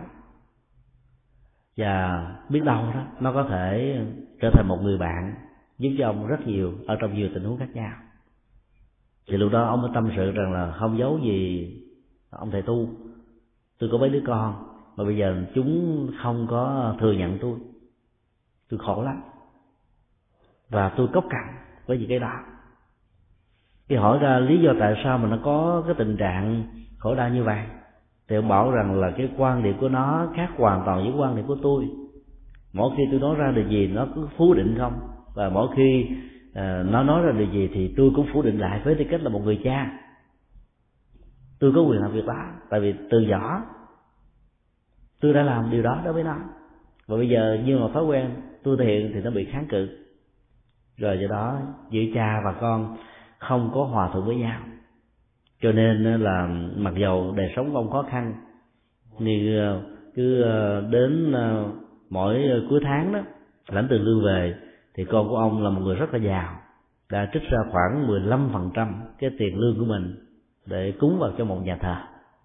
và biết đâu đó nó có thể trở thành một người bạn giúp cho ông rất nhiều ở trong nhiều tình huống khác nhau. Thì lúc đó ông mới tâm sự rằng là không giấu gì ông thầy tu, tôi có mấy đứa con mà bây giờ chúng không có thừa nhận tôi khổ lắm, và tôi cốc cằn với những cái đó. Khi hỏi ra lý do tại sao mà nó có cái tình trạng khổ đau như vậy, thì ông bảo rằng là cái quan điểm của nó khác hoàn toàn với quan điểm của tôi. Mỗi khi tôi nói ra điều gì nó cứ phủ định không, và mỗi khi nó nói ra điều gì thì tôi cũng phủ định lại với tư cách là một người cha. Tôi có quyền làm việc đó, tại vì từ nhỏ tôi đã làm điều đó đối với nó, và bây giờ như một thói quen tôi thể hiện thì nó bị kháng cự, rồi do đó giữa cha và con không có hòa thuận với nhau. Cho nên là mặc dầu đời sống của ông khó khăn, nhưng cứ đến mỗi cuối tháng đó lãnh tiền lương về, thì con của ông là một người rất là giàu, đã trích ra khoảng 15% cái tiền lương của mình để cúng vào cho một nhà thờ.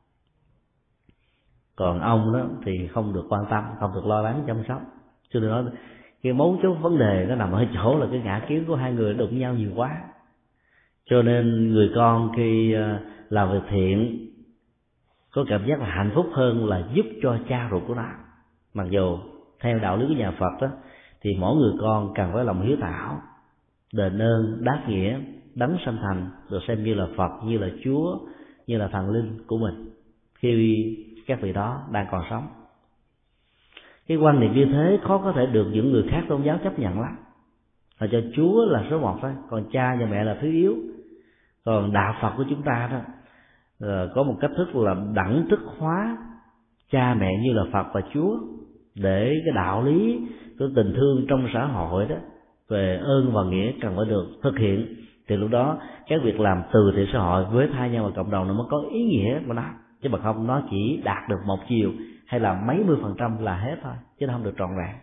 Còn ông đó thì không được quan tâm, không được lo lắng chăm sóc. Cho nên nói cái mấu chốt vấn đề nó nằm ở chỗ là cái ngã kiến của hai người đụng nhau nhiều quá. Cho nên người con khi làm việc thiện có cảm giác là hạnh phúc hơn là giúp cho cha ruột của nó. Mặc dù theo đạo lý của nhà Phật đó, thì mỗi người con cần phải lòng hiếu thảo, đền ơn đáp nghĩa, đấng sanh thành được xem như là Phật, như là Chúa, như là thần linh của mình khi các vị đó đang còn sống. Cái quan niệm như thế khó có thể được những người khác tôn giáo chấp nhận lắm. Là cho Chúa là số một thôi, còn cha và mẹ là thứ yếu. Còn đạo Phật của chúng ta đó có một cách thức là đẳng thức hóa cha mẹ như là Phật và Chúa, để cái đạo lý của tình thương trong xã hội đó về ơn và nghĩa cần phải được thực hiện. Thì lúc đó các việc làm từ thiện xã hội với thai nhân và cộng đồng nó mới có ý nghĩa của nó, chứ mà không nó chỉ đạt được một chiều hay là mấy %% là hết thôi, chứ nó không được trọn vẹn.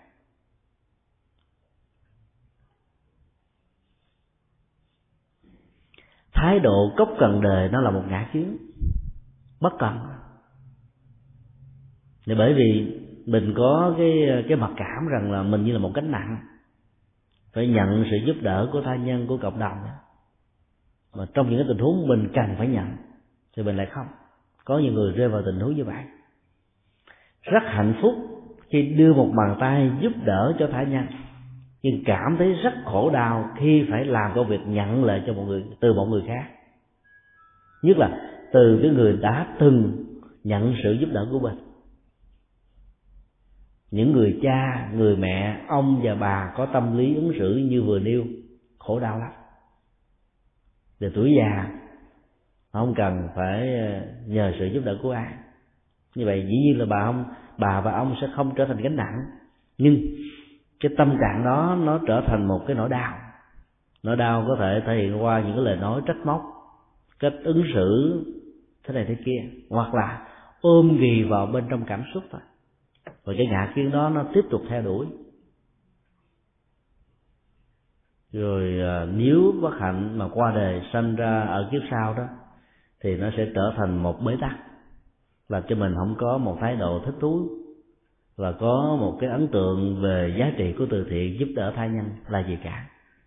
Thái độ cốc cần đời nó là một ngã kiến bất cần. Thì bởi vì mình có cái mặc cảm rằng là mình như là một gánh nặng, phải nhận sự giúp đỡ của tha nhân, của cộng đồng đó. Mà trong những cái tình huống mình cần phải nhận thì mình lại không. Có nhiều người rơi vào tình huống như vậy, rất hạnh phúc khi đưa một bàn tay giúp đỡ cho tha nhân, nhưng cảm thấy rất khổ đau khi phải làm công việc nhận lại cho từ một người khác, nhất là từ cái người đã từng nhận sự giúp đỡ của mình. Những người cha, người mẹ, ông và bà có tâm lý ứng xử như vừa nêu khổ đau lắm. Về tuổi già không cần phải nhờ sự giúp đỡ của ai. Như vậy dĩ nhiên là bà và ông sẽ không trở thành gánh nặng, nhưng cái tâm trạng đó nó trở thành một cái nỗi đau. Nỗi đau có thể thể hiện qua những cái lời nói trách móc, cách ứng xử thế này thế kia, hoặc là ôm ghì vào bên trong cảm xúc thôi. Và cái ngã kiến đó nó tiếp tục theo đuổi. Rồi nếu bất hạnh mà qua đời sanh ra ở kiếp sau đó, thì nó sẽ trở thành một bế tắc, làm cho mình không có một thái độ thích thú và có một cái ấn tượng về giá trị của từ thiện giúp đỡ tha nhân là gì cả.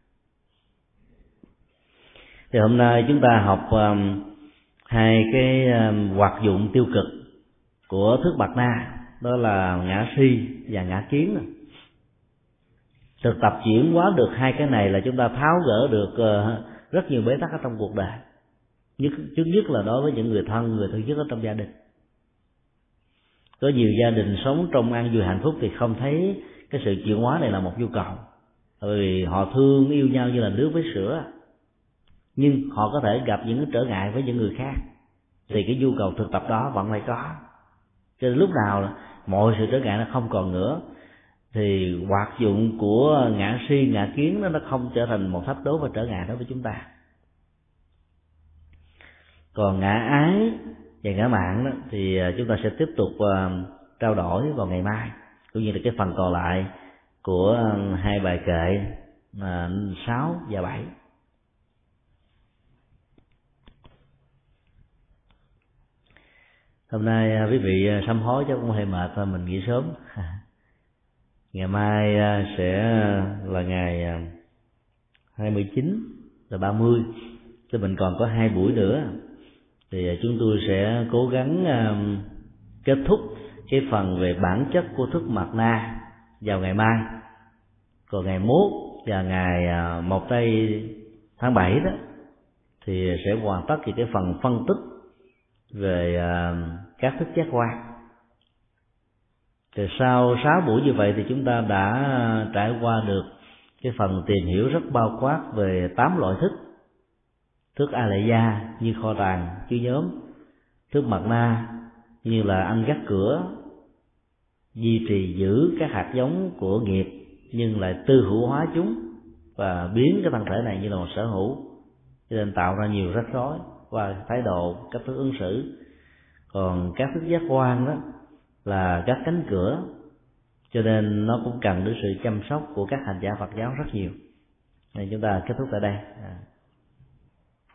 Thì hôm nay chúng ta học hai cái hoạt dụng tiêu cực của thức bạt na, đó là ngã si và ngã kiến. Thực tập chuyển hóa được hai cái này là chúng ta tháo gỡ được rất nhiều bế tắc ở trong cuộc đời. Trước nhất là đối với những người thân, người thân nhất ở trong gia đình. Có nhiều gia đình sống trong an vui hạnh phúc thì không thấy cái sự chuyển hóa này là một nhu cầu, bởi vì họ thương yêu nhau như là nước với sữa. Nhưng họ có thể gặp những trở ngại với những người khác, thì cái nhu cầu thực tập đó vẫn phải có. Cho nên lúc nào mọi sự trở ngại nó không còn nữa, thì hoạt dụng của ngã si, ngã kiến nó không trở thành một thách đố và trở ngại đối với chúng ta. Còn ngã ái và ngã mạn đó, thì chúng ta sẽ tiếp tục trao đổi vào ngày mai, cũng như là cái phần còn lại của hai bài kệ 6 và 7. Hôm nay quý vị sám hối chắc cũng hơi mệt thôi, mình nghỉ sớm. Ngày mai sẽ là ngày 29 và 30, thì mình còn có 2 buổi nữa. Thì chúng tôi sẽ cố gắng kết thúc cái phần về bản chất của thức mạt na vào ngày mai. Còn ngày mốt và ngày 1 tháng 7 đó thì sẽ hoàn tất cái phần phân tích về các thức giác quan. Thì sau 6 buổi như vậy thì chúng ta đã trải qua được cái phần tìm hiểu rất bao quát về 8 loại thức. Thức a lệ gia như kho tàng chứ nhóm, thức mạt na như là anh gác cửa, duy trì giữ các hạt giống của nghiệp nhưng lại tư hữu hóa chúng và biến cái thân thể này như là một sở hữu, cho nên tạo ra nhiều rắc rối qua thái độ, cách thức ứng xử. Còn các thức giác quan đó là các cánh cửa, cho nên nó cũng cần đến sự chăm sóc của các hành giả Phật giáo rất nhiều. Nên chúng ta kết thúc tại đây.